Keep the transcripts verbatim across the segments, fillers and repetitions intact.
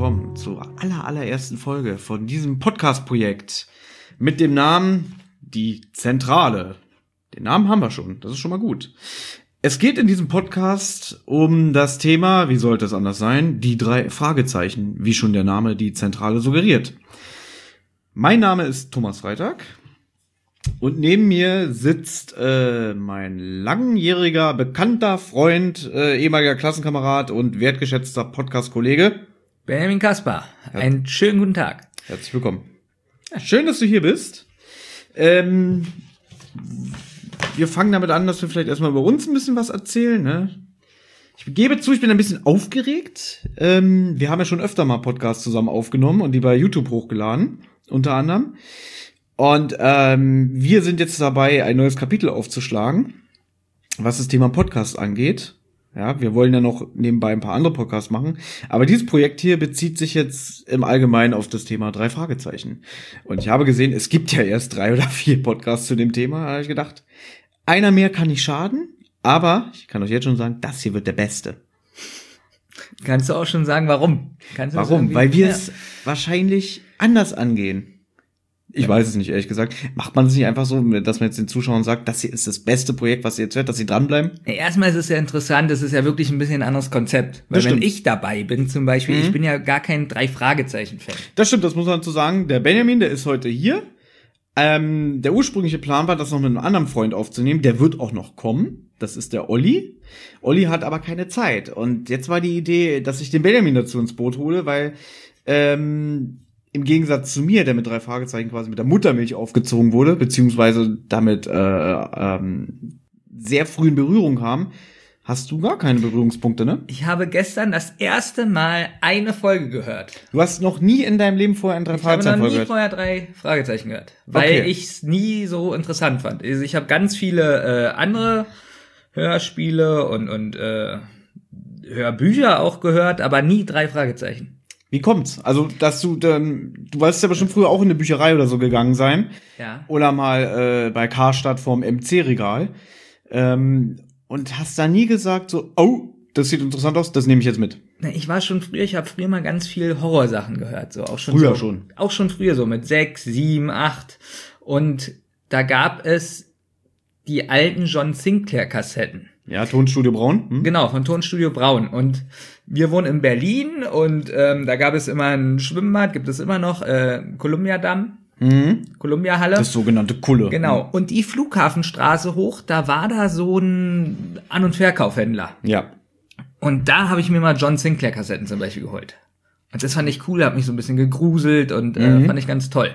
willkommen zur aller, allerersten Folge von diesem Podcast-Projekt mit dem Namen Die Zentrale. Den Namen haben wir schon, das ist schon mal gut. Es geht in diesem Podcast um das Thema, wie sollte es anders sein, die drei Fragezeichen, wie schon der Name Die Zentrale suggeriert. Mein Name ist Thomas Freitag und neben mir sitzt äh, mein langjähriger, bekannter Freund, äh, ehemaliger Klassenkamerad und wertgeschätzter Podcast-Kollege Benjamin Kaspar. Einen schönen guten Tag. Herzlich willkommen. Schön, dass du hier bist. Ähm, wir fangen damit an, dass wir vielleicht erstmal über uns ein bisschen was erzählen. Ne? Ich gebe zu, ich bin ein bisschen aufgeregt. Ähm, wir haben ja schon öfter mal Podcasts zusammen aufgenommen und die bei YouTube hochgeladen, unter anderem. Und ähm, wir sind jetzt dabei, ein neues Kapitel aufzuschlagen, was das Thema Podcast angeht. Ja, wir wollen ja noch nebenbei ein paar andere Podcasts machen. Aber dieses Projekt hier bezieht sich jetzt im Allgemeinen auf das Thema drei Fragezeichen. Und ich habe gesehen, es gibt ja erst drei oder vier Podcasts zu dem Thema. Da habe ich gedacht, einer mehr kann nicht schaden. Aber ich kann euch jetzt schon sagen, das hier wird der beste. Kannst du auch schon sagen, warum? Kannst du warum? Weil wir es ja. wahrscheinlich anders angehen. Ich weiß es nicht, ehrlich gesagt. Macht man es nicht einfach so, dass man jetzt den Zuschauern sagt, das hier ist das beste Projekt, was ihr jetzt hört, dass sie dranbleiben? Ja, erstmal ist es ja interessant, es ist ja wirklich ein bisschen ein anderes Konzept. Weil wenn ich dabei bin zum Beispiel, mhm. ich bin ja gar kein Drei-Fragezeichen-Fan. Das stimmt, das muss man dazu sagen. Der Benjamin, der ist heute hier. Ähm, der ursprüngliche Plan war, das noch mit einem anderen Freund aufzunehmen. Der wird auch noch kommen. Das ist der Olli. Olli hat aber keine Zeit. Und jetzt war die Idee, dass ich den Benjamin dazu ins Boot hole, weil ähm, im Gegensatz zu mir, der mit drei Fragezeichen quasi mit der Muttermilch aufgezogen wurde, beziehungsweise damit äh, ähm, sehr früh in Berührung kam, hast du gar keine Berührungspunkte, ne? Ich habe gestern das erste Mal eine Folge gehört. Du hast noch nie in deinem Leben vorher ein drei Fragezeichen gehört? Ich habe noch nie vorher drei Fragezeichen gehört, weil okay. ich es nie so interessant fand. Also ich habe ganz viele äh, andere Hörspiele und und äh, Hörbücher auch gehört, aber nie drei Fragezeichen. Wie kommt's? Also, dass du, ähm, du wolltest ja bestimmt früher auch in eine Bücherei oder so gegangen sein. Ja. Oder mal äh, bei Karstadt vorm M C-Regal. Ähm, und hast da nie gesagt so, oh, das sieht interessant aus, das nehme ich jetzt mit. Ich war schon früher, ich habe früher mal ganz viel Horrorsachen gehört. so auch schon Früher so, schon? Auch schon früher, so mit sechs, sieben, acht. Und da gab es die alten John Sinclair-Kassetten. Ja, Tonstudio Braun. Hm? Genau, von Tonstudio Braun. Und wir wohnen in Berlin und ähm, da gab es immer ein Schwimmbad, gibt es immer noch, äh, Kolumbiadamm, Mhm. Kolumbiahalle. Das sogenannte Kulle. Genau. Und die Flughafenstraße hoch, da war da so ein An- und Verkaufhändler. Ja. Und da habe ich mir mal John Sinclair-Kassetten zum Beispiel geholt. Und das fand ich cool, hat mich so ein bisschen gegruselt und äh, Mhm. fand ich ganz toll.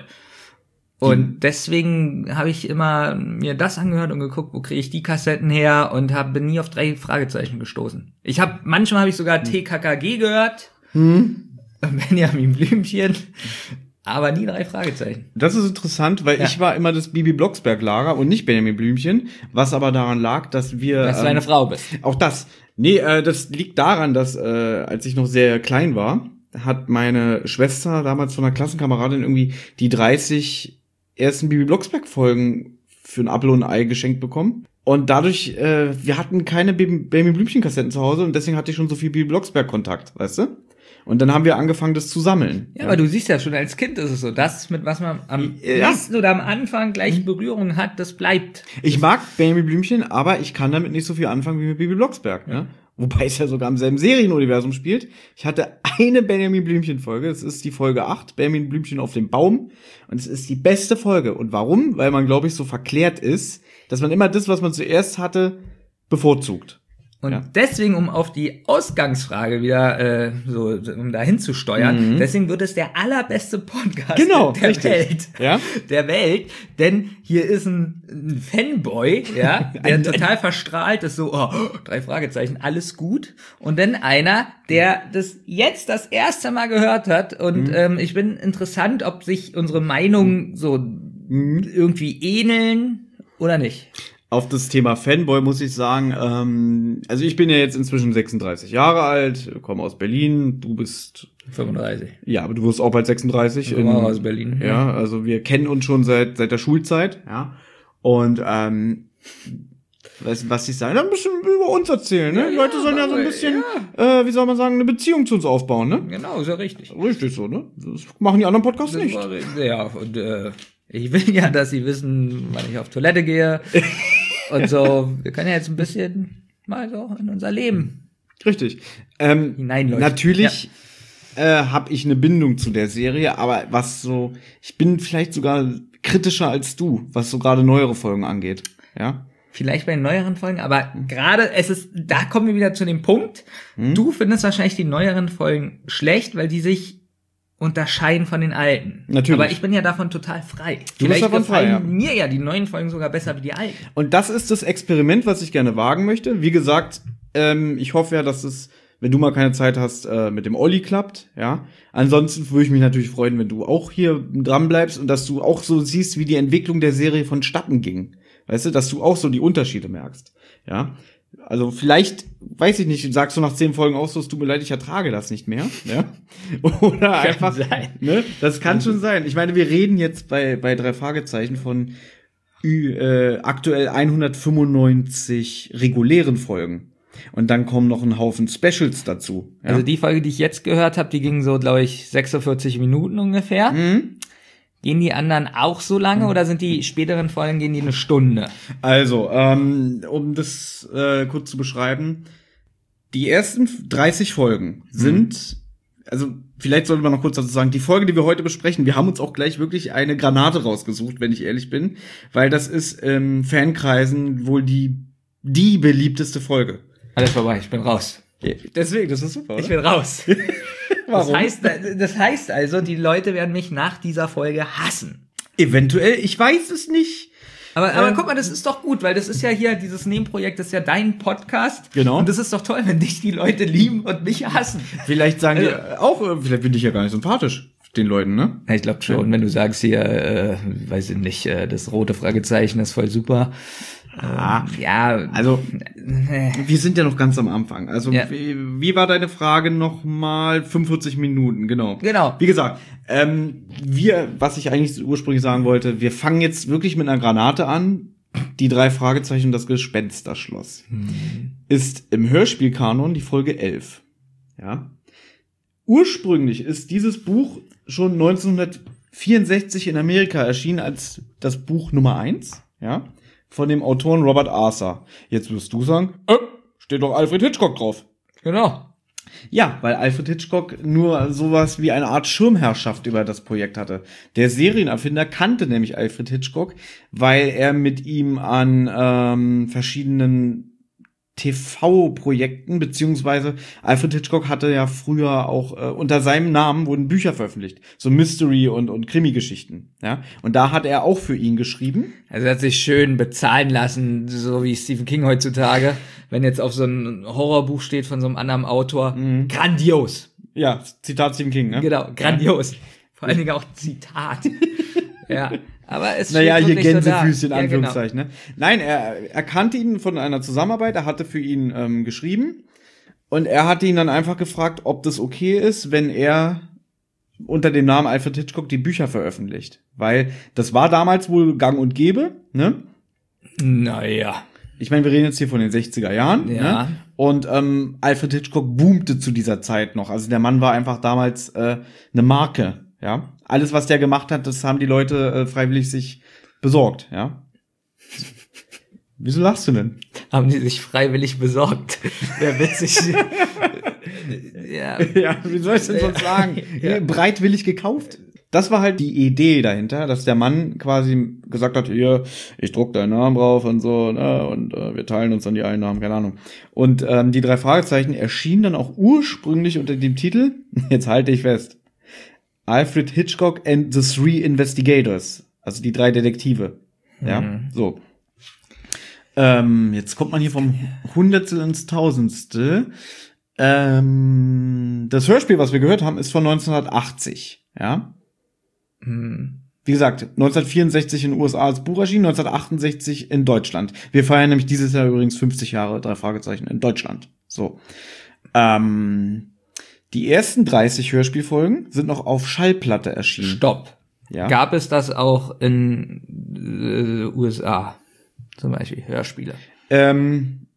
Und deswegen habe ich immer mir das angehört und geguckt, wo kriege ich die Kassetten her und hab, bin nie auf drei Fragezeichen gestoßen. Ich habe manchmal habe ich sogar T K K G gehört, Mhm. Benjamin Blümchen, aber nie drei Fragezeichen. Das ist interessant, weil Ja. ich war immer das Bibi Blocksberg-Lager und nicht Benjamin Blümchen, was aber daran lag, dass wir... Dass du ähm, eine Frau bist. Auch das. Nee, äh, das liegt daran, dass äh, als ich noch sehr klein war, hat meine Schwester damals von einer Klassenkameradin irgendwie die dreißig ersten Bibi Blocksberg-Folgen für ein Apfel und ein Ei geschenkt bekommen. Und dadurch, äh, wir hatten keine Benjamin Blümchen-Kassetten zu Hause und deswegen hatte ich schon so viel Bibi Blocksberg-Kontakt, weißt du? Und dann haben wir angefangen, das zu sammeln. Ja, ja, aber du siehst ja schon, als Kind ist es so, das, mit was man am Ja. nächsten oder am Anfang gleich Berührung hat, das bleibt. Ich mag Benjamin Blümchen, aber ich kann damit nicht so viel anfangen wie mit Bibi Blocksberg, ne? Wobei es ja sogar im selben Serienuniversum spielt. Ich hatte eine Benjamin Blümchen-Folge. Das ist die Folge acht, Benjamin Blümchen auf dem Baum. Und es ist die beste Folge. Und warum? Weil man, glaube ich, so verklärt ist, dass man immer das, was man zuerst hatte, bevorzugt. Und Ja. deswegen, um auf die Ausgangsfrage wieder äh, so, um dahin zu steuern, Mhm. deswegen wird es der allerbeste Podcast Genau, der richtig. Welt. Ja? Der Welt. Denn hier ist ein, ein Fanboy, ja, der Ein- total verstrahlt ist, so, oh, drei Fragezeichen, alles gut. Und dann einer, der das jetzt das erste Mal gehört hat. Und Mhm. ähm, ich bin interessant, ob sich unsere Meinungen so Mhm. irgendwie ähneln oder nicht. Auf das Thema Fanboy muss ich sagen, ähm, also ich bin ja jetzt inzwischen sechsunddreißig Jahre alt, komme aus Berlin, du bist, fünfunddreißig. ja, aber du wirst auch bald sechsunddreißig. Ich komme auch aus Berlin. Ja, also wir kennen uns schon seit seit der Schulzeit, ja. Und ähm, weißt du, was sie sagen, ein bisschen über uns erzählen, ne? Ja, Die Leute ja, sollen ja so ein aber, bisschen, äh, wie soll man sagen, eine Beziehung zu uns aufbauen, ne? Genau, ist ja richtig. Richtig so, ne? Das machen die anderen Podcasts Das nicht. war, ja, und äh, ich will ja, dass sie wissen, wann ich auf Toilette gehe. Und so, wir können ja jetzt ein bisschen mal so in unser Leben Richtig. Ähm, hineinleuchten. natürlich ja. äh, habe ich eine Bindung zu der Serie, aber was so, ich bin vielleicht sogar kritischer als du, was so gerade neuere Folgen angeht. Ja. Vielleicht bei den neueren Folgen, aber gerade es ist, da kommen wir wieder zu dem Punkt. Hm? Du findest wahrscheinlich die neueren Folgen schlecht, weil die sich unterscheiden von den alten. Natürlich. Aber ich bin ja davon total frei. Du Vielleicht bist davon gefallen frei, ja. mir ja die neuen Folgen sogar besser wie die alten. Und das ist das Experiment, was ich gerne wagen möchte. Wie gesagt, ähm, ich hoffe ja, dass es, wenn du mal keine Zeit hast, äh, mit dem Olli klappt, ja. Ansonsten würde ich mich natürlich freuen, wenn du auch hier dran bleibst und dass du auch so siehst, wie die Entwicklung der Serie vonstatten ging. Weißt du, dass du auch so die Unterschiede merkst, ja. Also vielleicht, weiß ich nicht, sagst du nach zehn Folgen auch so, es tut mir leid, ich ertrage das nicht mehr, ja? Oder kann einfach, sein. ne? Das kann schon sein. Ich meine, wir reden jetzt bei bei drei Fragezeichen von äh, aktuell hundertfünfundneunzig regulären Folgen. Und dann kommen noch ein Haufen Specials dazu. Ja? Also die Folge, die ich jetzt gehört habe, die ging so, glaube ich, sechsundvierzig Minuten ungefähr. Mhm. Gehen die anderen auch so lange Mhm. oder sind die späteren Folgen, gehen die eine Stunde? Also, ähm, um das äh, kurz zu beschreiben, die ersten dreißig Folgen sind, mhm. also vielleicht sollte man noch kurz dazu sagen, die Folge, die wir heute besprechen, wir haben uns auch gleich wirklich eine Granate rausgesucht, wenn ich ehrlich bin, weil das ist in Fankreisen wohl die die beliebteste Folge. Alles vorbei, ich bin raus. Ja, deswegen, das ist super, oder? Ich bin raus. Warum? Das heißt, das heißt also, die Leute werden mich nach dieser Folge hassen. Eventuell, ich weiß es nicht. Aber, aber Ähm, guck mal, das ist doch gut, weil das ist ja hier, dieses Nebenprojekt, das ist ja dein Podcast. Genau. Und das ist doch toll, wenn dich die Leute lieben und mich hassen. Vielleicht sagen die auch, äh, vielleicht bin ich ja gar nicht sympathisch, den Leuten, ne? Ja, ich glaube schon, wenn du sagst hier, äh, weiß ich nicht, äh, das rote Fragezeichen ist voll super. Ah, Ähm, ja, also äh, wir sind ja noch ganz am Anfang. Also Ja. wie, wie war deine Frage nochmal? fünfundvierzig Minuten, genau. Genau. Wie gesagt, ähm, wir, was ich eigentlich ursprünglich sagen wollte, wir fangen jetzt wirklich mit einer Granate an. Die drei Fragezeichen und das Gespensterschloss. Hm. Ist im Hörspielkanon die Folge elf. Ja. Ursprünglich ist dieses Buch schon neunzehnhundertvierundsechzig in Amerika erschienen als das Buch Nummer eins, ja, von dem Autoren Robert Arthur. Jetzt wirst du sagen, äh, steht doch Alfred Hitchcock drauf. genau. Ja, weil Alfred Hitchcock nur sowas wie eine Art Schirmherrschaft über das Projekt hatte. Der Serienerfinder kannte nämlich Alfred Hitchcock, weil er mit ihm an ähm, verschiedenen T V-Projekten, beziehungsweise Alfred Hitchcock hatte ja früher auch, äh, unter seinem Namen wurden Bücher veröffentlicht. So Mystery- und, und Krimi-Geschichten, ja. Und da hat er auch für ihn geschrieben. Also er hat sich schön bezahlen lassen, so wie Stephen King heutzutage. Wenn jetzt auf so ein Horrorbuch steht von so einem anderen Autor. Mhm. Grandios. Ja, Zitat Stephen King, ne? Genau, grandios. Vor allen Dingen auch Zitat. Ja, aber es Naja, steht hier wirklich Gänsefüßchen, so da. Ja, Anführungszeichen, ne? Nein, er, er kannte ihn von einer Zusammenarbeit, er hatte für ihn ähm, geschrieben und er hatte ihn dann einfach gefragt, ob das okay ist, wenn er unter dem Namen Alfred Hitchcock die Bücher veröffentlicht. Weil das war damals wohl gang und gäbe, ne? Genau. Naja. Ich meine, wir reden jetzt hier von den sechziger Jahren, Ja. ne? Und ähm, Alfred Hitchcock boomte zu dieser Zeit noch. Also der Mann war einfach damals äh, eine Marke, ja. Alles, was der gemacht hat, das haben die Leute äh, freiwillig sich besorgt, ja. Wieso lachst du denn? Haben die sich freiwillig besorgt. Wäre witzig. Ja. Ja, wie soll ich denn sonst sagen? Ja. Breitwillig gekauft? Das war halt die Idee dahinter, dass der Mann quasi gesagt hat, hier, ich druck deinen Namen drauf und so, ne, und äh, wir teilen uns dann die Einnahmen, keine Ahnung. Und ähm, die drei Fragezeichen erschienen dann auch ursprünglich unter dem Titel, jetzt halte ich fest, Alfred Hitchcock and the Three Investigators, also die drei Detektive. Ja, Mhm. so. Ähm, jetzt kommt man hier vom Hundertstel ins Tausendstel. Ähm, das Hörspiel, was wir gehört haben, ist von neunzehnhundertachtzig, ja. Hm. Wie gesagt, neunzehnhundertvierundsechzig in den U S A als Buch erschienen, neunzehnhundertachtundsechzig in Deutschland. Wir feiern nämlich dieses Jahr übrigens fünfzig Jahre, drei Fragezeichen, in Deutschland. So. Ähm, die ersten dreißig Hörspielfolgen sind noch auf Schallplatte erschienen. Stopp. Ja. Gab es das auch in äh, U S A? Zum Beispiel Hörspiele. Ähm,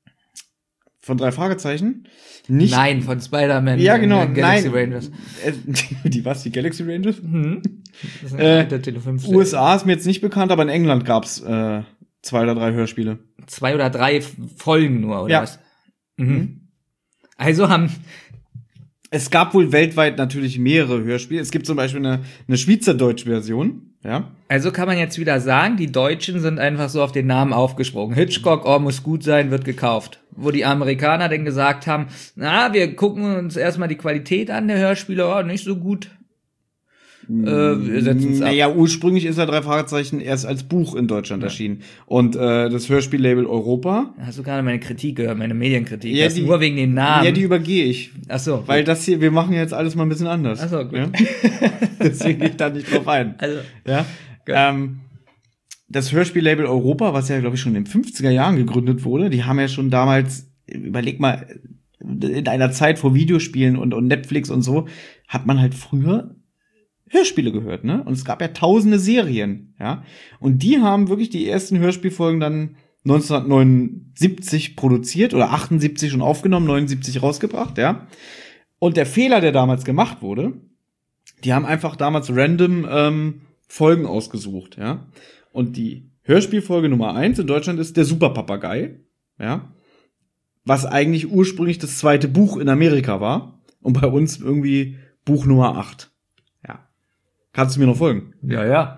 von drei Fragezeichen. Nicht, Nein, von Spider-Man. Ja, genau. äh, Galaxy nein. Rangers. Äh, die was? Die Galaxy Rangers? Mhm. Das ist ein Äh, alter Tele fünf U S A ist mir jetzt nicht bekannt, aber in England gab's äh, zwei oder drei Hörspiele. Zwei oder drei Folgen nur, oder Ja. was? Mhm. Also haben, Es gab wohl weltweit natürlich mehrere Hörspiele. Es gibt zum Beispiel eine, eine schweizerdeutsche Version. Ja. also kann man jetzt wieder sagen, die Deutschen sind einfach so auf den Namen aufgesprungen. Hitchcock, oh, muss gut sein, wird gekauft. Wo die Amerikaner dann gesagt haben, na, wir gucken uns erstmal die Qualität an der Hörspiele, oh, nicht so gut. Äh, wir setzen es ab. Naja, ursprünglich ist er drei Fragezeichen erst als Buch in Deutschland Ja. erschienen. Und äh, das Hörspiellabel Europa. Hast du gerade meine Kritik gehört, meine Medienkritik? Ja, das die- nur wegen dem Namen. Ja, die übergehe ich. Ach so. Weil das hier, wir machen jetzt alles mal ein bisschen anders. Ach so, gut. Ja? Deswegen gehe ich da nicht drauf ein. Also, Ja. Ähm, das Hörspiellabel Europa, was ja, glaube ich, schon in den fünfziger Jahren gegründet wurde, die haben ja schon damals, überleg mal, in einer Zeit vor Videospielen und, und Netflix und so, hat man halt früher Hörspiele gehört, ne? Und es gab ja tausende Serien, ja? Und die haben wirklich die ersten Hörspielfolgen dann neunzehnhundertneunundsiebzig produziert oder achtundsiebzig schon aufgenommen, neunundsiebzig rausgebracht, ja? Und der Fehler, der damals gemacht wurde, die haben einfach damals random ähm, Folgen ausgesucht, ja? Und die Hörspielfolge Nummer eins in Deutschland ist der Superpapagei, ja? Was eigentlich ursprünglich das zweite Buch in Amerika war und bei uns irgendwie Buch Nummer acht. Ja. Kannst du mir noch folgen? ja, ja.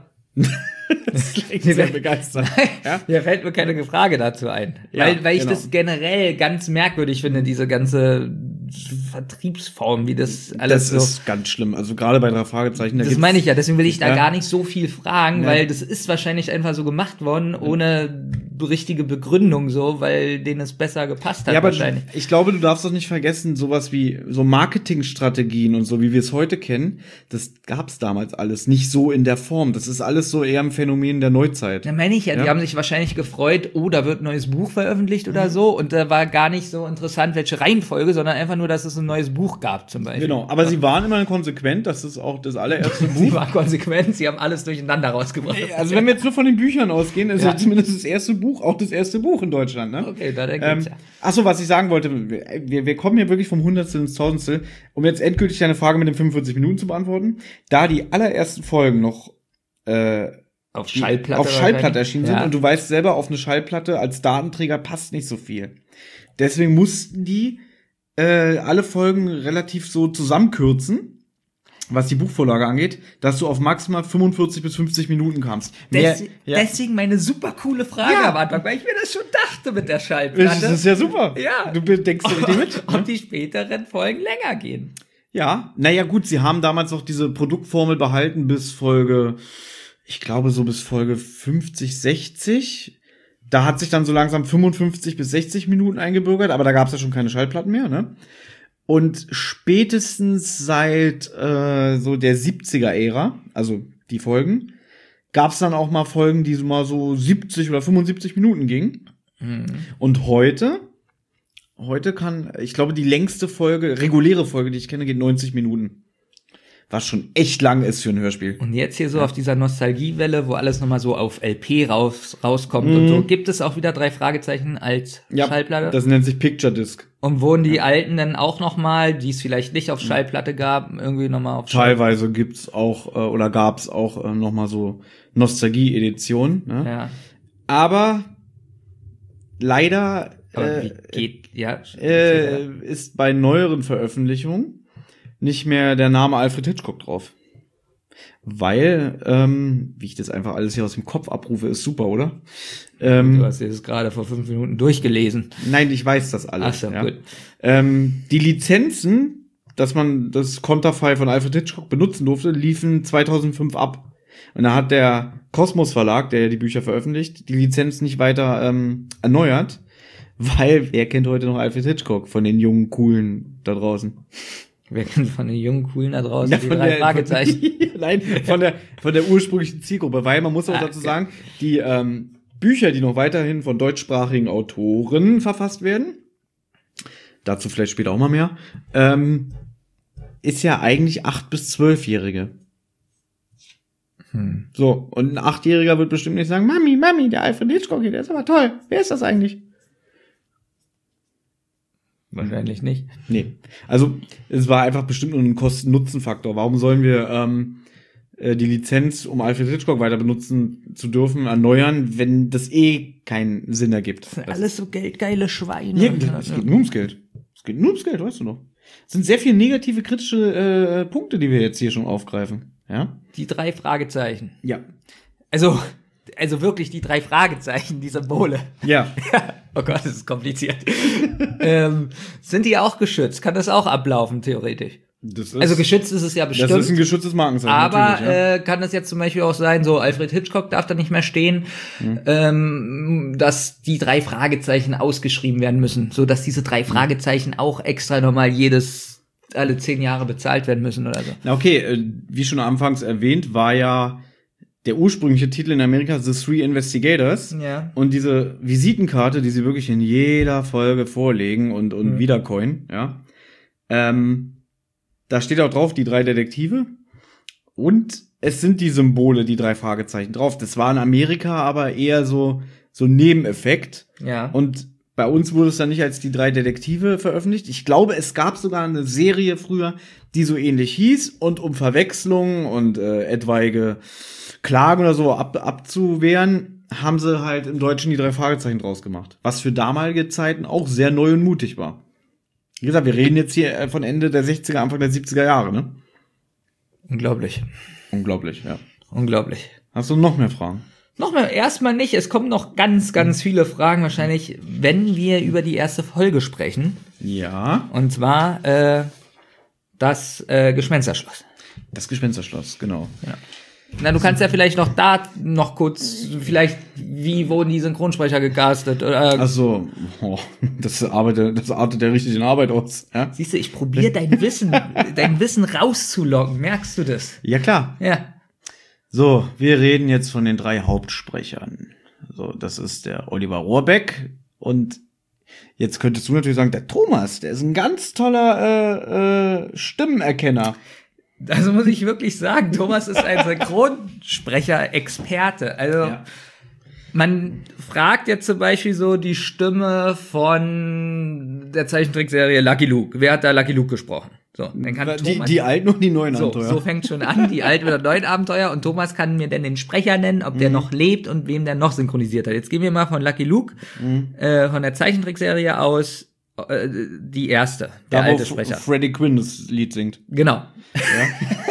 Das klingt sehr begeistert. Ja? Mir fällt mir keine Frage dazu ein. Ja, weil, weil ich genau. das generell ganz merkwürdig finde, diese ganze Vertriebsform, wie das alles Das so. ist ganz schlimm. Also gerade bei drei Fragezeichen. Da Das gibt's- meine ich ja, deswegen will ich da Ja. gar nicht so viel fragen, Ja. weil das ist wahrscheinlich einfach so gemacht worden, ohne richtige Begründung so, weil denen es besser gepasst hat Ja, aber wahrscheinlich. ich glaube, du darfst doch nicht vergessen, sowas wie so Marketingstrategien und so, wie wir es heute kennen, das gab's damals alles nicht so in der Form. Das ist alles so eher ein Phänomen der Neuzeit. Da meine ich ja, die Ja. haben sich wahrscheinlich gefreut, oh, da wird ein neues Buch veröffentlicht Mhm. oder so, und da war gar nicht so interessant, welche Reihenfolge, sondern einfach nur, dass es ein neues Buch gab zum Beispiel. Genau, aber sie waren immer konsequent, das ist auch das allererste Sie Buch. war konsequent, sie haben alles durcheinander rausgebracht. Also wenn wir jetzt nur von den Büchern ausgehen, ist ja, Ja. zumindest das erste Buch auch das erste Buch in Deutschland, ne? Okay, da denke Ähm, ich ja. ach so, was ich sagen wollte, wir, wir kommen hier wirklich vom Hundertstel ins Tausendstel, um jetzt endgültig deine Frage mit den fünfundvierzig Minuten zu beantworten. Da die allerersten Folgen noch äh, Auf die Schallplatte. auf Schallplatte wahrscheinlich. erschienen sind Ja. und du weißt selber, auf eine Schallplatte als Datenträger passt nicht so viel. Deswegen mussten die äh, alle Folgen relativ so zusammenkürzen, was die Buchvorlage angeht, dass du auf maximal fünfundvierzig bis fünfzig Minuten kamst. Des, ja. Deswegen meine super coole Frage Ja. am Anfang, weil ich mir das schon dachte mit der Das Schallplatte. ist ja super. Ja. Du denkst dir richtig mit. Ob die späteren Folgen länger gehen. Ja, naja gut, sie haben damals auch diese Produktformel behalten bis Folge, ich glaube so bis Folge fünfzig, sechzig. Da hat sich dann so langsam fünfundfünfzig bis sechzig Minuten eingebürgert, aber da gab es ja schon keine Schallplatten mehr, ne? Und spätestens seit äh, so der siebziger-Ära, also die Folgen, gab es dann auch mal Folgen, die so mal so siebzig oder fünfundsiebzig Minuten gingen. Mhm. Und heute, heute kann, ich glaube, die längste Folge, reguläre Folge, die ich kenne, geht neunzig Minuten. Was schon echt lang ist für ein Hörspiel. Und jetzt hier so auf dieser Nostalgiewelle, wo alles nochmal so auf L P raus, rauskommt Mhm. und so, gibt es auch wieder drei Fragezeichen als Schallplatte? Das nennt sich Picture Disc. Und wurden die alten dann auch nochmal, die es vielleicht nicht auf Schallplatte gab, irgendwie nochmal auf Schallplatte? Teilweise gibt's auch, äh, oder gab's auch äh, noch mal so Nostalgie-Editionen. Ne? Ja. Aber leider Aber äh, wie geht, ja. äh, ist bei neueren Veröffentlichungen nicht mehr der Name Alfred Hitchcock drauf. Weil, ähm, wie ich das einfach alles hier aus dem Kopf abrufe, ist super, oder? Ähm, Du hast dir das gerade vor fünf Minuten durchgelesen. Nein, ich weiß das alles. Ach so, ja. gut. Ähm, die Lizenzen, dass man das Konterfei von Alfred Hitchcock benutzen durfte, liefen zweitausendfünf ab. Und da hat der Kosmos Verlag, der ja die Bücher veröffentlicht, die Lizenz nicht weiter ähm, erneuert, weil wer kennt heute noch Alfred Hitchcock von den jungen Coolen da draußen? Wer kennt von den jungen Coolen da draußen Ja, die von drei der- Fragezeichen? Von, nein, von der von der ursprünglichen Zielgruppe, weil man muss auch Ah, dazu okay. sagen, die ähm, Bücher, die noch weiterhin von deutschsprachigen Autoren verfasst werden, dazu vielleicht später auch mal mehr, ähm, ist ja eigentlich acht bis zwölfjährige. Hm. So, und ein Achtjähriger wird bestimmt nicht sagen, Mami, Mami, der Alfred Hitchcock hier, der ist aber toll. Wer ist das eigentlich? Wahrscheinlich nicht. Nee. Also, es war einfach bestimmt nur ein Kosten-Nutzen-Faktor. Warum sollen wir ähm, äh, die Lizenz, um Alfred Hitchcock weiter benutzen zu dürfen, erneuern, wenn das eh keinen Sinn ergibt? Das sind alles so geldgeile Schweine. Ja, es geht nur ums Geld. Es geht nur ums Geld, weißt du noch. Es sind sehr viele negative, kritische äh, Punkte, die wir jetzt hier schon aufgreifen. Ja? Die drei Fragezeichen. Ja. Also, also wirklich die drei Fragezeichen, die Symbole. Ja. Oh Gott, das ist kompliziert. ähm, sind die auch geschützt? Kann das auch ablaufen, theoretisch? Das ist, Also geschützt ist es ja bestimmt. Das ist ein geschütztes Markenzeichen. Aber ja. äh, kann das jetzt zum Beispiel auch sein, so Alfred Hitchcock darf da nicht mehr stehen, mhm. ähm, dass die drei Fragezeichen ausgeschrieben werden müssen, so dass diese drei Fragezeichen auch extra nochmal jedes, alle zehn Jahre bezahlt werden müssen oder so. Na okay, äh, wie schon anfangs erwähnt, war ja der ursprüngliche Titel in Amerika The Three Investigators. Ja. Und diese Visitenkarte, die sie wirklich in jeder Folge vorlegen und, und mhm. wiedercoin, ja, ähm, da steht auch drauf, die drei Detektive. Und es sind die Symbole, die drei Fragezeichen drauf. Das war in Amerika aber eher so, so ein Nebeneffekt. Ja. Und bei uns wurde es dann nicht als die drei Detektive veröffentlicht. Ich glaube, es gab sogar eine Serie früher, die so ähnlich hieß. Und um Verwechslungen und äh, etwaige Klagen oder so ab, abzuwehren, haben sie halt im Deutschen die drei Fragezeichen draus gemacht. Was für damalige Zeiten auch sehr neu und mutig war. Wie gesagt, wir reden jetzt hier von Ende der sechziger, Anfang der siebziger Jahre, ne? Unglaublich. Unglaublich, ja. Unglaublich. Hast du noch mehr Fragen? Noch mehr, erstmal nicht. Es kommen noch ganz, ganz viele Fragen wahrscheinlich, wenn wir über die erste Folge sprechen. Ja. Und zwar äh, das äh, Gespensterschloss. Das Gespensterschloss, genau. Ja. Na, du kannst ja vielleicht noch da noch kurz, vielleicht, wie wurden die Synchronsprecher gecastet? Oder? Ach so, oh, das arbeitet, das artet ja richtig in Arbeit aus. Ja? Siehst du, ich probiere dein Wissen, dein Wissen rauszulocken. Merkst du das? Ja, klar. Ja. So, wir reden jetzt von den drei Hauptsprechern. So, das ist der Oliver Rohrbeck und jetzt könntest du natürlich sagen, der Thomas, der ist ein ganz toller äh, äh, Stimmenerkenner. Also muss ich wirklich sagen, Thomas ist ein Synchronsprecher-Experte. Also ja. Man fragt jetzt zum Beispiel so die Stimme von der Zeichentrickserie Lucky Luke. Wer hat da Lucky Luke gesprochen? So, dann kann die, Thomas, die alten und die neuen so, Abenteuer. So fängt schon an, die alten oder neuen Abenteuer. Und Thomas kann mir dann den Sprecher nennen, ob der mhm. noch lebt und wem der noch synchronisiert hat. Jetzt gehen wir mal von Lucky Luke, mhm. äh, von der Zeichentrickserie aus, äh, die erste, der da, alte wo Sprecher. Freddie Quinn das Lied singt. Genau. Ja.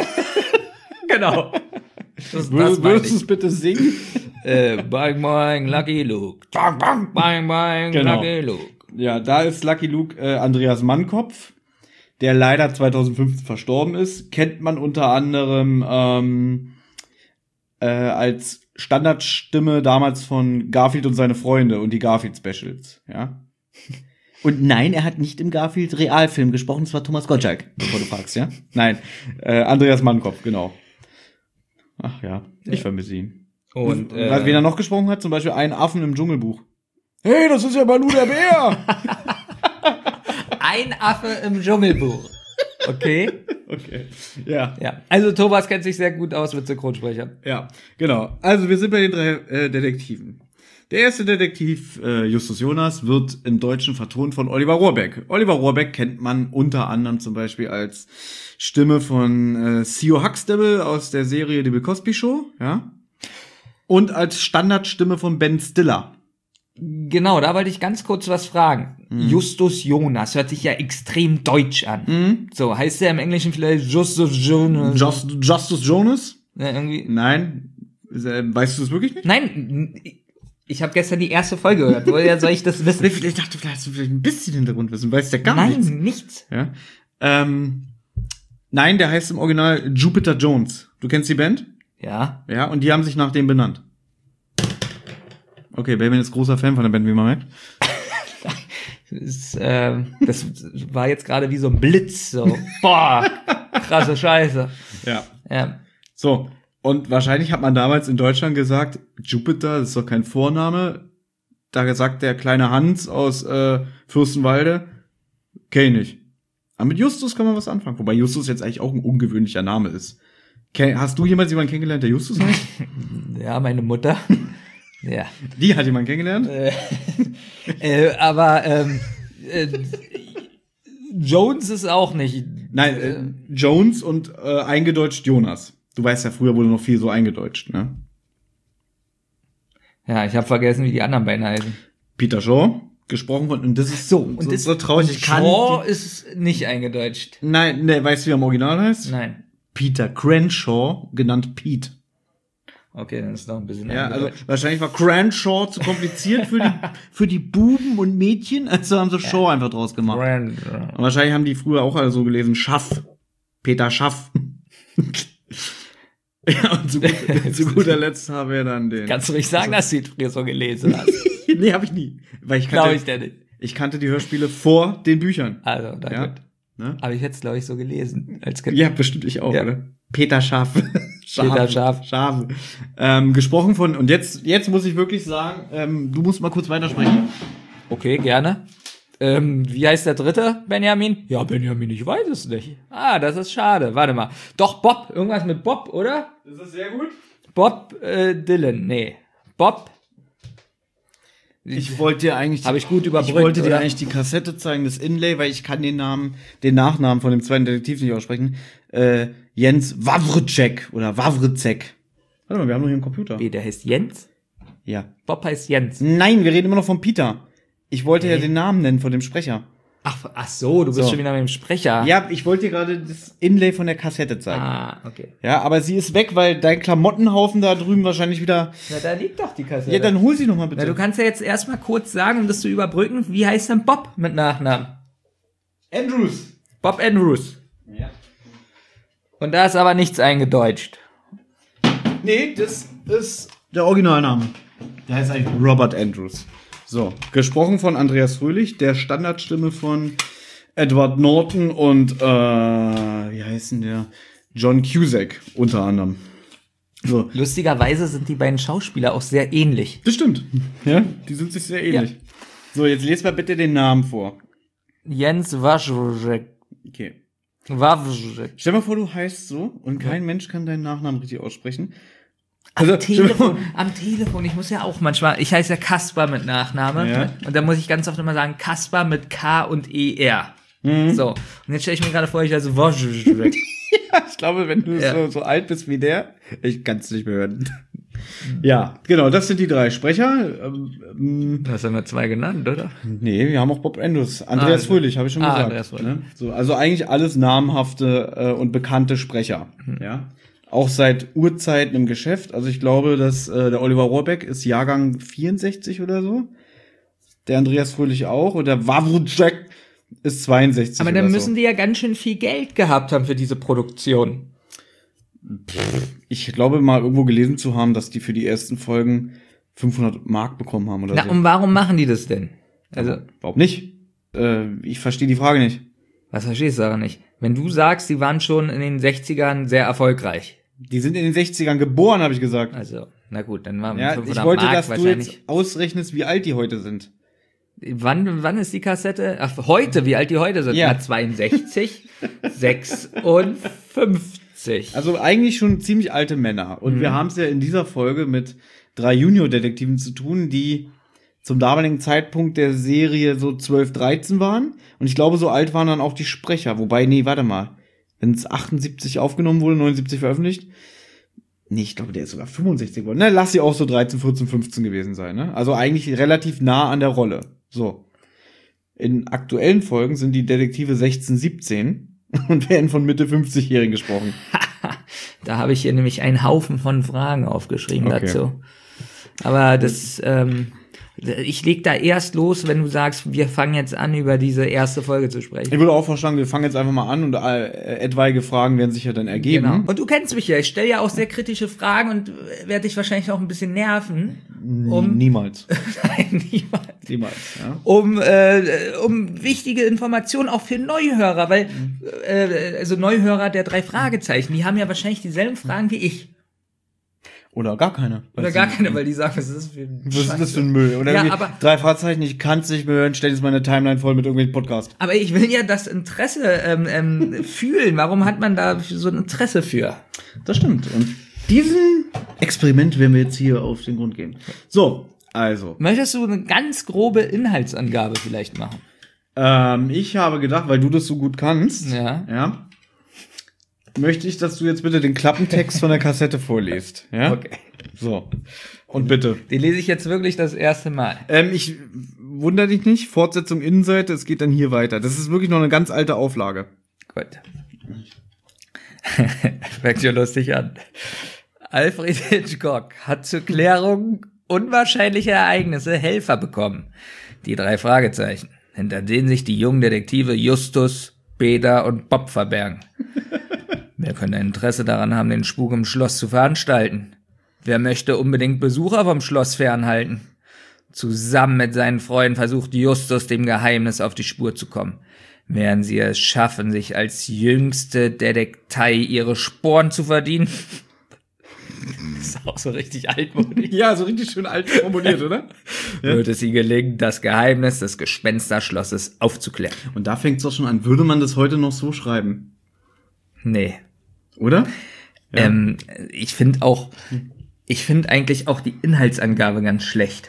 Genau. Das, das Würdest du es bitte singen? äh, bang, bang, Lucky Luke. Bang, bang, bang, bang, genau. Lucky Luke. Ja, da ist Lucky Luke äh, Andreas Mannkopf, der leider zweitausendfünfzehn verstorben ist. Kennt man unter anderem ähm, äh, als Standardstimme damals von Garfield und seine Freunde und die Garfield-Specials. Ja. Und nein, er hat nicht im Garfield-Realfilm gesprochen, es war Thomas Gottschalk, bevor du fragst, ja? Nein, äh, Andreas Mannkopf, genau. Ach ja, ich ja. vermisse ihn. Und, und äh, wen er noch gesprochen hat, zum Beispiel einen Affen im Dschungelbuch. Hey, das ist ja Balu der Bär! Ein Affe im Dschungelbuch. Okay. Okay. Ja. Ja. Also Thomas kennt sich sehr gut aus mit Synchronsprechern. Ja, genau. Also wir sind bei den drei äh, Detektiven. Der erste Detektiv, äh, Justus Jonas, wird im Deutschen vertont von Oliver Rohrbeck. Oliver Rohrbeck kennt man unter anderem zum Beispiel als Stimme von äh, Theo Huxtable aus der Serie The Bill Cosby Show, ja. Und als Standardstimme von Ben Stiller. Genau, da wollte ich ganz kurz was fragen. Mhm. Justus Jonas hört sich ja extrem deutsch an. Mhm. So, heißt der im Englischen vielleicht Justus Jonas? Just, Justus Jonas? Ja, irgendwie. Nein. Weißt du das wirklich nicht? Nein, ich habe gestern die erste Folge gehört. Woher soll ich das wissen? Ich dachte, vielleicht hast du vielleicht ein bisschen Hintergrundwissen. Weißt du ja gar Nein, nichts. Nein, nichts. Ja. Ähm, nein, der heißt im Original Jupiter Jones. Du kennst die Band? Ja. Ja, und die haben sich nach dem benannt. Okay, Baby ist großer Fan von der Band, wie man merkt. Das, ist, äh, das war jetzt gerade wie so ein Blitz. So, boah, krasse Scheiße. Ja. Ja. So, und wahrscheinlich hat man damals in Deutschland gesagt, Jupiter, das ist doch kein Vorname. Da sagt der kleine Hans aus äh, Fürstenwalde, kenn ich nicht. Aber mit Justus kann man was anfangen. Wobei Justus jetzt eigentlich auch ein ungewöhnlicher Name ist. Hast du jemals jemanden kennengelernt, der Justus heißt? Ja, meine Mutter. Ja. Die hat jemanden kennengelernt? Äh, äh, aber ähm, äh, Jones ist auch nicht. Nein, äh, Jones und äh, eingedeutscht Jonas. Du weißt ja, früher wurde noch viel so eingedeutscht, ne? Ja, ich habe vergessen, wie die anderen beiden heißen. Peter Shaw, gesprochen von, und das ist so, und so, das, so traurig. Ich kann Shaw die, ist nicht eingedeutscht. Nein, ne, weißt du, wie er im Original heißt? Nein. Peter Crenshaw, genannt Pete. Okay, dann ist noch ein bisschen Ja, also wahrscheinlich war Crenshaw zu kompliziert für die für die Buben und Mädchen, also haben sie Shaw ja. einfach draus gemacht. Grand. Und wahrscheinlich haben die früher auch alle so gelesen, Schaff. Peter Schaff. Ja, und zu, gut, zu guter Letzt haben wir dann den. Kannst du nicht sagen, dass du die früher so gelesen hast? Nee, hab ich nie. Weil ich kannte, Glaube ich dir nicht. Ich kannte die Hörspiele vor den Büchern. Also, na ja? gut. Ne? Aber ich hätte es, glaube ich, so gelesen. Als Kind. Ja, bestimmt ich auch, ja. oder? Peter Schaff. Peter Schaff. Schafe. Ähm, gesprochen von, und jetzt, jetzt muss ich wirklich sagen, ähm, du musst mal kurz weitersprechen. Okay, gerne. Ähm, wie heißt der dritte, Benjamin? Ja, Benjamin, ich weiß es nicht. Ah, das ist schade. Warte mal. Doch, Bob. Irgendwas mit Bob, oder? Das ist sehr gut. Bob äh, Dylan. Nee. Bob. Ich wollte dir eigentlich, habe ich gut überbrückt, ich wollte dir oder? eigentlich die Kassette zeigen, das Inlay, weil ich kann den Namen, den Nachnamen von dem zweiten Detektiv nicht aussprechen. Äh, Jens Wawrczyk oder Wawrczyk. Warte mal, wir haben noch hier einen Computer. Wie, der heißt Jens? Ja. Bob heißt Jens. Nein, wir reden immer noch von Peter. Ich wollte nee. ja den Namen nennen von dem Sprecher. Ach, ach so, du bist so. schon wieder mit dem Sprecher. Ja, ich wollte dir gerade das Inlay von der Kassette zeigen. Ah, okay. Ja, aber sie ist weg, weil dein Klamottenhaufen da drüben wahrscheinlich wieder... Na, da liegt doch die Kassette. Ja, dann hol sie noch mal bitte. Na, du kannst ja jetzt erstmal kurz sagen, um das zu überbrücken, wie heißt denn Bob mit Nachnamen? Andrews. Bob Andrews. Ja. Und da ist aber nichts eingedeutscht. Nee, das ist der Originalname. Der heißt eigentlich Robert Andrews. So, gesprochen von Andreas Fröhlich, der Standardstimme von Edward Norton und, äh, wie heißt denn der? John Cusack, unter anderem. So. Lustigerweise sind die beiden Schauspieler auch sehr ähnlich. Das stimmt. Ja, die sind sich sehr ähnlich. Ja. So, jetzt lest mal bitte den Namen vor. Jens Wawrczyk. Okay. Wawrczyk. Stell dir mal vor, du heißt so und kein ja. Mensch kann deinen Nachnamen richtig aussprechen. Also, am Telefon, am Telefon, ich muss ja auch manchmal, ich heiße ja Kaspar mit Nachname ja. und da muss ich ganz oft immer sagen, Kaspar mit K und E R. Mhm. So, und jetzt stelle ich mir gerade vor, ich heiße Wawrczyk. Ja, ich glaube, wenn du ja. so, so alt bist wie der, ich kann es nicht mehr hören. Ja, genau, das sind die drei Sprecher. Ähm, du hast ja nur zwei genannt, oder? Nee, wir haben auch Bob Andrews. Andreas ah, Fröhlich, habe ich schon ah, gesagt. Andreas Fröhlich. Ne? So, also eigentlich alles namhafte äh, und bekannte Sprecher. Mhm. Ja. Auch seit Urzeiten im Geschäft. Also ich glaube, dass äh, der Oliver Rohrbeck ist Jahrgang vierundsechzig oder so. Der Andreas Fröhlich auch. Und der Wawrczyk ist zweiundsechzig. Aber dann oder müssen so. die ja ganz schön viel Geld gehabt haben für diese Produktion. Ich glaube mal irgendwo gelesen zu haben, dass die für die ersten Folgen fünfhundert Mark bekommen haben oder Na, so. und warum machen die das denn? Also, warum nicht? Äh, ich verstehe die Frage nicht. Was verstehst du aber nicht? Wenn du sagst, die waren schon in den sechzigern sehr erfolgreich. Die sind in den sechzigern geboren, habe ich gesagt. Also, na gut, dann waren ja, fünfhundert ich wollte, Mark dass wahrscheinlich. du jetzt ausrechnest, wie alt die heute sind. Wann, wann ist die Kassette? Ach, heute, wie alt die heute sind? Ja. Na, zweiundsechzig, sechsundfünfzig. Also eigentlich schon ziemlich alte Männer. Und mhm. wir haben es ja in dieser Folge mit drei Junior-Detektiven zu tun, die zum damaligen Zeitpunkt der Serie so zwölf, dreizehn waren. Und ich glaube, so alt waren dann auch die Sprecher. Wobei, nee, warte mal. Wenn es achtundsiebzig aufgenommen wurde, neunundsiebzig veröffentlicht. Nee, ich glaube, der ist sogar fünfundsechzig geworden. Na, lass sie auch so dreizehn, vierzehn, fünfzehn gewesen sein, ne? Also eigentlich relativ nah an der Rolle. So. In aktuellen Folgen sind die Detektive sechzehn, siebzehn und werden von Mitte fünfzigjährigen gesprochen. Da habe ich hier nämlich einen Haufen von Fragen aufgeschrieben okay. dazu. Aber das, ähm, ich leg da erst los, wenn du sagst, wir fangen jetzt an, über diese erste Folge zu sprechen. Ich würde auch vorschlagen, wir fangen jetzt einfach mal an und äh, etwaige Fragen werden sich ja dann ergeben. Genau. Und du kennst mich ja, ich stelle ja auch sehr kritische Fragen und werde dich wahrscheinlich auch ein bisschen nerven. Um Niemals. Nein, niemals. Niemals, ja. Um, äh, um wichtige Informationen auch für Neuhörer, weil, äh, also Neuhörer der drei Fragezeichen, die haben ja wahrscheinlich dieselben Fragen wie ich. Oder gar keine. Oder gar keine, weil die sagen, was ist das für ein Was ist das für ein Müll? Oder ja, irgendwie aber, drei Fahrzeichen, ich kann es nicht mehr hören, stell jetzt meine Timeline voll mit irgendwelchen Podcasts. Aber ich will ja das Interesse ähm, ähm, fühlen. Warum hat man da so ein Interesse für? Das stimmt. Und diesem Experiment werden wir jetzt hier auf den Grund gehen. So, also. Möchtest du eine ganz grobe Inhaltsangabe vielleicht machen? Ähm, ich habe gedacht, weil du das so gut kannst, Ja. ja, möchte ich, dass du jetzt bitte den Klappentext von der Kassette vorliest. Ja? Okay. So. Und bitte. Den lese ich jetzt wirklich das erste Mal. Ähm, ich wundere dich nicht, Fortsetzung Innenseite, es geht dann hier weiter. Das ist wirklich noch eine ganz alte Auflage. Gut. Fängt schon lustig an. Alfred Hitchcock hat zur Klärung unwahrscheinlicher Ereignisse Helfer bekommen. Die drei Fragezeichen, hinter denen sich die jungen Detektive Justus, Peter und Bob verbergen. Wer könnte Interesse daran haben, den Spuk im Schloss zu veranstalten? Wer möchte unbedingt Besucher vom Schloss fernhalten? Zusammen mit seinen Freunden versucht Justus, dem Geheimnis auf die Spur zu kommen. Werden sie es schaffen, sich als jüngste Detektei ihre Sporen zu verdienen? Das ist auch so richtig altmodisch. Ja, so richtig schön alt formuliert, oder? Ja. Wird es ihnen gelingen, das Geheimnis des Gespensterschlosses aufzuklären? Und da fängt es doch schon an. Würde man das heute noch so schreiben? Nee. Oder? Ja. Ähm, ich finde auch, ich finde eigentlich auch die Inhaltsangabe ganz schlecht.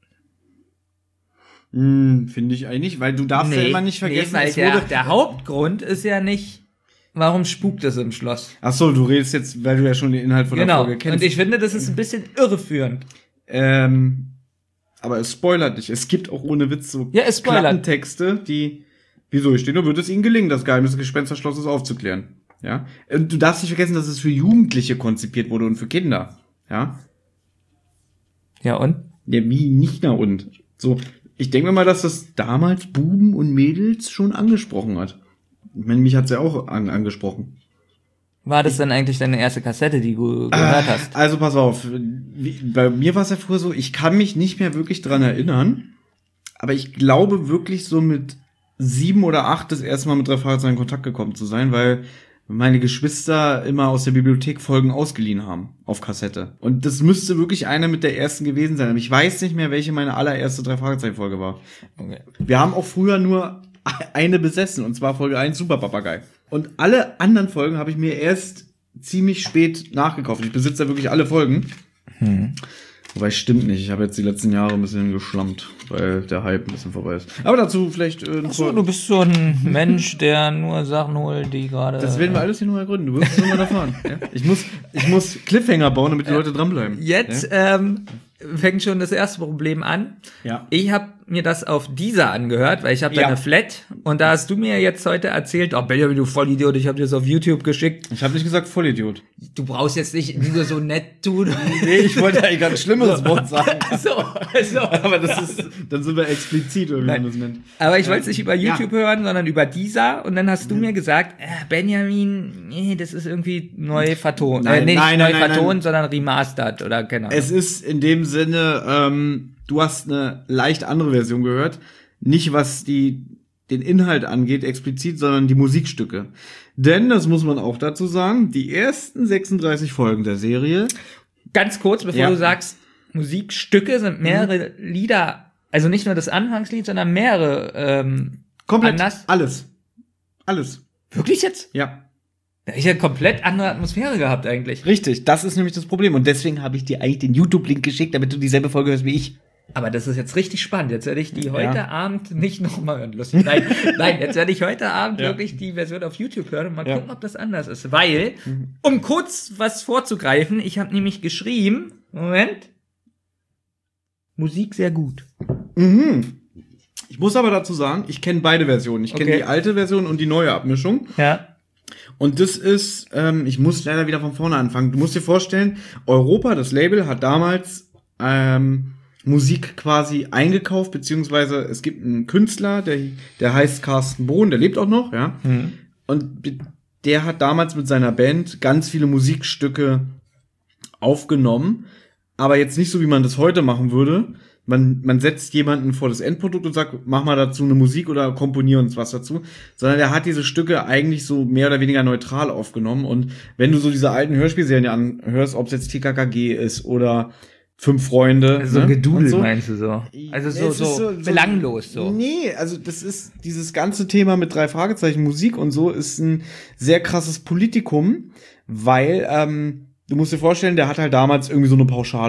Hm, finde ich eigentlich, weil du darfst ja immer nicht vergessen, nee, weil es der, wurde der Hauptgrund ist ja nicht, warum spukt es im Schloss. Ach so, du redest jetzt, weil du ja schon den Inhalt von Genau. der Folge kennst. Und ich finde, das ist ein bisschen irreführend. Ähm, aber es spoilert nicht. Es gibt auch ohne Witz so Ja, es spoilert. Klappentexte, die, wieso ich stehe, nur wird es ihnen gelingen, das Geheimnis des Gespensterschlosses aufzuklären. Ja. Und du darfst nicht vergessen, dass es für Jugendliche konzipiert wurde und für Kinder. Ja. Ja, und? Ja, wie nicht na und. So, ich denke mir mal, dass das damals Buben und Mädels schon angesprochen hat. Ich meine, mich hat's ja auch an, angesprochen. War das dann eigentlich deine erste Kassette, die du gehört hast? Also pass auf, wie, bei mir war es ja früher so, ich kann mich nicht mehr wirklich dran erinnern, aber ich glaube wirklich so mit sieben oder acht das erste Mal mit drei Fragezeichen in Kontakt gekommen zu sein, weil meine Geschwister immer aus der Bibliothek Folgen ausgeliehen haben auf Kassette. Und das müsste wirklich eine mit der ersten gewesen sein. Aber ich weiß nicht mehr, welche meine allererste drei Fragezeichen Folge war. Okay. Wir haben auch früher nur eine besessen, und zwar Folge eins, Super Papagei. Und alle anderen Folgen habe ich mir erst ziemlich spät nachgekauft. Ich besitze ja wirklich alle Folgen. Hm. Wobei, stimmt nicht. Ich habe jetzt die letzten Jahre ein bisschen geschlammt, weil der Hype ein bisschen vorbei ist. Aber dazu vielleicht... Äh, Ach so, du bist so ein Mensch, der nur Sachen holt, die gerade... Das werden wir alles hier nur ergründen. Du wirst es immer erfahren. Ja? Ich muss, ich muss Cliffhanger bauen, damit die Leute dranbleiben. Jetzt ja? ähm, fängt schon das erste Problem an. Ja. Ich habe mir das auf dieser angehört, weil ich habe Ja. deine Flat. Und da hast du mir jetzt heute erzählt, oh Benjamin, du Vollidiot, ich habe dir das auf YouTube geschickt. Ich habe nicht gesagt Vollidiot. Du brauchst jetzt nicht nur so nett tun. Nee, ich wollte eigentlich ein ganz schlimmeres Wort sagen. so, so. Aber das ist, dann sind wir explizit, oder wie man das nennt. Aber ich wollte es nicht über YouTube Ja. hören, sondern über dieser. Und dann hast du mir gesagt, äh, Benjamin, nee, das ist irgendwie neu vertont. Nein, äh, nee, nein, nicht nein, neu nein, vertont, nein. sondern remastered oder keine Ahnung. Es ist in dem Sinne, ähm, du hast eine leicht andere Version gehört. Nicht was die den Inhalt angeht, explizit, sondern die Musikstücke. Denn, das muss man auch dazu sagen, die ersten sechsunddreißig Folgen der Serie... Ganz kurz, bevor Ja. du sagst, Musikstücke sind mehrere mhm. Lieder, also nicht nur das Anfangslied, sondern mehrere ähm, Komplett anders. alles. Alles. Wirklich jetzt? Ja. Da ist ja komplett andere Atmosphäre gehabt eigentlich. Richtig, das ist nämlich das Problem. Und deswegen habe ich dir eigentlich den YouTube-Link geschickt, damit du dieselbe Folge hörst wie ich. Aber das ist jetzt richtig spannend. Jetzt werde ich die heute Ja. Abend nicht nochmal hören. Lustig. Nein, nein, jetzt werde ich heute Abend Ja. wirklich die Version auf YouTube hören und mal Ja. gucken, ob das anders ist. Weil, um kurz was vorzugreifen, ich habe nämlich geschrieben, Moment, Musik sehr gut. Mhm. Ich muss aber dazu sagen, ich kenne beide Versionen. Ich kenne Okay. die alte Version und die neue Abmischung. Ja. Und das ist, ähm, ich muss leider wieder von vorne anfangen. Du musst dir vorstellen, Europa, das Label, hat damals ähm, Musik quasi eingekauft, beziehungsweise es gibt einen Künstler, der, der heißt Carsten Bohn, der lebt auch noch, ja. Mhm. Und der hat damals mit seiner Band ganz viele Musikstücke aufgenommen, aber jetzt nicht so, wie man das heute machen würde. Man, man setzt jemanden vor das Endprodukt und sagt, mach mal dazu eine Musik oder komponier uns was dazu. Sondern der hat diese Stücke eigentlich so mehr oder weniger neutral aufgenommen. Und wenn du so diese alten Hörspielserien anhörst, ob es jetzt T K K G ist oder Fünf Freunde. So ne? ein Gedudel Und so. meinst du so? Also so, Es ist so, belanglos so. Nee, also das ist, dieses ganze Thema mit drei Fragezeichen Musik und so ist ein sehr krasses Politikum, weil, ähm, du musst dir vorstellen, der hat halt damals irgendwie so eine pauschale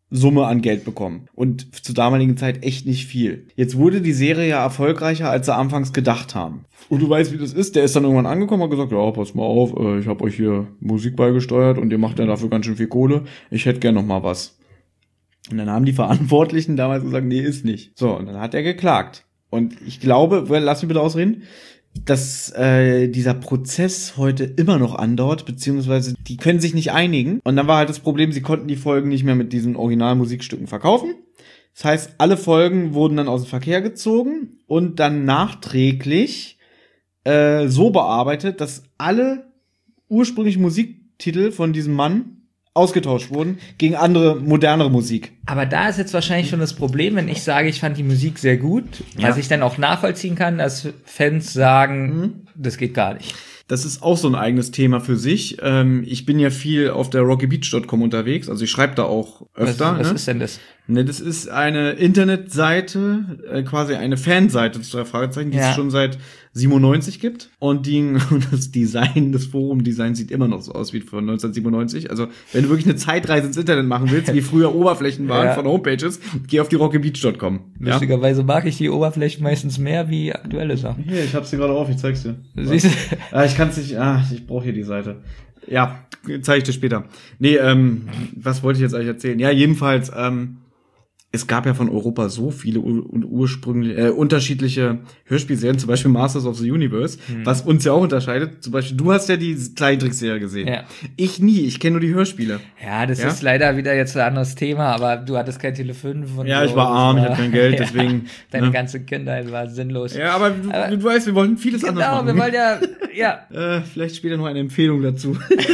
Summe an Geld bekommen. Und zur damaligen Zeit echt nicht viel. Jetzt wurde die Serie ja erfolgreicher, als sie anfangs gedacht haben. Und du weißt, wie das ist. Der ist dann irgendwann angekommen und gesagt, ja, pass mal auf, ich habe euch hier Musik beigesteuert und ihr macht ja dafür ganz schön viel Kohle. Ich hätte gern noch mal was. Und dann haben die Verantwortlichen damals gesagt, nee, ist nicht. So, und dann hat er geklagt. Und ich glaube, lass mich bitte ausreden, dass äh, dieser Prozess heute immer noch andauert, beziehungsweise die können sich nicht einigen. Und dann war halt das Problem, sie konnten die Folgen nicht mehr mit diesen Originalmusikstücken verkaufen. Das heißt, alle Folgen wurden dann aus dem Verkehr gezogen und dann nachträglich äh, so bearbeitet, dass alle ursprünglichen Musiktitel von diesem Mann ausgetauscht wurden gegen andere, modernere Musik. Aber da ist jetzt wahrscheinlich schon das Problem, wenn ich sage, ich fand die Musik sehr gut, ja. was ich dann auch nachvollziehen kann, dass Fans sagen, mhm. das geht gar nicht. Das ist auch so ein eigenes Thema für sich. Ähm, ich bin ja viel auf der rocky beach punkt com unterwegs, also ich schreibe da auch öfter. Was, was ne? ist denn das? Ne, das ist eine Internetseite, äh, quasi eine Fanseite, das drei Fragezeichen, die ja. es schon seit siebenundneunzig gibt. Und die, und das Design, das Forum-Design sieht immer noch so aus wie von neunzehnhundertsiebenundneunzig. Also, wenn du wirklich eine Zeitreise ins Internet machen willst, wie früher Oberflächen waren ja. von Homepages, geh auf die rocky beach punkt com. Lustigerweise ja? mag ich die Oberflächen meistens mehr wie aktuelle Sachen. Hier, ich hab's dir gerade auf, ich zeig's dir. Siehst du? Ah, ich kann's nicht, ah, ich brauche hier die Seite. Ja, zeige ich dir später. Nee, ähm, was wollte ich jetzt eigentlich erzählen? Ja, jedenfalls, ähm, es gab ja von Europa so viele ur- ursprüngliche, äh, unterschiedliche Hörspielserien, zum Beispiel Masters of the Universe, hm. was uns ja auch unterscheidet. Zum Beispiel, du hast ja die Zeichentrickserie gesehen. Ja. Ich nie, ich kenne nur die Hörspiele. Ja, das ja? ist leider wieder jetzt ein anderes Thema, aber du hattest kein Tele fünf. Und ja, so. ich war arm, war, ich hatte kein Geld, ja, deswegen. Deine ne? ganze Kindheit war sinnlos. Ja, aber du, aber du weißt, wir wollten vieles genau, anderes machen. Genau, wir wollen ja, ja. äh, vielleicht später noch eine Empfehlung dazu.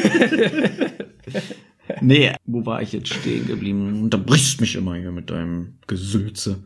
Nee, wo war ich jetzt stehen geblieben? Unterbrichst mich immer hier mit deinem Gesülze.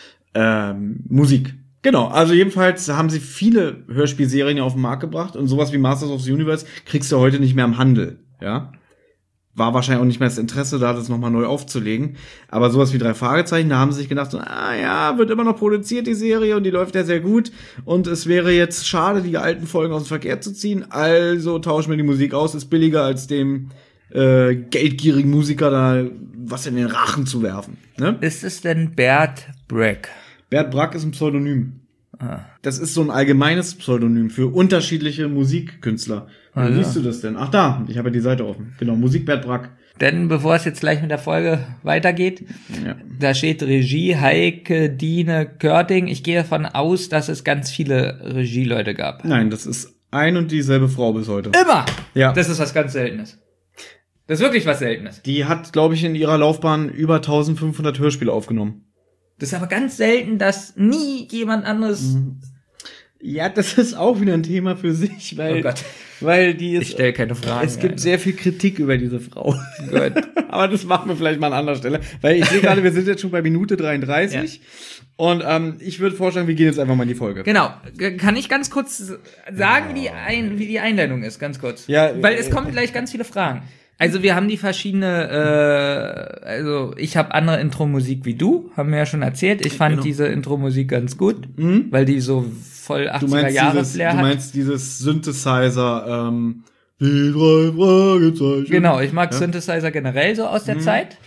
Ähm, Musik. Genau, also jedenfalls haben sie viele Hörspielserien auf den Markt gebracht und sowas wie Masters of the Universe kriegst du heute nicht mehr im Handel, ja. War wahrscheinlich auch nicht mehr das Interesse, da das nochmal neu aufzulegen. Aber sowas wie drei Fragezeichen, da haben sie sich gedacht, so, ah ja, wird immer noch produziert, die Serie, und die läuft ja sehr gut. Und es wäre jetzt schade, die alten Folgen aus dem Verkehr zu ziehen. Also tauschen wir die Musik aus, ist billiger als dem äh, geldgierigen Musiker da was in den Rachen zu werfen. Ne? Ist es denn Bert Brack? Bert Brack ist ein Pseudonym. Ah. Das ist so ein allgemeines Pseudonym für unterschiedliche Musikkünstler. Wo ah, siehst ja. du das denn? Ach da, ich habe ja die Seite offen. Genau, Musik Bert Brack. Denn bevor es jetzt gleich mit der Folge weitergeht, ja. da steht Regie Heike Dine Körting. Ich gehe davon aus, dass es ganz viele Regieleute gab. Nein, das ist ein und dieselbe Frau bis heute. Immer! Ja. Das ist was ganz Seltenes. Das ist wirklich was Seltenes. Die hat, glaube ich, in ihrer Laufbahn über eintausendfünfhundert Hörspiele aufgenommen. Das ist aber ganz selten, dass nie jemand anderes... Mhm. Ja, das ist auch wieder ein Thema für sich, weil, oh Gott. weil die ist, ich stelle keine Fragen. Es gibt ein. sehr viel Kritik über diese Frau. Gut. Aber das machen wir vielleicht mal an anderer Stelle, weil ich sehe gerade, wir sind jetzt schon bei Minute dreiunddreißig. Ja. Und ähm, ich würde vorschlagen, wir gehen jetzt einfach mal in die Folge. Genau. Kann ich ganz kurz sagen, wie die, Ein- wie die Einleitung ist, ganz kurz? Ja. Weil es kommen gleich ganz viele Fragen. Also wir haben die verschiedene, äh, also ich habe andere Intro-Musik wie du, haben wir ja schon erzählt. Ich fand genau. diese Intro-Musik ganz gut, mhm. weil die so voll achtziger-Jahres-Flair hat. Du meinst dieses Synthesizer, ähm, die drei Fragezeichen. Genau, ich mag ja? Synthesizer generell so aus der mhm. Zeit.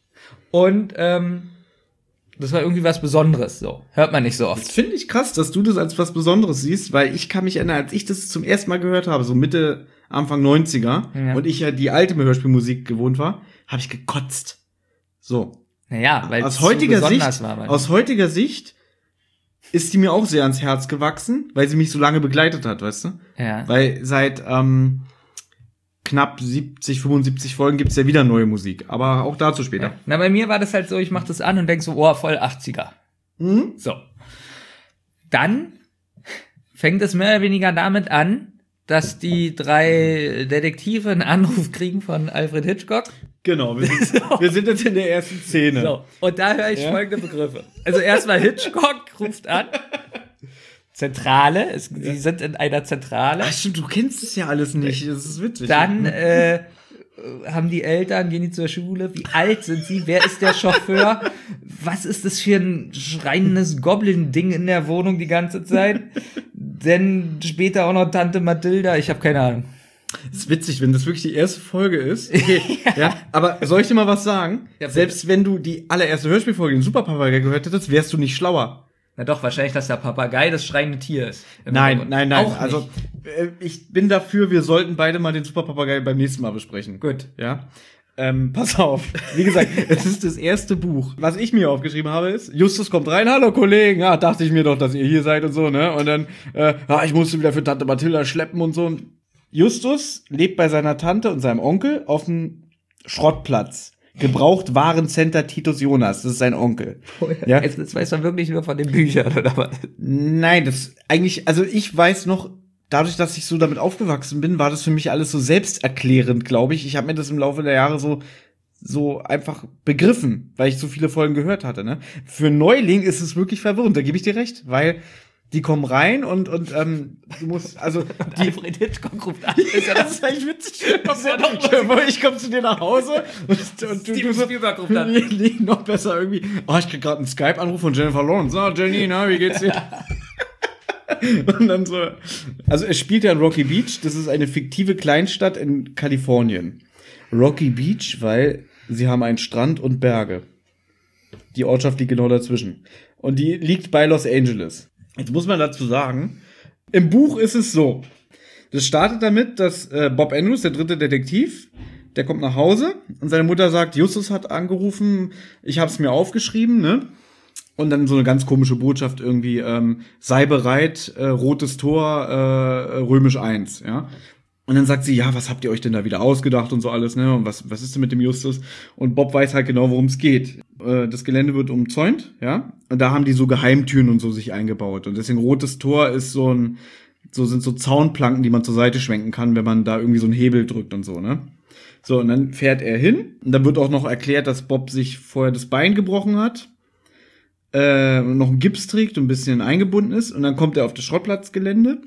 Und ähm, das war irgendwie was Besonderes, so. Hört man nicht so oft. Das finde ich krass, dass du das als was Besonderes siehst, weil ich kann mich erinnern, als ich das zum ersten Mal gehört habe, so Mitte, Anfang neunziger, ja. und ich ja die alte Hörspielmusik gewohnt war, habe ich gekotzt. So. Naja, weil aus heutiger so Sicht, war. Aus heutiger Sicht ist die mir auch sehr ans Herz gewachsen, weil sie mich so lange begleitet hat, weißt du? Ja. Weil seit ähm, knapp siebzig, fünfundsiebzig Folgen gibt's ja wieder neue Musik. Aber auch dazu später. Ja. Na, bei mir war das halt so, ich mach das an und denk so, oh, voll achtziger. Mhm. So. Dann fängt es mehr oder weniger damit an, dass die drei Detektive einen Anruf kriegen von Alfred Hitchcock. Genau, wir sind, so. wir sind jetzt in der ersten Szene. So. Und da höre ich ja? folgende Begriffe. Also erstmal Hitchcock ruft an. Zentrale, es, sie sind in einer Zentrale. Ach stimmt, du kennst es ja alles nicht, das ist witzig. Dann äh, haben die Eltern, gehen die zur Schule, wie alt sind sie, wer ist der Chauffeur, was ist das für ein schreiendes Goblin-Ding in der Wohnung die ganze Zeit, denn später auch noch Tante Mathilda, ich habe keine Ahnung. Das ist witzig, wenn das wirklich die erste Folge ist. Okay, ja. ja. Aber soll ich dir mal was sagen? Ja, selbst wenn du die allererste Hörspielfolge, den Superpapagei gehört hättest, wärst du nicht schlauer. Na doch, wahrscheinlich, dass der Papagei das schreiende Tier ist. Nein, nein, nein. Auch also, äh, ich bin dafür, wir sollten beide mal den Superpapagei beim nächsten Mal besprechen. Gut. Ja. Ähm, pass auf. Wie gesagt, es ist das erste Buch. Was ich mir aufgeschrieben habe, ist, Justus kommt rein, hallo Kollegen, ja, dachte ich mir doch, dass ihr hier seid und so, ne? Und dann, äh, ja, ich musste wieder für Tante Mathilda schleppen und so. Justus lebt bei seiner Tante und seinem Onkel auf dem Schrottplatz. Gebrauchtwarencenter Titus Jonas, das ist sein Onkel. Oh ja. Ja? Jetzt, jetzt weiß man wirklich nur von den Büchern, oder was? Nein, das eigentlich, also ich weiß noch, dadurch, dass ich so damit aufgewachsen bin, war das für mich alles so selbsterklärend, glaube ich. Ich habe mir das im Laufe der Jahre so so einfach begriffen, weil ich so viele Folgen gehört hatte, ne? Für einen Neuling ist es wirklich verwirrend, da gebe ich dir recht, weil die kommen rein und und ähm, du musst also die Alfred Hitchcock ruft an. Ist ja das, das ist eigentlich witzig. Das ist ja noch ich komme zu dir nach Hause und, und du, du so ruft an. Nee, noch besser irgendwie. Oh, ich krieg gerade einen Skype-Anruf von Jennifer Lawrence. Na, Jenny, na, wie geht's dir? Und dann so, also es spielt ja in Rocky Beach. Das ist eine fiktive Kleinstadt in Kalifornien. Rocky Beach, weil sie haben einen Strand und Berge. Die Ortschaft liegt genau dazwischen. Und die liegt bei Los Angeles. Jetzt muss man dazu sagen, im Buch ist es so. Das startet damit, dass äh, Bob Andrews, der dritte Detektiv, der kommt nach Hause und seine Mutter sagt, Justus hat angerufen, ich habe es mir aufgeschrieben, ne? Und dann so eine ganz komische Botschaft irgendwie, ähm, sei bereit, äh, rotes Tor, äh, römisch eins, ja? Und dann sagt sie, ja, was habt ihr euch denn da wieder ausgedacht und so alles, ne? Und was, was ist denn mit dem Justus? Und Bob weiß halt genau, worum es geht. Äh, das Gelände wird umzäunt, ja? Und da haben die so Geheimtüren und so sich eingebaut. Und deswegen rotes Tor ist so ein, so sind so Zaunplanken, die man zur Seite schwenken kann, wenn man da irgendwie so einen Hebel drückt und so, ne? So, und dann fährt er hin. Und dann wird auch noch erklärt, dass Bob sich vorher das Bein gebrochen hat. Äh, und noch einen Gips trägt und ein bisschen eingebunden ist. Und dann kommt er auf das Schrottplatzgelände.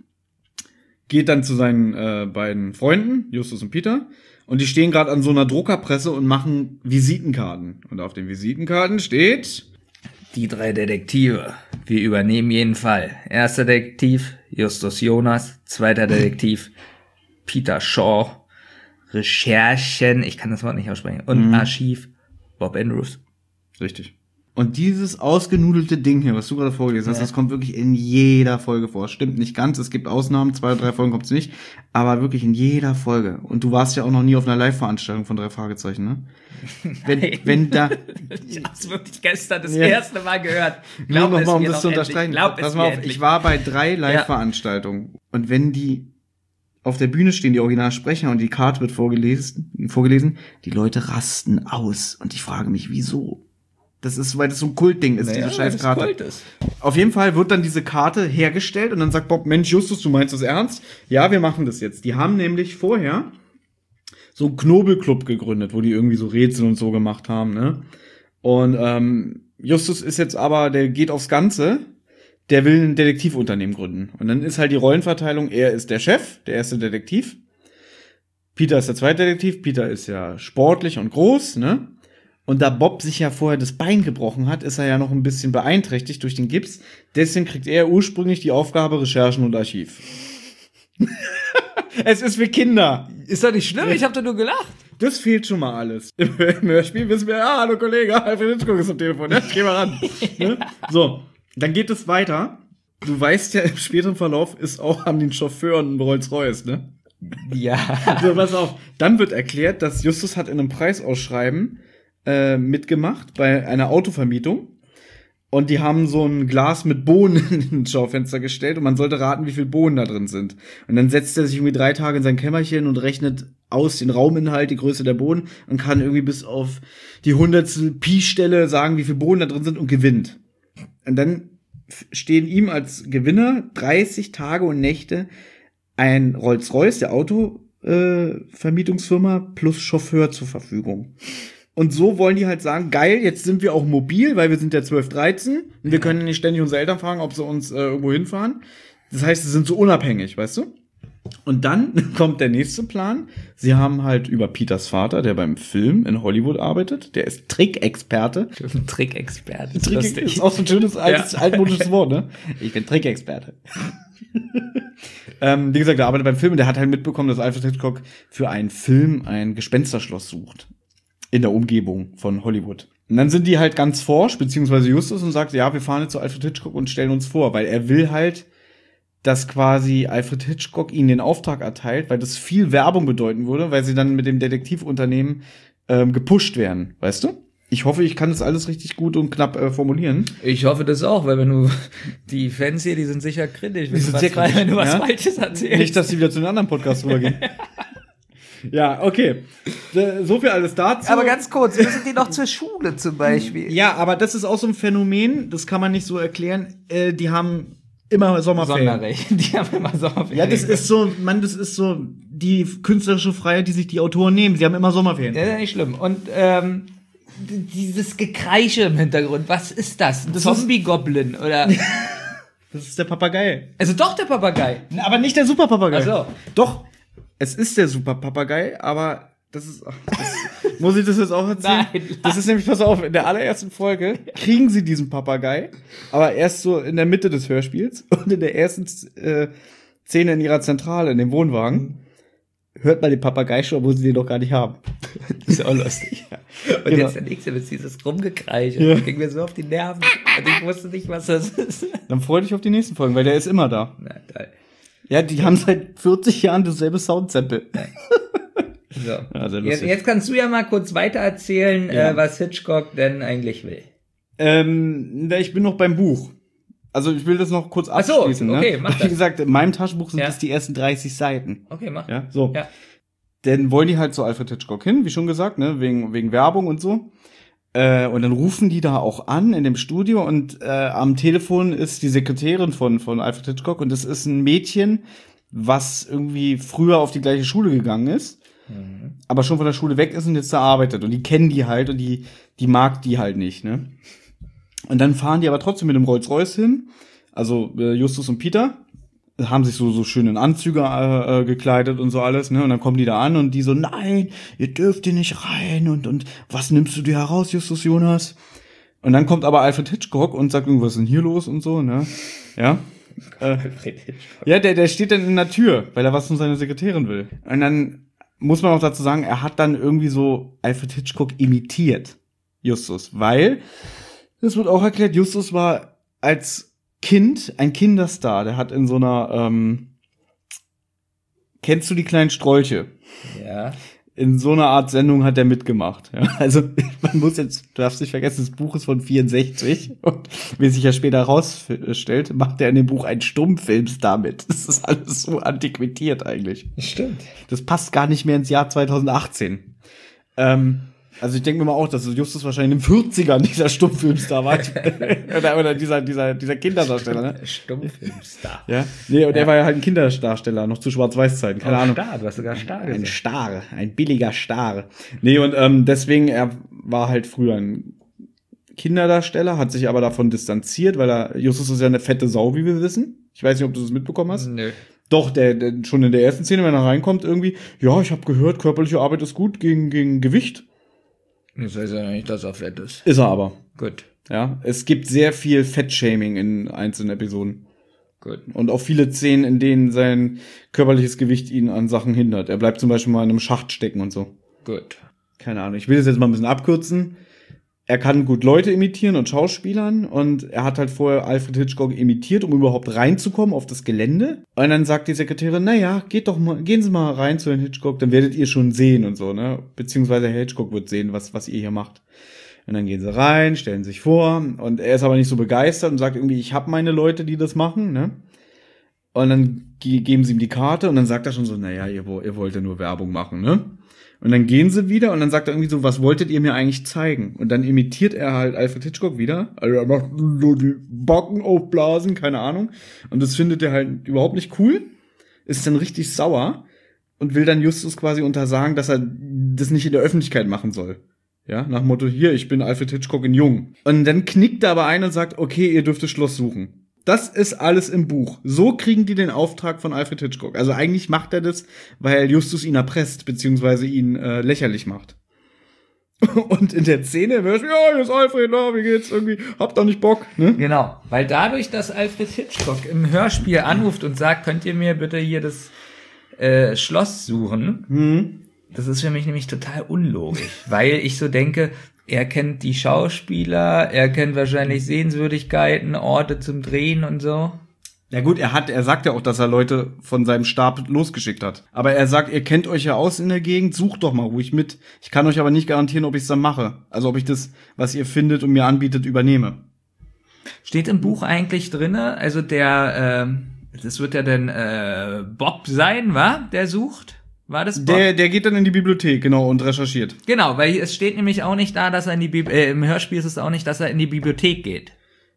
Geht dann zu seinen äh, beiden Freunden, Justus und Peter, und die stehen gerade an so einer Druckerpresse und machen Visitenkarten. Und auf den Visitenkarten steht: Die drei Detektive. Wir übernehmen jeden Fall. Erster Detektiv, Justus Jonas. Zweiter Detektiv, Peter Shaw. Recherchen, ich kann das Wort nicht aussprechen. Und mhm. Archiv, Bob Andrews. Richtig. Und dieses ausgenudelte Ding hier, was du gerade vorgelesen hast, ja. Das kommt wirklich in jeder Folge vor. Stimmt nicht ganz, es gibt Ausnahmen, zwei oder drei Folgen kommt es nicht, aber wirklich in jeder Folge. Und du warst ja auch noch nie auf einer Live-Veranstaltung von drei Fragezeichen, ne? Wenn, wenn da... Ich hab's wirklich gestern das ja. erste Mal gehört. Glaub Nur noch mal, um das zu unterstreichen. Pass mal auf, endlich. Ich war bei drei Live-Veranstaltungen. Ja. Und wenn die auf der Bühne stehen, die Originalsprecher, und die Karte wird vorgelesen, vorgelesen, die Leute rasten aus. Und ich frage mich, wieso? Das ist, weil das so ein Kultding ist, naja, diese Scheißkarte. Kult ist. Auf jeden Fall wird dann diese Karte hergestellt und dann sagt Bob, Mensch, Justus, du meinst das ernst? Ja, wir machen das jetzt. Die haben nämlich vorher so einen Knobelclub gegründet, wo die irgendwie so Rätsel und so gemacht haben, ne? Und ähm, Justus ist jetzt aber, der geht aufs Ganze, der will ein Detektivunternehmen gründen. Und dann ist halt die Rollenverteilung, er ist der Chef, der erste Detektiv. Peter ist der zweite Detektiv, Peter ist ja sportlich und groß, ne? Und da Bob sich ja vorher das Bein gebrochen hat, ist er ja noch ein bisschen beeinträchtigt durch den Gips. Deswegen kriegt er ursprünglich die Aufgabe Recherchen und Archiv. Es ist für Kinder. Ist doch nicht schlimm, ich hab da nur gelacht. Das fehlt schon mal alles. Im Hörspiel wissen wir, ah, hallo Kollege, Alfred Hitchcock ist am Telefon, ja, geh mal ran. Ne? So, dann geht es weiter. Du weißt ja, im späteren Verlauf ist auch an den Chauffeuren ein Rolls-Royce, ne? Ja. So, pass auf. Dann wird erklärt, dass Justus hat in einem Preisausschreiben mitgemacht bei einer Autovermietung und die haben so ein Glas mit Bohnen ins Schaufenster gestellt und man sollte raten, wie viel Bohnen da drin sind. Und dann setzt er sich irgendwie drei Tage in sein Kämmerchen und rechnet aus den Rauminhalt, die Größe der Bohnen und kann irgendwie bis auf die hundertstel Pi-Stelle sagen, wie viel Bohnen da drin sind und gewinnt. Und dann stehen ihm als Gewinner dreißig Tage und Nächte ein Rolls-Royce, der Autovermietungsfirma, äh, plus Chauffeur zur Verfügung. Und so wollen die halt sagen, geil, jetzt sind wir auch mobil, weil wir sind ja zwölf, dreizehn. Und wir können nicht ständig unsere Eltern fragen, ob sie uns äh, irgendwo hinfahren. Das heißt, sie sind so unabhängig, weißt du? Und dann kommt der nächste Plan. Sie haben halt über Peters Vater, der beim Film in Hollywood arbeitet. Der ist Trickexperte. Trickexperte. Trick ist auch so ein schönes altes, ja. altmodisches Wort, ne? Ich bin Trickexperte. ähm, wie gesagt, der arbeitet beim Film und der hat halt mitbekommen, dass Alfred Hitchcock für einen Film ein Gespensterschloss sucht. In der Umgebung von Hollywood. Und dann sind die halt ganz forsch, beziehungsweise Justus, und sagt, ja, wir fahren jetzt zu Alfred Hitchcock und stellen uns vor, weil er will halt, dass quasi Alfred Hitchcock ihnen den Auftrag erteilt, weil das viel Werbung bedeuten würde, weil sie dann mit dem Detektivunternehmen ähm, gepusht werden, weißt du? Ich hoffe, ich kann das alles richtig gut und knapp äh, formulieren. Ich hoffe das auch, weil wenn du die Fans hier, die sind sicher kritisch, wenn, Die sind du, was, sehr kritisch, wenn du was ja? Falsches erzählst. Nicht, dass sie wieder zu einem anderen Podcast rübergehen. Ja, okay. So viel alles dazu. Aber ganz kurz, müssen die noch zur Schule zum Beispiel? Ja, aber das ist auch so ein Phänomen, das kann man nicht so erklären. Äh, die haben immer Sommerferien. Sonderrecht. Die haben immer Sommerferien. Ja, das ist so, Mann, das ist so die künstlerische Freiheit, die sich die Autoren nehmen. Sie haben immer Sommerferien. Ja, nicht schlimm. Und ähm, dieses Gekreische im Hintergrund, was ist das? Ein Das Zombie-Goblin oder? Das ist der Papagei. Also doch der Papagei. Aber nicht der Superpapagei. Ach so. Doch, es ist der Superpapagei, aber das ist, ach, das, muss ich das jetzt auch erzählen? Nein. Das ist nämlich, pass auf, in der allerersten Folge kriegen sie diesen Papagei, aber erst so in der Mitte des Hörspiels und in der ersten äh, Szene in ihrer Zentrale, in dem Wohnwagen, hört man den Papagei schon, wo sie den noch gar nicht haben. Das ist auch lustig. Und Genau. jetzt der nächste mit dieses Rumgekreische. Ja. Das ging mir so auf die Nerven. Und ich wusste nicht, was das ist. Dann freu dich auf die nächsten Folgen, weil der ist immer da. Na, toll. Ja, die haben seit vierzig Jahren dasselbe Soundsample. So. Ja, sehr Jetzt, lustig. jetzt kannst du ja mal kurz weiter erzählen, Ja. äh, was Hitchcock denn eigentlich will. Ähm, ich bin noch beim Buch. Also ich will das noch kurz Ach so, abschließen. okay, ne? mach Wie das. gesagt, in meinem Taschenbuch sind Ja. das die ersten dreißig Seiten. Okay, mach. Ja, so. Ja. Dann wollen die halt zu Alfred Hitchcock hin, wie schon gesagt, ne, wegen wegen Werbung und so. Äh, und dann rufen die da auch an in dem Studio und äh, am Telefon ist die Sekretärin von von Alfred Hitchcock und das ist ein Mädchen, was irgendwie früher auf die gleiche Schule gegangen ist, Mhm. aber schon von der Schule weg ist und jetzt da arbeitet und die kennen die halt und die die mag die halt nicht, ne? Und dann fahren die aber trotzdem mit dem Rolls-Royce hin, also äh, Justus und Peter haben sich so so schön in Anzüge äh, äh, gekleidet und so alles, ne? Und dann kommen die da an und die so, nein, ihr dürft hier nicht rein und und was nimmst du dir heraus, Justus Jonas? Und dann kommt aber Alfred Hitchcock und sagt irgendwas ist denn hier los und so, ne? Ja. Äh, ja, der der steht dann in der Tür, weil er was von seiner Sekretärin will. Und dann muss man auch dazu sagen, er hat dann irgendwie so Alfred Hitchcock imitiert, Justus, weil das wird auch erklärt, Justus war als Kind, ein Kinderstar, der hat in so einer, ähm, kennst du die kleinen Strolche? Ja. In so einer Art Sendung hat er mitgemacht. Ja, also man muss jetzt, du darfst nicht vergessen, das Buch ist von vierundsechzig und wie sich ja später herausstellt, macht er in dem Buch einen Stummfilmstar mit. Das ist alles so antiquiert eigentlich. Stimmt. Das passt gar nicht mehr ins Jahr zweitausendachtzehn. Ähm, also ich denke mir mal auch, dass Justus wahrscheinlich in den vierzigern dieser Stummfilmstar war. oder, oder dieser, dieser, dieser Kinderdarsteller, ne? Stummfilmstar. Ja. Nee, und Ja. er war ja halt ein Kinderdarsteller, noch zu Schwarz-Weiß-Zeiten, keine Oh, Ahnung. Star, du hast sogar Star Ein gesagt. Star, ein billiger Star. Nee, und ähm, deswegen, er war halt früher ein Kinderdarsteller, hat sich aber davon distanziert, weil er, Justus ist ja eine fette Sau, wie wir wissen. Ich weiß nicht, ob du das mitbekommen hast. Nö. Doch, der, der schon in der ersten Szene, wenn er reinkommt, irgendwie, ja, ich habe gehört, körperliche Arbeit ist gut gegen, gegen Gewicht. Das heißt ja nicht, dass er fett ist. Ist er aber. Gut. Ja, es gibt sehr viel Fettshaming in einzelnen Episoden. Gut. Und auch viele Szenen, in denen sein körperliches Gewicht ihn an Sachen hindert. Er bleibt zum Beispiel mal in einem Schacht stecken und so. Gut. Keine Ahnung. Ich will das jetzt mal ein bisschen abkürzen. Er kann gut Leute imitieren und Schauspielern und er hat halt vorher Alfred Hitchcock imitiert, um überhaupt reinzukommen auf das Gelände. Und dann sagt die Sekretärin, na ja, geht doch mal, gehen Sie mal rein zu Herrn Hitchcock, dann werdet ihr schon sehen und so, ne? Beziehungsweise Herr Hitchcock wird sehen, was, was ihr hier macht. Und dann gehen sie rein, stellen sich vor und er ist aber nicht so begeistert und sagt irgendwie, ich habe meine Leute, die das machen, ne? Und dann ge- geben sie ihm die Karte und dann sagt er schon so, naja, ihr, wo- ihr wollt ja nur Werbung machen, ne? Und dann gehen sie wieder und dann sagt er irgendwie so, was wolltet ihr mir eigentlich zeigen? Und dann imitiert er halt Alfred Hitchcock wieder. Also er macht so die Backen aufblasen, keine Ahnung. Und das findet er halt überhaupt nicht cool. Ist dann richtig sauer und will dann Justus quasi untersagen, dass er das nicht in der Öffentlichkeit machen soll. Ja, nach dem Motto, hier, ich bin Alfred Hitchcock in Jung. Und dann knickt er aber ein und sagt, okay, ihr dürft das Schloss suchen. Das ist alles im Buch. So kriegen die den Auftrag von Alfred Hitchcock. Also eigentlich macht er das, weil Justus ihn erpresst, beziehungsweise ihn äh, lächerlich macht. Und in der Szene im Hörspiel, ja, hier ist Alfred, na, wie geht's irgendwie, habt doch nicht Bock, ne? Genau, weil dadurch, dass Alfred Hitchcock im Hörspiel anruft und sagt, könnt ihr mir bitte hier das äh, Schloss suchen, Mhm. das ist für mich nämlich total unlogisch, weil ich so denke, er kennt die Schauspieler, er kennt wahrscheinlich Sehenswürdigkeiten, Orte zum Drehen und so. Ja gut, er hat, er sagt ja auch, dass er Leute von seinem Stab losgeschickt hat. Aber er sagt, ihr kennt euch ja aus in der Gegend, sucht doch mal ruhig mit. Ich kann euch aber nicht garantieren, ob ich es dann mache. Also ob ich das, was ihr findet und mir anbietet, übernehme. Steht im Buch eigentlich drinne, also der, ähm, das wird ja dann äh, Bob sein, wa? Der sucht? War das Bob? Der, der geht dann in die Bibliothek, genau, und recherchiert. Genau, weil es steht nämlich auch nicht da, dass er in die Bib äh, im Hörspiel ist es auch nicht, dass er in die Bibliothek geht.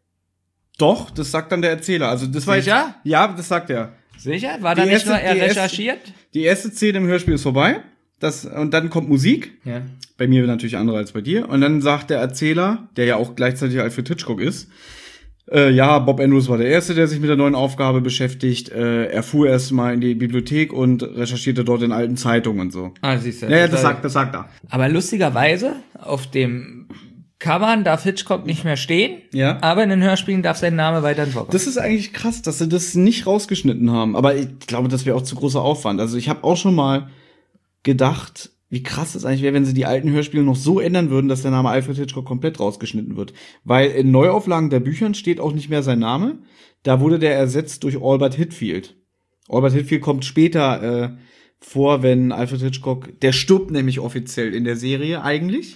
Doch, das sagt dann der Erzähler. Also das war Sicher? Jetzt, ja, das sagt er. Sicher? War da Die nicht erste- nur er die erste- recherchiert? Die erste Szene im Hörspiel ist vorbei. Das, und dann kommt Musik. Ja. Bei mir natürlich andere als bei dir. Und dann sagt der Erzähler, der ja auch gleichzeitig Alfred Hitchcock ist, äh, ja, Bob Andrews war der Erste, der sich mit der neuen Aufgabe beschäftigt. Äh, er fuhr erst mal in die Bibliothek und recherchierte dort in alten Zeitungen und so. Ah, siehst du. Ja, ja, das sagt, das sagt er. Aber lustigerweise, auf dem Covern darf Hitchcock nicht mehr stehen, Ja. aber in den Hörspielen darf sein Name weiterhin vorkommen. Das ist eigentlich krass, dass sie das nicht rausgeschnitten haben. Aber ich glaube, das wäre auch zu großer Aufwand. Also ich habe auch schon mal gedacht, wie krass es eigentlich wäre, wenn sie die alten Hörspiele noch so ändern würden, dass der Name Alfred Hitchcock komplett rausgeschnitten wird. Weil in Neuauflagen der Büchern steht auch nicht mehr sein Name. Da wurde der ersetzt durch Albert Hitfield. Albert Hitfield kommt später äh, vor, wenn Alfred Hitchcock, der stirbt nämlich offiziell in der Serie eigentlich.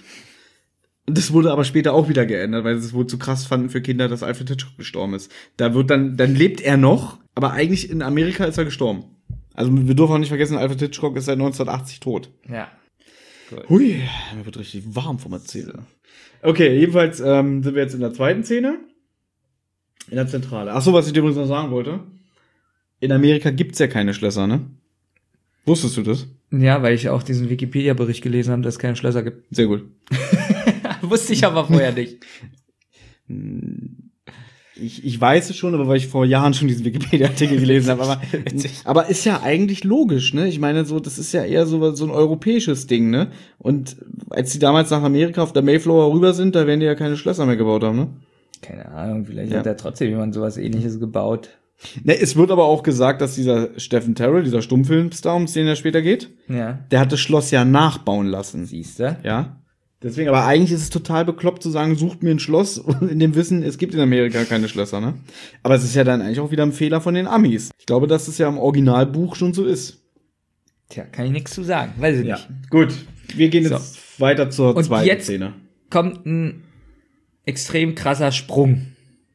Das wurde aber später auch wieder geändert, weil sie es wohl zu krass fanden für Kinder, dass Alfred Hitchcock gestorben ist. Da wird dann, dann lebt er noch, aber eigentlich in Amerika ist er gestorben. Also wir dürfen auch nicht vergessen, Alfred Hitchcock ist seit neunzehnhundertachtzig tot. Ja. Hui, mir wird richtig warm vom Erzählen. Okay, jedenfalls ähm, sind wir jetzt in der zweiten Szene. In der Zentrale. Ach so, was ich dir übrigens noch sagen wollte. In Amerika gibt's ja keine Schlösser, ne? Wusstest du das? Ja, weil ich auch diesen Wikipedia-Bericht gelesen habe, dass es keine Schlösser gibt. Sehr gut. Wusste ich aber vorher nicht. Ich, ich weiß es schon, aber weil ich vor Jahren schon diesen Wikipedia-Artikel gelesen habe. Aber, aber ist ja eigentlich logisch, ne? Ich meine, so, das ist ja eher so, so ein europäisches Ding, ne? Und als die damals nach Amerika auf der Mayflower rüber sind, da werden die ja keine Schlösser mehr gebaut haben, ne? Keine Ahnung, vielleicht Ja. hat er trotzdem jemand sowas Ähnliches gebaut. Ne, es wird aber auch gesagt, dass dieser Stephen Terrell, dieser Stummfilmstar, um den er später geht, Ja. der hat das Schloss ja nachbauen lassen. Siehste? Ja. Deswegen, aber eigentlich ist es total bekloppt zu sagen, sucht mir ein Schloss in dem Wissen, es gibt in Amerika keine Schlösser, ne? Aber es ist ja dann eigentlich auch wieder ein Fehler von den Amis. Ich glaube, dass es ja im Originalbuch schon so ist. Tja, kann ich nichts zu sagen. Weiß ich nicht. Gut. Wir gehen jetzt weiter zur Und zweiten jetzt- Szene. Kommt ein extrem krasser Sprung.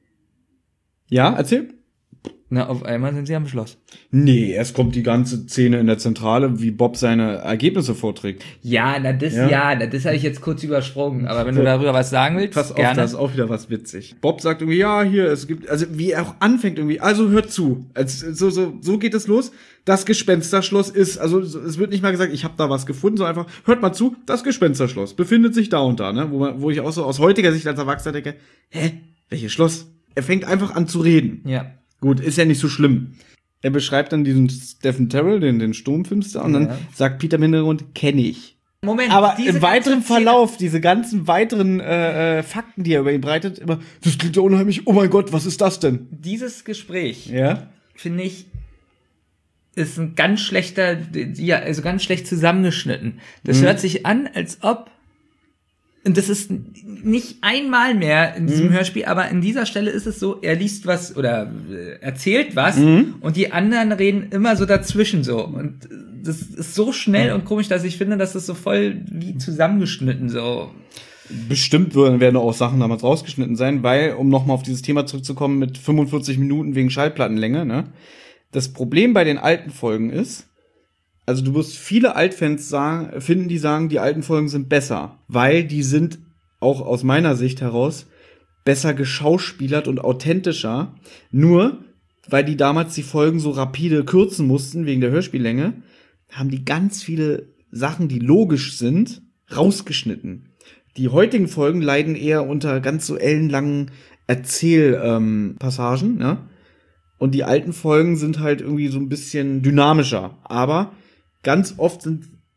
Ja, erzähl. Na, auf einmal sind sie am Schloss. Nee, erst kommt die ganze Szene in der Zentrale, wie Bob seine Ergebnisse vorträgt. Ja, na das, Ja. ja, na, das habe ich jetzt kurz übersprungen. Aber wenn So. du darüber was sagen willst, Pass auf, gerne. das ist auch wieder was witzig. Bob sagt irgendwie, ja, hier, es gibt, also wie er auch anfängt irgendwie, also hört zu. Also, so, so, so geht es los. Das Gespensterschloss ist, also so, es wird nicht mal gesagt, ich habe da was gefunden, sondern einfach, hört mal zu, das Gespensterschloss befindet sich da und da, ne? Wo, man, wo ich auch so aus heutiger Sicht als Erwachsener denke, hä, welches Schloss? Er fängt einfach an zu reden. Ja. Gut, ist ja nicht so schlimm. Er beschreibt dann diesen Stephen Terrell, den, den Sturmfilmstar, und Ja. dann sagt Peter im Hintergrund, kenne ich. Moment, Aber diese im weiteren ganze Szene- Verlauf, diese ganzen weiteren äh, äh, Fakten, die er über ihn breitet, immer, das klingt ja unheimlich, oh mein Gott, was ist das denn? Dieses Gespräch, Ja. finde ich, ist ein ganz schlechter, ja, also ganz schlecht zusammengeschnitten. Das Mhm. hört sich an, als ob, und das ist nicht einmal mehr in diesem Mhm. Hörspiel, aber in dieser Stelle ist es so, er liest was oder äh, erzählt was Mhm. und die anderen reden immer so dazwischen so. Und das ist so schnell und komisch, dass ich finde, dass das so voll wie zusammengeschnitten so. Bestimmt würden, werden auch Sachen damals rausgeschnitten sein, weil, um nochmal auf dieses Thema zurückzukommen, mit fünfundvierzig Minuten wegen Schallplattenlänge, ne? Das Problem bei den alten Folgen ist, also du wirst viele Altfans sagen, finden, die sagen, die alten Folgen sind besser, weil die sind auch aus meiner Sicht heraus besser geschauspielert und authentischer. Nur, weil die damals die Folgen so rapide kürzen mussten, wegen der Hörspiellänge, haben die ganz viele Sachen, die logisch sind, rausgeschnitten. Die heutigen Folgen leiden eher unter ganz so ellenlangen Erzählpassagen, ähm, Passagen, ne? Und die alten Folgen sind halt irgendwie so ein bisschen dynamischer. Aber ganz oft sind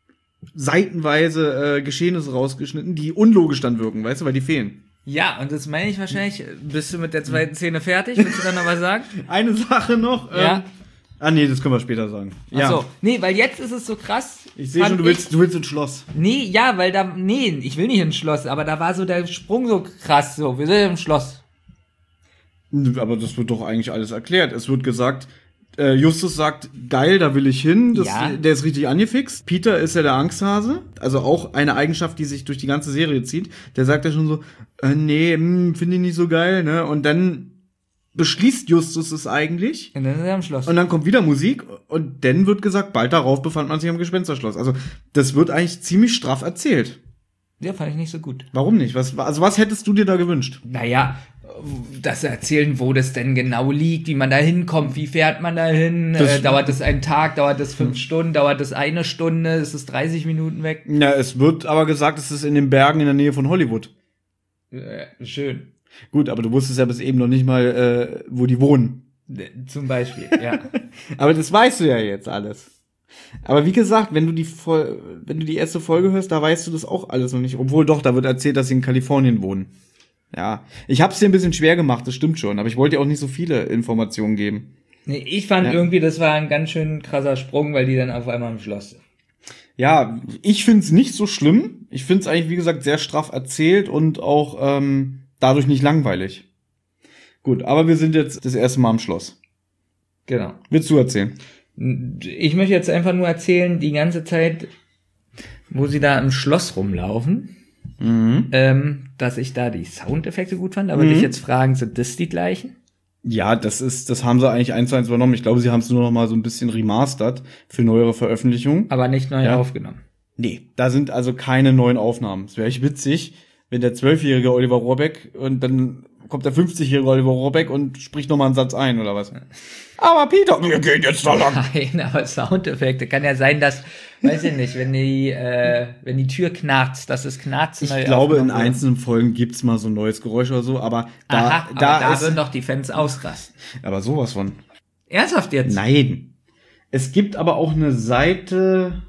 seitenweise äh, Geschehnisse rausgeschnitten, die unlogisch dann wirken, weißt du, weil die fehlen. Ja, und das meine ich wahrscheinlich. Bist du mit der zweiten Szene fertig? Willst du dann noch was sagen? Eine Sache noch. Ähm, Ja. Ah, nee, das können wir später sagen. Ja. Ach so. Nee, weil jetzt ist es so krass. Ich sehe fand schon, du willst, du willst ins Schloss. Nee, ja, weil da, nee, ich will nicht ins Schloss, aber da war so der Sprung so krass, so, wir sind im Schloss. Aber das wird doch eigentlich alles erklärt. Es wird gesagt, äh, Justus sagt, geil, da will ich hin. Das, Ja. Der ist richtig angefixt. Peter ist ja der Angsthase. Also auch eine Eigenschaft, die sich durch die ganze Serie zieht. Der sagt ja schon so, äh, nee, finde ich nicht so geil, ne? Und dann beschließt Justus es eigentlich. Und dann ist er am Schloss. Und dann kommt wieder Musik und dann wird gesagt, bald darauf befand man sich am Gespensterschloss. Also das wird eigentlich ziemlich straff erzählt. Ja, fand ich nicht so gut. Warum nicht? Was, also was hättest du dir da gewünscht? Naja, das erzählen, wo das denn genau liegt, wie man da hinkommt, wie fährt man da hin, äh, dauert es einen Tag, dauert es fünf Stunden, dauert es eine Stunde, ist es dreißig Minuten weg? Ja, es wird aber gesagt, es ist in den Bergen in der Nähe von Hollywood. Äh, schön. Gut, aber du wusstest ja bis eben noch nicht mal, äh, wo die wohnen. Zum Beispiel, ja. Aber das weißt du ja jetzt alles. Aber wie gesagt, wenn du die Fol- wenn du die erste Folge hörst, da weißt du das auch alles noch nicht. Obwohl doch, da wird erzählt, dass sie in Kalifornien wohnen. Ja, ich hab's dir ein bisschen schwer gemacht, das stimmt schon. Aber ich wollte dir auch nicht so viele Informationen geben. Nee, ich fand Ja. irgendwie, das war ein ganz schön krasser Sprung, weil die dann auf einmal im Schloss sind. Ja, ich find's nicht so schlimm. Ich find's eigentlich, wie gesagt, sehr straff erzählt und auch ähm, dadurch nicht langweilig. Gut, aber wir sind jetzt das erste Mal am Schloss. Genau. Willst du erzählen? Ich möchte jetzt einfach nur erzählen, die ganze Zeit, wo sie da im Schloss rumlaufen, Mhm. ähm, dass ich da die Soundeffekte gut fand, aber Mhm. dich jetzt fragen, sind das die gleichen? Ja, das ist, das haben sie eigentlich eins zu eins übernommen. Ich glaube, sie haben es nur noch mal so ein bisschen remastert für neuere Veröffentlichungen. Aber nicht neu Ja. aufgenommen. Nee, da sind also keine neuen Aufnahmen. Es wäre echt witzig, wenn der zwölfjährige Oliver Rohrbeck und dann kommt der fünfzigjährige Oliver Rohrbeck und spricht noch mal einen Satz ein oder was. Aber Peter, wir gehen jetzt da lang. Nein, aber Soundeffekte. Kann ja sein, dass, weiß ich nicht, wenn die, äh, wenn die Tür knarzt, dass es knarzt. Ich neu glaube, in aufgenommen wird. einzelnen Folgen gibt's mal so ein neues Geräusch oder so, aber da, Aha, aber da, da ist, würden doch die Fans ausrasten. aber sowas von. Ernsthaft jetzt? Nein. Es gibt aber auch eine Seite,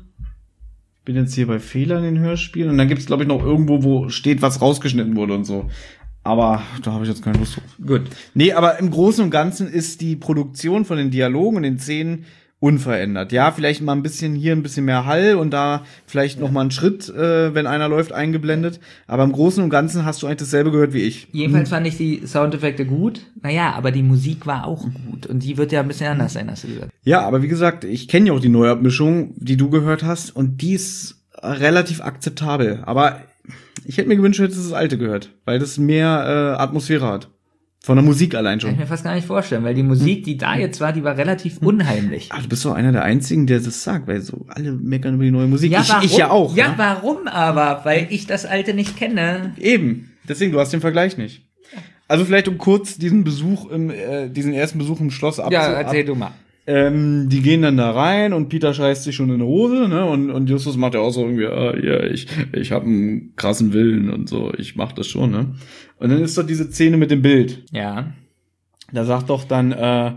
ich bin jetzt hier bei Fehlern in den Hörspielen, und dann gibt's, glaube ich, noch irgendwo, wo steht, was rausgeschnitten wurde und so. Aber da habe ich jetzt keine Lust drauf. Gut. Nee, aber im Großen und Ganzen ist die Produktion von den Dialogen und den Szenen unverändert. Ja, vielleicht mal ein bisschen hier ein bisschen mehr Hall und da vielleicht noch mal einen Schritt, äh, wenn einer läuft, eingeblendet. Aber im Großen und Ganzen hast du eigentlich dasselbe gehört wie ich. Jedenfalls fand ich die Soundeffekte gut. Naja, aber die Musik war auch gut. Und die wird ja ein bisschen anders sein, hast du gesagt. Ja, aber wie gesagt, ich kenne ja auch die Neuabmischung, die du gehört hast, und die ist relativ akzeptabel. Aber ich hätte mir gewünscht, du hättest das alte gehört, weil das mehr äh, Atmosphäre hat. Von der Musik allein Kann ich schon. mir fast gar nicht vorstellen, weil die Musik, die da jetzt war, die war relativ unheimlich. Ach, du bist doch einer der Einzigen, der das sagt, weil so alle meckern über die neue Musik. ich, warum? ich ja auch. Ja, ne? warum aber? Weil ich das alte nicht kenne. Eben. Deswegen, du hast den Vergleich nicht. Also vielleicht um kurz diesen Besuch im, äh, diesen ersten Besuch im Schloss abzu... Ja, erzähl ab, du mal. ähm, die gehen dann da rein und Peter scheißt sich schon in die Hose, ne? Und, und Justus macht ja auch so irgendwie, ah, ja, ich, ich hab einen krassen Willen und so, ich mach das schon, ne? Und dann ist doch diese Szene mit dem Bild. Ja. Da sagt doch dann äh,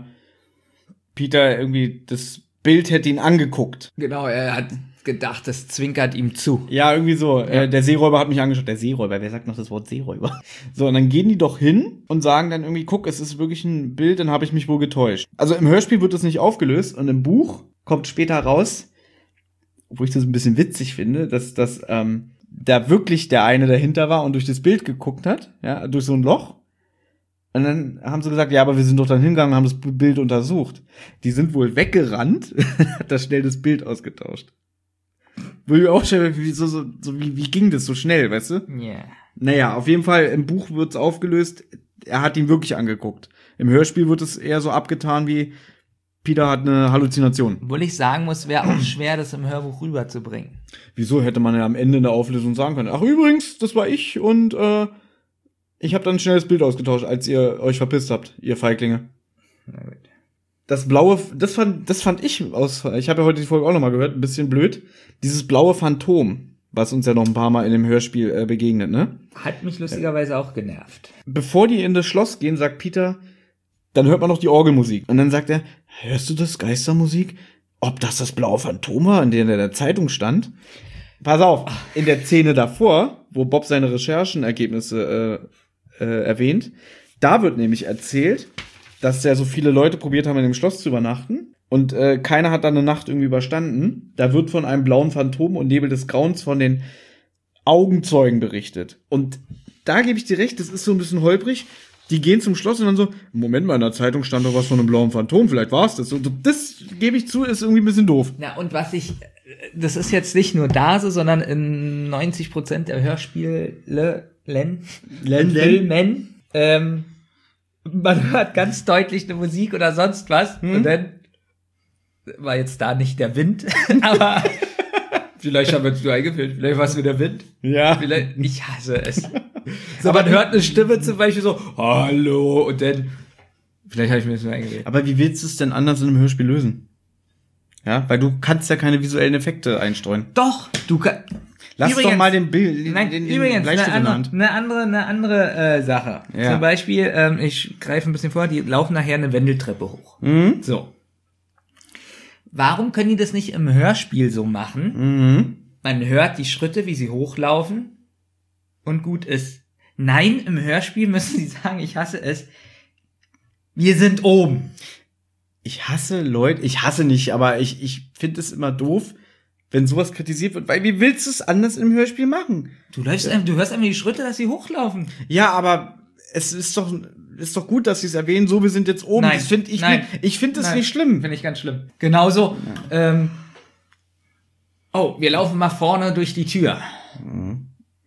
Peter irgendwie, das Bild hätte ihn angeguckt. Genau, er hat gedacht, das zwinkert ihm zu. Ja, irgendwie so. Ja. Äh, der Seeräuber hat mich angeschaut. Der Seeräuber, wer sagt noch das Wort Seeräuber? So, und dann gehen die doch hin und sagen dann irgendwie, guck, es ist wirklich ein Bild, dann habe ich mich wohl getäuscht. Also im Hörspiel wird das nicht aufgelöst und im Buch kommt später raus, wo ich das ein bisschen witzig finde, dass, dass ähm, da wirklich der eine dahinter war und durch das Bild geguckt hat, ja, durch so ein Loch. Und dann haben sie gesagt, ja, aber wir sind doch dann hingegangen und haben das Bild untersucht. Die sind wohl weggerannt, hat da schnell das Bild ausgetauscht. Wo ich auch schon, wie, so, so, so, wie, wie ging das so schnell, weißt du? Ja. Yeah. Naja, auf jeden Fall, im Buch wird's aufgelöst, er hat ihn wirklich angeguckt. Im Hörspiel wird es eher so abgetan wie, Peter hat eine Halluzination. Obwohl ich sagen muss, wäre auch schwer, das im Hörbuch rüberzubringen. Wieso hätte man ja am Ende in der Auflösung sagen können, ach übrigens, das war ich und äh, ich habe dann schnell das Bild ausgetauscht, als ihr euch verpisst habt, ihr Feiglinge. Na gut. Das blaue, das fand, das fand ich aus, ich habe ja heute die Folge auch noch mal gehört, ein bisschen blöd. Dieses blaue Phantom, was uns ja noch ein paar Mal in dem Hörspiel äh, begegnet, ne? Hat mich lustigerweise auch genervt. Bevor die in das Schloss gehen, sagt Peter, dann hört man noch die Orgelmusik. Und dann sagt er, hörst du das, Geistermusik? Ob das das blaue Phantom war, in der in der Zeitung stand? pass auf, in der Szene davor, wo Bob seine Recherchenergebnisse äh, äh, erwähnt, da wird nämlich erzählt, dass ja so viele Leute probiert haben, in dem Schloss zu übernachten und äh, keiner hat dann eine Nacht irgendwie überstanden. Da wird von einem blauen Phantom und Nebel des Grauens von den Augenzeugen berichtet. Und da gebe ich dir recht, das ist so ein bisschen holprig. Die gehen zum Schloss und dann so, Moment mal, in der Zeitung stand doch was von einem blauen Phantom, vielleicht war es das. Und das, gebe ich zu, ist irgendwie ein bisschen doof. Na, und was ich, das ist jetzt nicht nur da so, sondern in neunzig Prozent der Hörspiele, Len, Len, Filmen, ähm, man hört ganz deutlich eine Musik oder sonst was, hm? Und dann war jetzt da nicht der Wind, aber vielleicht haben wir es nur eingeführt, vielleicht war es wieder Wind. Ja. Vielleicht, ich hasse es. So, man hört eine Stimme zum Beispiel so, hallo, und dann, vielleicht habe ich mir das nur eingeredet. Aber wie willst du es denn anders in einem Hörspiel lösen? Ja, weil du kannst ja keine visuellen Effekte einstreuen. Doch, du kannst. Lass übrigens, doch mal den Bild, nein, den, den übrigens, Bleistift eine in der andere, Hand. eine andere, eine andere äh, Sache. Ja. Zum Beispiel, ähm, ich greife ein bisschen vor, die laufen nachher eine Wendeltreppe hoch. Mhm. So. Warum können die das nicht im Hörspiel so machen? Mhm. Man hört die Schritte, wie sie hochlaufen und gut ist. Nein, im Hörspiel müssen sie sagen, ich hasse es, wir sind oben. Ich hasse Leute, ich hasse nicht, aber ich, ich finde es immer doof, wenn sowas kritisiert wird, weil wie willst du es anders im Hörspiel machen? Du läufst, ja. Du hörst einfach die Schritte, dass sie hochlaufen. Ja, aber es ist doch, ist doch gut, dass sie es erwähnen, so, wir sind jetzt oben. Nein, das finde ich nein, nicht, ich finde das nein, nicht schlimm. Finde ich ganz schlimm. Genauso, ja. ähm, oh, wir laufen mal vorne durch die Tür. Mhm.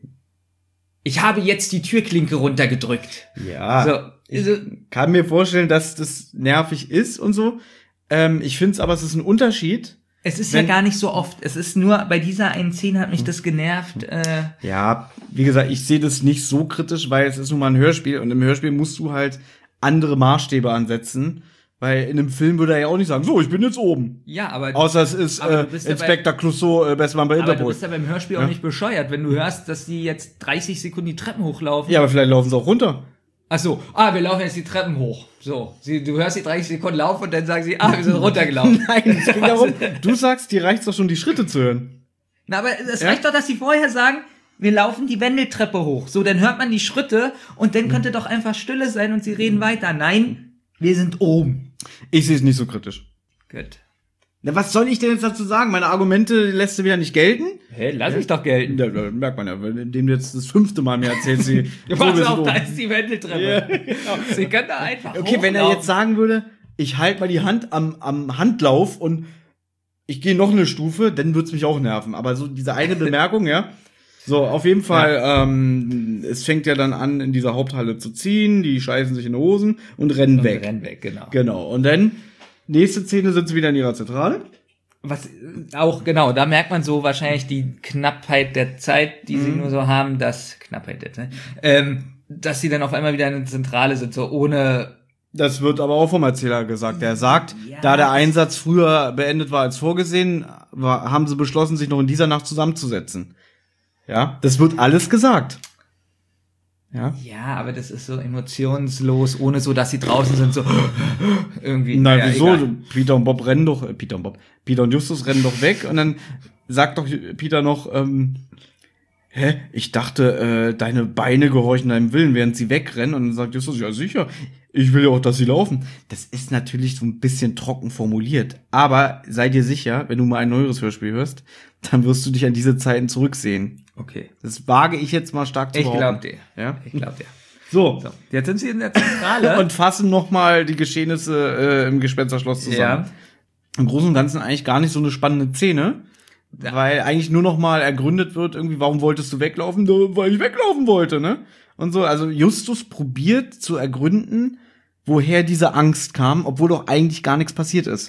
Ich habe jetzt die Türklinke runtergedrückt. Ja, so, ich also, kann mir vorstellen, dass das nervig ist und so. Ähm, ich finde es aber, es ist ein Unterschied. Es ist wenn, ja gar nicht so oft. Es ist nur, bei dieser einen Szene hat mich das genervt. Äh. Ja, wie gesagt, ich sehe das nicht so kritisch, weil es ist nun mal ein Hörspiel und im Hörspiel musst du halt andere Maßstäbe ansetzen. Weil in einem Film würde er ja auch nicht sagen, so, ich bin jetzt oben. Ja, aber... Außer es ist äh, Inspektor Clouseau, äh, Bestmann bei Interpol. Aber du bist ja beim Hörspiel ja auch nicht bescheuert, wenn du hörst, dass die jetzt dreißig Sekunden die Treppen hochlaufen. Ja, aber vielleicht laufen sie auch runter. Ach so, ah, wir laufen jetzt die Treppen hoch. So, sie, du hörst die dreißig Sekunden laufen und dann sagen sie, ah, wir sind runtergelaufen. Nein, es ging darum, du sagst, dir reicht's doch schon, die Schritte zu hören. Na, aber es ja? reicht doch, dass sie vorher sagen, wir laufen die Wendeltreppe hoch. So, dann hört man die Schritte und dann könnte doch einfach Stille sein und sie reden weiter. Nein, wir sind oben. Ich sehe es nicht so kritisch. Gut. Na, was soll ich denn jetzt dazu sagen? Meine Argumente lässt du wieder nicht gelten? Hä, hey, lass ich doch gelten. Ja, das merkt man ja, indem du jetzt das fünfte Mal mir erzählst. Sie, ja, pass so, auf, da ist die Wendeltreppe. Ja, genau. Sie können da einfach Okay, hochlaufen. Wenn er jetzt sagen würde, ich halte mal die Hand am, am Handlauf und ich gehe noch eine Stufe, dann wird's mich auch nerven. Aber so diese eine Bemerkung, ja. So, auf jeden Fall, ja. ähm, es fängt ja dann an, in dieser Haupthalle zu ziehen, die scheißen sich in die Hosen und rennen und weg. rennen weg, genau. Genau. Und dann, nächste Szene, sind sie wieder in ihrer Zentrale. Was auch, genau, da merkt man so wahrscheinlich die Knappheit der Zeit, die mhm. sie nur so haben, dass, Knappheit der Zeit, ähm, dass sie dann auf einmal wieder in der Zentrale sind, so ohne... Das wird aber auch vom Erzähler gesagt. Er sagt, ja, da der Einsatz früher beendet war als vorgesehen, war, haben sie beschlossen, sich noch in dieser Nacht zusammenzusetzen. Ja, das wird alles gesagt. Ja. Ja, aber das ist so emotionslos, ohne so, dass sie draußen sind, so irgendwie. Nein, ja, wieso? Egal. Peter und Bob rennen doch, äh, Peter und Bob, Peter und Justus rennen doch weg und dann sagt doch Peter noch, ähm, hä, ich dachte, äh, deine Beine gehorchen deinem Willen, während sie wegrennen. Und dann sagt Justus, ja sicher, ich will ja auch, dass sie laufen. Das ist natürlich so ein bisschen trocken formuliert. Aber sei dir sicher, wenn du mal ein neueres Hörspiel hörst, dann wirst du dich an diese Zeiten zurücksehen. Okay. Das wage ich jetzt mal stark zu ich behaupten. glaub dir. Ja? Ich glaub dir. So. so. Jetzt sind sie in der Zentrale. Und fassen noch mal die Geschehnisse äh, im Gespensterschloss zusammen. Ja. Im Großen und Ganzen eigentlich gar nicht so eine spannende Szene. Ja. Weil eigentlich nur noch mal ergründet wird, irgendwie, warum wolltest du weglaufen? Weil ich weglaufen wollte, ne? Und so, also Justus probiert zu ergründen, woher diese Angst kam, obwohl doch eigentlich gar nichts passiert ist.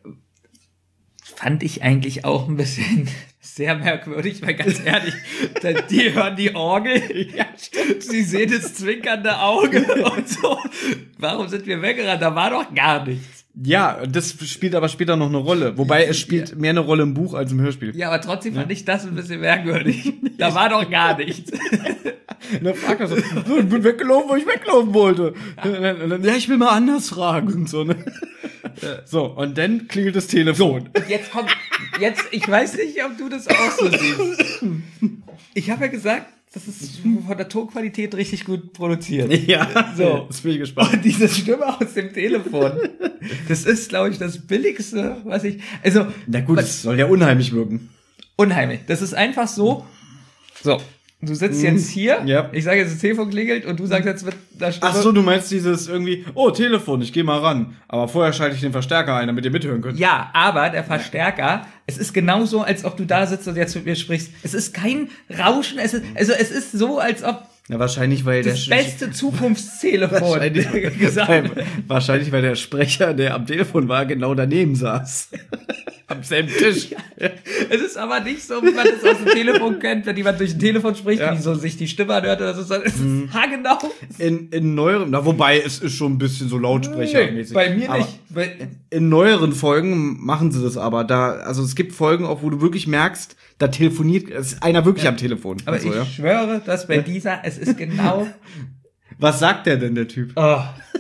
Fand ich eigentlich auch ein bisschen sehr merkwürdig, weil ganz ehrlich, die hören die Orgel, ja, sie sehen das zwinkernde Auge und so. Warum sind wir weggerannt? Da war doch gar nichts. Ja, das spielt aber später noch eine Rolle. Wobei es spielt ja. mehr eine Rolle im Buch als im Hörspiel. Ja, aber trotzdem fand ja. ich das ein bisschen merkwürdig. Da war doch gar nichts. Dann fragt er so, ich bin weggelaufen, weil ich weglaufen wollte. Ja, ich will mal anders fragen und so, ne? So, und dann klingelt das Telefon. So, und jetzt kommt, Jetzt, ich weiß nicht, ob du das auch so siehst. Ich habe ja gesagt, das ist von der Tonqualität richtig gut produziert. Ja, so. Das bin ich gespannt. Und diese Stimme aus dem Telefon, das ist, glaube ich, das Billigste, was ich, also. Na gut, was, das soll ja unheimlich wirken. Unheimlich. Das ist einfach so, so. Du sitzt jetzt hier, ja. Ich sage jetzt, das Telefon klingelt und du sagst jetzt mit der Stimme. Ach so, du meinst dieses irgendwie, oh, Telefon, ich gehe mal ran. Aber vorher schalte ich den Verstärker ein, damit ihr mithören könnt. Ja, aber der Verstärker, es ist genauso, als ob du da sitzt und jetzt mit mir sprichst. Es ist kein Rauschen, es ist, also es ist so, als ob Ja, wahrscheinlich, weil das der beste Zukunftstelefon wahrscheinlich, gesagt weil, wahrscheinlich, weil der Sprecher, der am Telefon war, genau daneben saß. Am selben Tisch. Ja. Es ist aber nicht so, wie man das aus dem Telefon kennt, wenn jemand durch ein Telefon spricht, Ja. wie so sich die Stimme anhört oder so. Es ist Mhm. haargenau. In, in neueren, na, wobei, es ist schon ein bisschen so Lautsprechermäßig. Nee, bei mir Aber nicht. Bei, in neueren Folgen machen sie das aber. Da, also es gibt Folgen auch, wo du wirklich merkst, da telefoniert, es ist einer wirklich Ja. am Telefon. aber Also, ich ja. schwöre, dass bei dieser, es ist genau. Was sagt der denn, der Typ? Oh.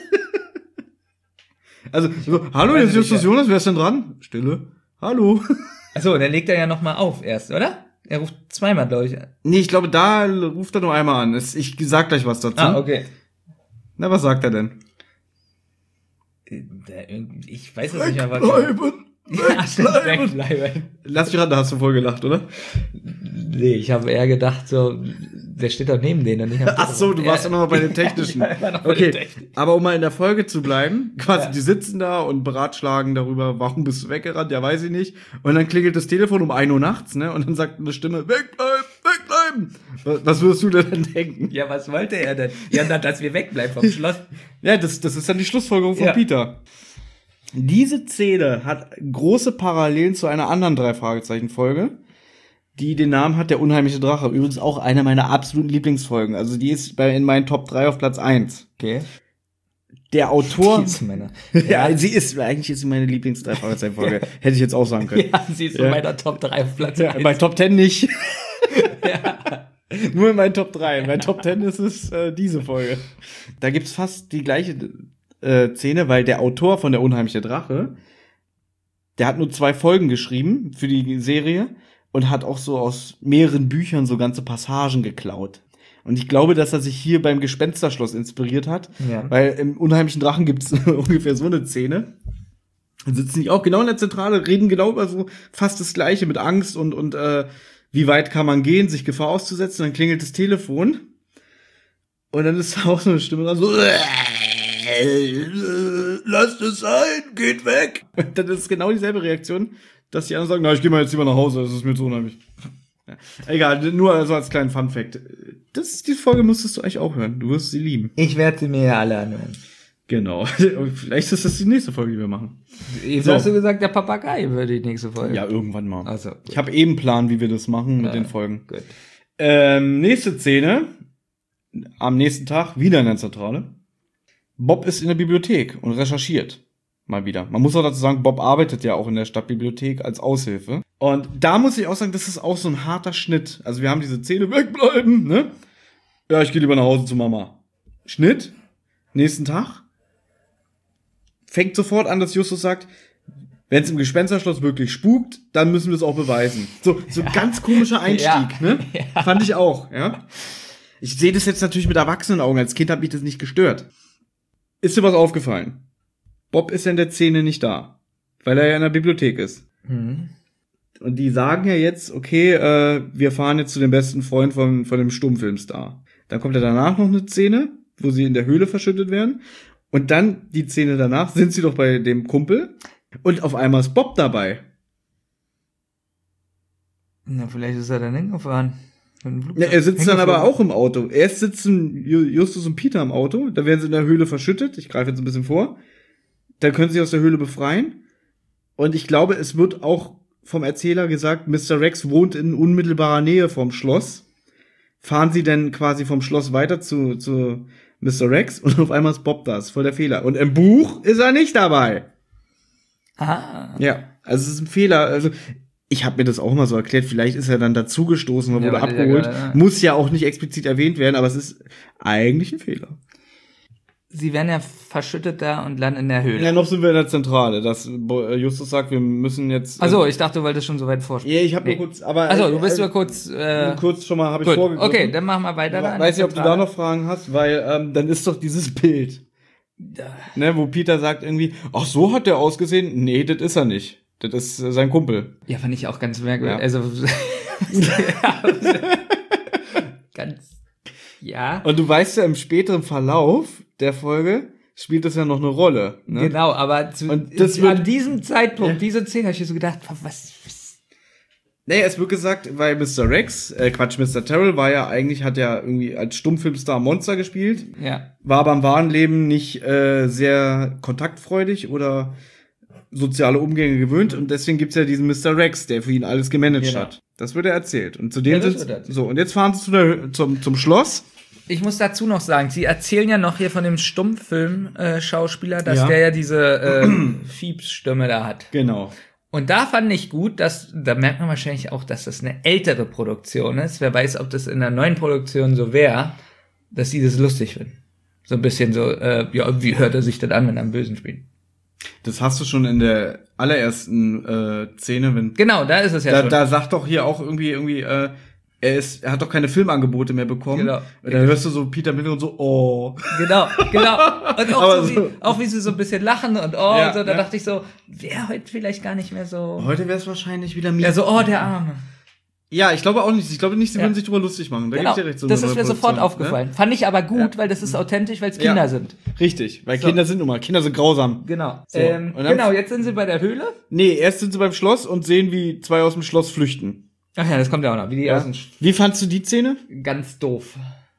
Also, so, hallo, Weiß jetzt ist ich Justus nicht, ja. Jonas, wer ist denn dran? Stille. Hallo. Achso, dann legt er ja nochmal auf erst, oder? Er ruft zweimal, glaube ich. Nee, ich glaube, da ruft er nur einmal an. Es- Ich sag gleich was dazu. Ah, okay. Na, was sagt er denn? Der irgendwie- Ich weiß es nicht mehr, was. Wegbleiben. Ja, stimmt, wegbleiben. Lass mich ran, da hast du voll gelacht, oder? Nee, ich habe eher gedacht, so, der steht doch neben denen und nicht am Ach so, du warst Ja. immer noch bei den Technischen. Ich war immer noch bei den Okay, Technischen. aber um mal in der Folge zu bleiben, quasi Ja. die sitzen da und beratschlagen darüber, warum bist du weggerannt, ja weiß ich nicht. Und dann klingelt das Telefon um ein Uhr nachts, ne? Und dann sagt eine Stimme, wegbleiben, wegbleiben. Was, was würdest du denn dann denken? Ja, was wollte er denn? Ja, na, dass wir wegbleiben vom Schloss. Ja, das, das ist dann die Schlussfolgerung von Ja. Peter. Diese Szene hat große Parallelen zu einer anderen Drei-Fragezeichen-Folge, die den Namen hat, der unheimliche Drache. Übrigens auch eine meiner absoluten Lieblingsfolgen. Also die ist bei, in meinen Top drei auf Platz eins. Okay. Der Autor... Männer. Ja, sie ist, eigentlich ist sie meine Lieblings-Drei-Fragezeichen-Folge. Hätte ich jetzt auch sagen können. Ja, sie ist Ja. in meiner Top drei auf Platz Ja, eins. bei Top zehn nicht. Nur in meinen Top drei. In meinen Top zehn ist es äh, diese Folge. Da gibt's fast die gleiche äh, Szene, weil der Autor von Der unheimliche Drache, der hat nur zwei Folgen geschrieben für die Serie und hat auch so aus mehreren Büchern so ganze Passagen geklaut. Und ich glaube, dass er sich hier beim Gespensterschloss inspiriert hat, Ja. weil im unheimlichen Drachen gibt's ungefähr so eine Szene. Dann sitzen die auch genau in der Zentrale, reden genau über so fast das Gleiche mit Angst und, und äh, wie weit kann man gehen, sich Gefahr auszusetzen. Dann klingelt das Telefon und dann ist auch so eine Stimme dran, so lasst es sein, geht weg. Und dann ist genau dieselbe Reaktion, dass die anderen sagen, na, ich gehe mal jetzt lieber nach Hause, das ist mir zu unheimlich. Ja. Egal, nur also als kleinen Fun-Fact. Das ist, die Folge musstest du eigentlich auch hören. Du wirst sie lieben. Ich werde sie mir ja alle anhören. Genau. Vielleicht ist das die nächste Folge, die wir machen. Jetzt So. hast du gesagt, der Papagei wird die nächste Folge. Ja, irgendwann mal. Also, Ich habe eben einen Plan, wie wir das machen mit Ja. den Folgen. gut. Ähm, nächste Szene. Am nächsten Tag wieder in der Zentrale. Bob ist in der Bibliothek und recherchiert. Mal wieder. Man muss auch dazu sagen, Bob arbeitet ja auch in der Stadtbibliothek als Aushilfe. Und da muss ich auch sagen, das ist auch so ein harter Schnitt. Also wir haben diese Szene, wegbleiben, ne? Ja, ich gehe lieber nach Hause zu Mama. Schnitt. Nächsten Tag. Fängt sofort an, dass Justus sagt, wenn es im Gespensterschloss wirklich spukt, dann müssen wir es auch beweisen. So, so ein ganz komischer Einstieg, Ja. ne? Ja. Fand ich auch, ja. Ich sehe das jetzt natürlich mit erwachsenen Augen. Als Kind hat mich das nicht gestört. Ist dir was aufgefallen? Bob ist ja in der Szene nicht da, weil er ja in der Bibliothek ist. Mhm. Und die sagen ja jetzt, okay, äh, wir fahren jetzt zu dem besten Freund von, von dem Stummfilmstar. Dann kommt ja danach noch eine Szene, wo sie in der Höhle verschüttet werden. Und dann, die Szene danach, sind sie doch bei dem Kumpel. Und auf einmal ist Bob dabei. Na, vielleicht ist er dann hingefahren. Mit dem Flugzeug. Ja, er sitzt dann aber Hingeflogen. auch im Auto. Erst sitzen Ju- Justus und Peter im Auto, da werden sie in der Höhle verschüttet. Ich greife jetzt ein bisschen vor. Dann können sie aus der Höhle befreien. Und ich glaube, es wird auch vom Erzähler gesagt, Mister Rex wohnt in unmittelbarer Nähe vom Schloss. Fahren sie denn quasi vom Schloss weiter zu, zu Mister Rex und auf einmal ist Bob da. Das ist voll der Fehler. Und im Buch ist er nicht dabei. Ah. Ja, also es ist ein Fehler. Also ich habe mir das auch mal so erklärt. Vielleicht ist er dann dazugestoßen oder Ja, wurde weil der abgeholt. ja gerade- Muss ja auch nicht explizit erwähnt werden, aber es ist eigentlich ein Fehler. sie werden ja verschüttet da und landen in der Höhle. Ja, noch sind wir in der Zentrale, dass äh, Justus sagt, wir müssen jetzt... Äh, Achso, ich dachte, du wolltest schon so weit vorspielen. Ja, ich habe nee. nur kurz... aber Achso, du bist äh, nur kurz... Äh, kurz schon mal, habe ich gut. vorgegriffen. Okay, dann machen wir weiter. Ich weiß nicht, ob du da noch Fragen hast, weil ähm, dann ist doch dieses Bild, ne, wo Peter sagt irgendwie, ach, so hat der ausgesehen. Nee, das ist er nicht. Das ist äh, sein Kumpel. Ja, fand ich auch ganz merkwürdig. Ja. Also... ganz... Ja. Und du weißt ja, im späteren Verlauf der Folge spielt das ja noch eine Rolle. Ne? Genau, aber zu, Und das wird, an diesem Zeitpunkt, ja. diese Szene, habe ich mir so gedacht, was, was? Nee, es wird gesagt, weil Mister Rex, äh, Quatsch, Mister Terrell war ja eigentlich, hat ja irgendwie als Stummfilmstar Monster gespielt, Ja. war aber im wahren Leben nicht äh, sehr kontaktfreudig oder soziale Umgänge gewöhnt und deswegen gibt's ja diesen Mister Rex, der für ihn alles gemanagt Genau. hat. Das wird er erzählt. Und zudem Ja, das sind wird erzählt. so, und jetzt fahren sie zu der, zum, zum Schloss. Ich muss dazu noch sagen, sie erzählen ja noch hier von dem Stummfilm-Schauspieler, dass Ja. der ja diese äh, Fiebs-Stimme da hat. Genau. Und da fand ich gut, dass, da merkt man wahrscheinlich auch, dass das eine ältere Produktion ist. Wer weiß, ob das in der neuen Produktion so wäre, dass sie das lustig finden. So ein bisschen so, äh, ja, wie hört er sich das an, wenn er am Bösen spielt? Das hast du schon in der allerersten äh, Szene, wenn Genau, da ist es ja da, schon. da sagt doch hier auch irgendwie irgendwie äh, er ist er hat doch keine Filmangebote mehr bekommen. Genau. Und dann hörst du so Peter Miller und so oh. Genau, genau. Und auch, Aber so, so- Wie, auch wie sie so ein bisschen lachen und oh, Ja, und so, da ja. dachte ich so, wäre heute vielleicht gar nicht mehr so. Heute wäre es wahrscheinlich wieder Ja, so, oh, der Arme. Ja, ich glaube auch nicht. Ich glaube nicht, sie Ja. würden sich drüber lustig machen. Da Genau, gebe ich dir recht. So das eine ist mir neue sofort Produktion, aufgefallen. Fand ich aber gut, Ja. weil das ist authentisch, weil es Ja. Kinder sind. Ne? Richtig, weil So. Kinder sind nun mal. Kinder sind grausam. Genau. So, Ähm, und dann- genau, jetzt sind sie bei der Höhle. Nee, erst sind sie beim Schloss und sehen, wie zwei aus dem Schloss flüchten. Ach ja, das kommt ja auch noch. Wie die Ja. aus dem Sch- Wie fandst du die Szene? ganz doof.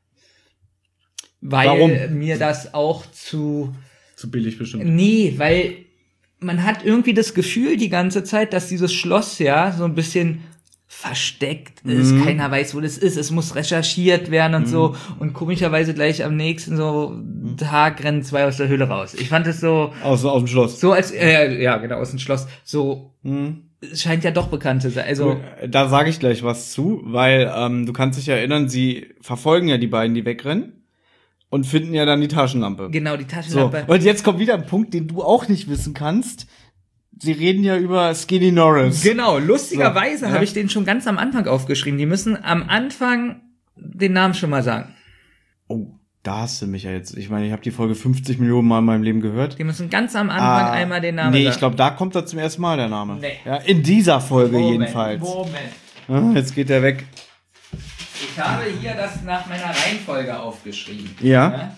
Weil Warum? mir das auch zu... Zu billig bestimmt. Nee, weil man hat irgendwie das Gefühl die ganze Zeit, dass dieses Schloss ja so ein bisschen versteckt ist. Mhm. Keiner weiß, wo das ist. Es muss recherchiert werden und so. Und komischerweise gleich am nächsten so Tag rennen zwei aus der Höhle raus. Ich fand es so, Aus, aus dem Schloss. so als, äh, ja, genau, aus dem Schloss. So, Mhm. es scheint ja doch bekannt zu sein. Also, Da sage ich gleich was zu, weil ähm, du kannst dich erinnern, sie verfolgen ja die beiden, die wegrennen und finden ja dann die Taschenlampe. genau, die So, Taschenlampe. und jetzt kommt wieder ein Punkt, den du auch nicht wissen kannst. Sie reden ja über Skinny Norris. Genau, lustigerweise So, ja. habe ich den schon ganz am Anfang aufgeschrieben. Die müssen am Anfang den Namen schon mal sagen. Oh, da hast du mich ja jetzt. Ich meine, ich habe die Folge fünfzig Millionen Mal in meinem Leben gehört. Die müssen ganz am Anfang Ah, einmal den Namen Nee, sagen. ich glaube, da kommt er zum ersten Mal, der Name. Nee. Ja, in dieser Folge Moment, jedenfalls. Moment. Ah, jetzt geht er weg. Ich habe hier das nach meiner Reihenfolge aufgeschrieben. Ja.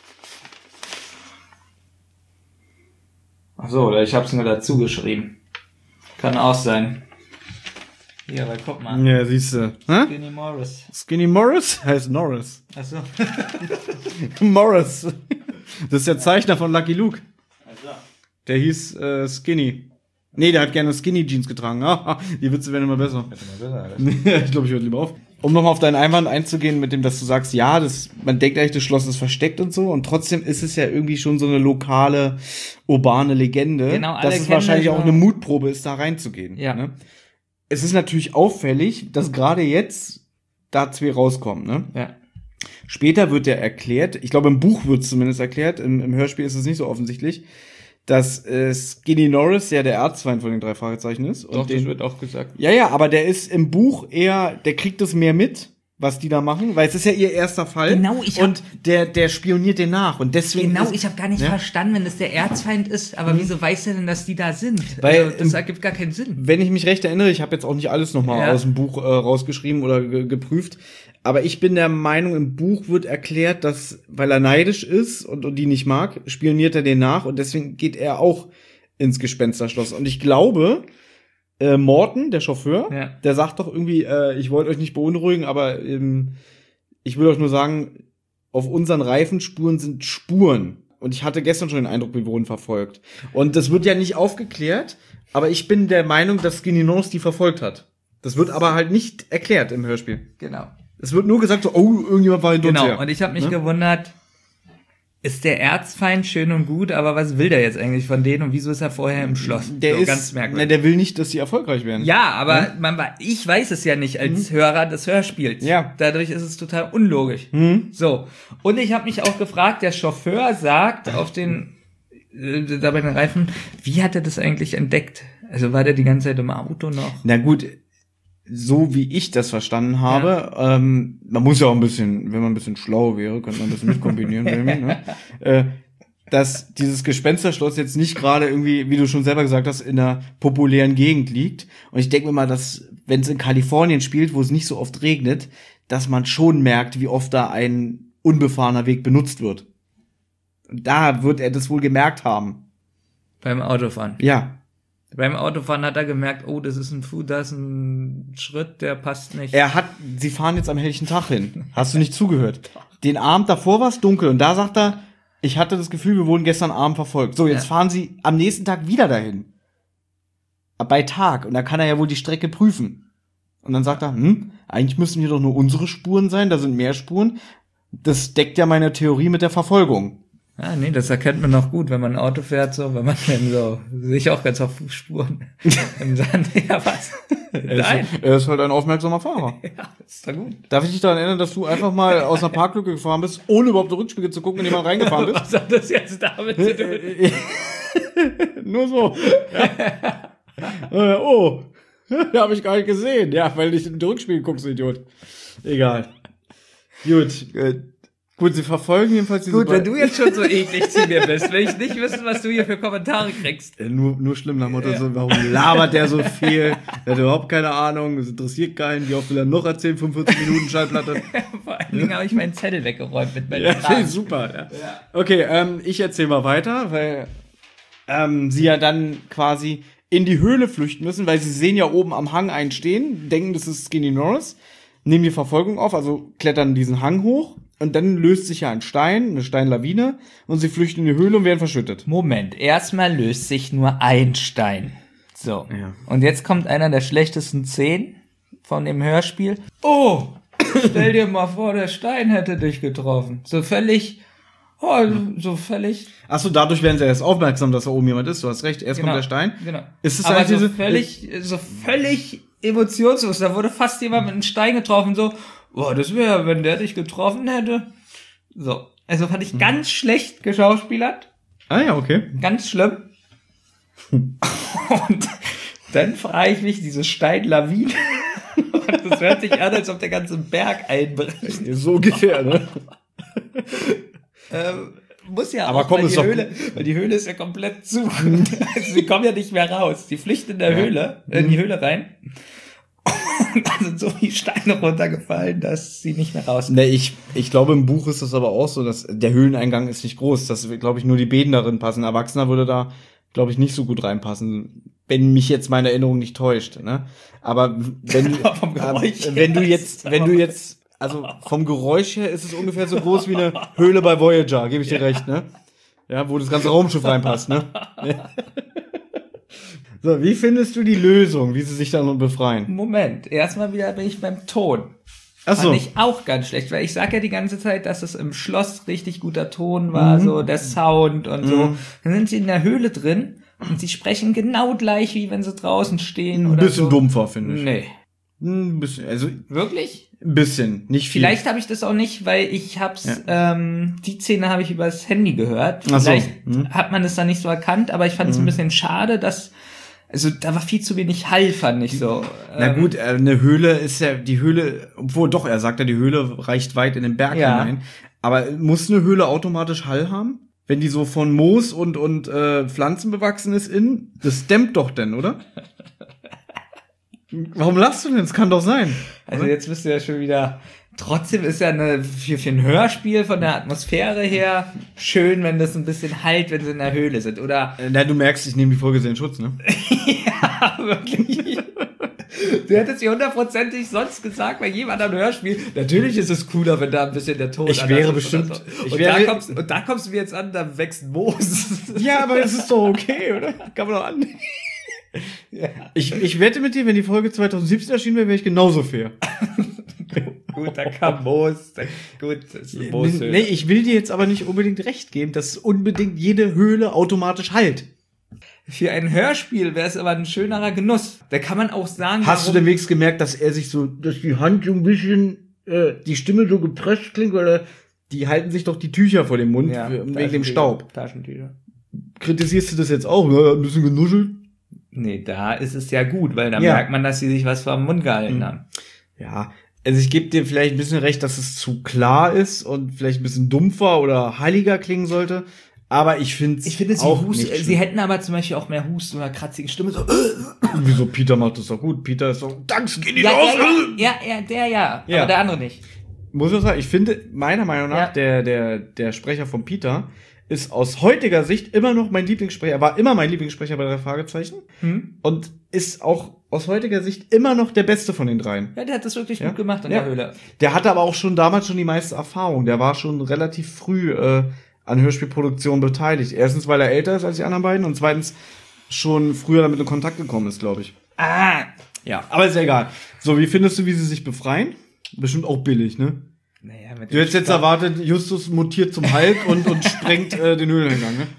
Ach so, oder ich habe es nur dazu geschrieben. Kann auch sein. Hier, weil guck mal. Ja, siehst du. Hä? Skinny Morris. Skinny Morris? Heißt Norris. Ach so. Morris. Das ist der Zeichner von Lucky Luke. Also. Der hieß äh, Skinny. Nee, der hat gerne Skinny Jeans getragen. Ah, die Witze werden immer besser. Ich glaube, ich höre lieber auf. Um nochmal auf deinen Einwand einzugehen, mit dem, dass du sagst, ja, das, man denkt eigentlich, das Schloss ist versteckt und so, und trotzdem ist es ja irgendwie schon so eine lokale, urbane Legende, Genau, alle dass es kennen wahrscheinlich das auch noch. eine Mutprobe ist, da reinzugehen. Ja. Ne? Es ist natürlich auffällig, dass gerade jetzt da zwei rauskommen. Ne? Ja. Später wird ja erklärt, ich glaube, im Buch wird es zumindest erklärt, im, im Hörspiel ist es nicht so offensichtlich, dass äh, Skinny Norris ja der Erzfeind von den drei Fragezeichen ist. Und Doch, das den, wird auch gesagt. ja, ja, aber der ist im Buch eher, der kriegt es mehr mit, was die da machen, weil es ist ja ihr erster Fall. Genau, ich hab- Und der, der spioniert den nach. Und deswegen Genau, ist, ich habe gar nicht Ja. verstanden, wenn das der Erzfeind ist, aber wieso weiß er denn, dass die da sind? Weil also, das im- ergibt gar keinen Sinn. wenn ich mich recht erinnere, ich habe jetzt auch nicht alles nochmal Ja. aus dem Buch äh, rausgeschrieben oder ge geprüft, aber ich bin der Meinung, im Buch wird erklärt, dass, weil er neidisch ist und, und die nicht mag, spioniert er den nach und deswegen geht er auch ins Gespensterschloss. Und ich glaube, äh, Morten, der Chauffeur, Ja. der sagt doch irgendwie, äh, ich wollte euch nicht beunruhigen, aber ähm, ich will euch nur sagen, auf unseren Reifenspuren sind Spuren. Und ich hatte gestern schon den Eindruck, wir wurden verfolgt. Und das wird ja nicht aufgeklärt, aber ich bin der Meinung, dass Skinny Norris die verfolgt hat. Das wird aber halt nicht erklärt im Hörspiel. Genau. Es wird nur gesagt so, oh, irgendjemand war hinter uns Genau, her. und ich habe mich Ne? gewundert, ist der Erzfeind schön und gut, aber was will der jetzt eigentlich von denen und wieso ist er vorher im Schloss? Der so, ist, ganz merkwürdig. Ne, der will nicht, dass sie erfolgreich werden. Ja, aber mhm. man, ich weiß es ja nicht als mhm. Hörer des Hörspiels. Ja. Dadurch ist es total unlogisch. Mhm. So. Und ich habe mich auch gefragt, der Chauffeur sagt auf den, äh, da bei den Reifen, wie hat er das eigentlich entdeckt? Also war der die ganze Zeit im Auto noch? Na gut, so wie ich das verstanden habe, ja. ähm, man muss ja auch ein bisschen, wenn man ein bisschen schlau wäre, könnte man ein bisschen mitkombinieren, ne? äh, dass dieses Gespensterschloss jetzt nicht gerade irgendwie, wie du schon selber gesagt hast, in einer populären Gegend liegt. Und ich denke mir mal, dass, wenn es in Kalifornien spielt, wo es nicht so oft regnet, dass man schon merkt, wie oft da ein unbefahrener Weg benutzt wird. Und da wird er das wohl gemerkt haben. Beim Autofahren? Ja. Beim Autofahren hat er gemerkt, oh, das ist ein Fu, das ist ein Schritt, der passt nicht. Er hat, sie fahren jetzt am helllichen Tag hin. Hast du nicht zugehört? Den Abend davor war es dunkel und da sagt er, ich hatte das Gefühl, wir wurden gestern Abend verfolgt. So, jetzt ja. fahren sie am nächsten Tag wieder dahin. Bei Tag. Und da kann er ja wohl die Strecke prüfen. Und dann sagt er, hm, eigentlich müssen hier doch nur unsere Spuren sein, da sind mehr Spuren. Das deckt ja meine Theorie mit der Verfolgung. Ah, nee, das erkennt man auch gut, wenn man ein Auto fährt, so, wenn man dann so, sich auch ganz auf Fußspuren im Sand, ja, was? Nein. Er ist halt ein aufmerksamer Fahrer. Ja, ist doch gut. Darf ich dich daran erinnern, dass du einfach mal aus einer Parklücke gefahren bist, ohne überhaupt einen Rückspiegel zu gucken, in den man reingefahren bist? Was hat das jetzt damit zu tun? Nur so. Ja. Oh, da habe ich gar nicht gesehen. Ja, weil du nicht in den Rückspiegel guckst, Idiot. Egal. Gut, äh, Gut, sie verfolgen jedenfalls diese... Gut, wenn du jetzt schon so eklig zu mir bist, will ich nicht wissen, was du hier für Kommentare kriegst. Äh, nur, nur schlimm nach Motto, ja. so, warum labert der so viel? Der hat überhaupt keine Ahnung, es interessiert keinen. Wie oft will er noch erzählen? fünfundvierzig Minuten Schallplatte. Vor allen Dingen habe ich meinen Zettel weggeräumt mit meinen Ja, Fragen. Super. Ja. Ja. Okay, ähm, ich erzähle mal weiter, weil ähm, sie ja dann quasi in die Höhle flüchten müssen, weil sie sehen ja oben am Hang einen stehen, denken, das ist Skinny Norris, nehmen die Verfolgung auf, also klettern diesen Hang hoch. Und dann löst sich ja ein Stein, eine Steinlawine, und sie flüchten in die Höhle und werden verschüttet. Moment, erstmal löst sich nur ein Stein. So. Ja. Und jetzt kommt einer der schlechtesten Szenen von dem Hörspiel. Oh, stell dir mal vor, der Stein hätte dich getroffen. So völlig, oh, so völlig. Ach so, dadurch werden sie erst aufmerksam, dass da oben jemand ist. Du hast recht, erst genau, kommt der Stein. Genau. Ist es Aber halt so diese, völlig, so völlig emotionslos. Da wurde fast jemand mit einem Stein getroffen, so, boah, das wäre, wenn der dich getroffen hätte. So. Also fand ich ganz schlecht geschauspielert. Ah ja, okay. Ganz schlimm. Und dann frage ich mich, diese Steinlawine. Und das hört sich an, als ob der ganze Berg einbricht. So ungefähr, ne? ähm, muss ja aber auch, komm, weil, ist die doch Höhle, weil die Höhle ist ja komplett zu. Also sie kommen ja nicht mehr raus. Die flüchten in der ja. Höhle, in die Höhle rein. Und da sind so viele Steine runtergefallen, dass sie nicht mehr raus. Ne, ich, ich glaube, im Buch ist das aber auch so, dass der Höhleneingang ist nicht groß. Dass, glaube ich, nur die Beden darin passen. Ein Erwachsener würde da, glaube ich, nicht so gut reinpassen, wenn mich jetzt meine Erinnerung nicht täuscht. Ne? Aber wenn, aber äh, wenn du jetzt, wenn du jetzt, also vom Geräusch her ist es ungefähr so groß wie eine Höhle bei Voyager, gebe ich dir recht, ne? Ja, wo das ganze Raumschiff reinpasst, ne? So, wie findest du die Lösung, wie sie sich dann befreien? Moment, erstmal wieder bin ich beim Ton. Ach so. Fand ich auch ganz schlecht, weil ich sag ja die ganze Zeit, dass es im Schloss richtig guter Ton war, mhm. so der Sound und mhm. so. Dann sind sie in der Höhle drin und sie sprechen genau gleich, wie wenn sie draußen stehen oder so. Ein bisschen so. Dumpfer, finde ich. Nee. Ein bisschen, also. Wirklich? Ein bisschen, nicht viel. Vielleicht habe ich das auch nicht, weil ich hab's, ja. ähm, die Szene habe ich übers Handy gehört. Ach so. Vielleicht mhm. hat man das dann nicht so erkannt, aber ich fand es mhm. ein bisschen schade, dass Also da war viel zu wenig Hall, fand ich so. Na gut, eine Höhle ist ja, die Höhle, obwohl doch, er sagt ja, die Höhle reicht weit in den Berg ja. hinein. Aber muss eine Höhle automatisch Hall haben? Wenn die so von Moos und und äh, Pflanzen bewachsen ist innen? Das dämmt doch denn, oder? Warum lachst du denn? Das kann doch sein. Also oder? Jetzt bist du ja schon wieder... Trotzdem ist ja eine, für, für ein Hörspiel von der Atmosphäre her schön, wenn das ein bisschen halt, wenn sie in der Höhle sind, oder? Na, du merkst, ich nehme die Folge sehr in Schutz, ne? Ja, wirklich. Du hättest dir hundertprozentig sonst gesagt, bei jedem anderen Hörspiel, natürlich ist es cooler, wenn da ein bisschen der Ton ich wäre bestimmt, so. ich und, wäre, da kommst, und da kommst du mir jetzt an, da wächst Moos. Ja, aber es ist doch okay, oder? Kann man doch an. Ja. Ich, ich wette mit dir, wenn die Folge zwanzig siebzehn erschienen wäre, wäre ich genauso fair. gut, da kam Moos. Da, gut, das ist eine Mooshöhle. Nee, ich will dir jetzt aber nicht unbedingt recht geben, dass unbedingt jede Höhle automatisch halt. Für ein Hörspiel wäre es aber ein schönerer Genuss. Da kann man auch sagen, Hast du denn wenigstens gemerkt, dass er sich so, dass die Hand so ein bisschen, äh, die Stimme so gepresst klingt, oder die halten sich doch die Tücher vor dem Mund, ja, wegen dem Staub. Taschentücher. Kritisierst du das jetzt auch? Ja, ein bisschen genuschelt? Nee, da ist es ja gut, weil da Ja. merkt man, dass sie sich was vor den Mund gehalten Mhm. haben. Ja, also ich gebe dir vielleicht ein bisschen recht, dass es zu klar ist und vielleicht ein bisschen dumpfer oder heiliger klingen sollte. Aber ich finde Ich finde, sie, auch hust, nicht sie schlimm. hätten aber zum Beispiel auch mehr Hust oder kratzige Stimme. So, Wieso? Peter macht das doch gut. Peter ist doch, Danks, geh nicht ja, raus! ja, ja, ja, der ja, Ja. aber der andere nicht. Muss ich sagen, ich finde, meiner Meinung nach, Ja. der, der, der Sprecher von Peter ist aus heutiger Sicht immer noch mein Lieblingssprecher. Er war immer mein Lieblingssprecher bei drei Fragezeichen. Hm? Und ist auch aus heutiger Sicht immer noch der Beste von den dreien. Ja, der hat das wirklich Ja. gut gemacht in Ja. der Höhle. Der hatte aber auch schon damals schon die meiste Erfahrung. Der war schon relativ früh äh, an Hörspielproduktionen beteiligt. Erstens, weil er älter ist als die anderen beiden, und zweitens schon früher damit in Kontakt gekommen ist, glaube ich. Ah, Ja, aber ist ja egal. So, wie findest du, wie sie sich befreien? Bestimmt auch billig, ne? naja, mit Du hättest jetzt Stopp. erwartet, Justus mutiert zum Hulk und, und sprengt äh, den Höhleneingang, ne?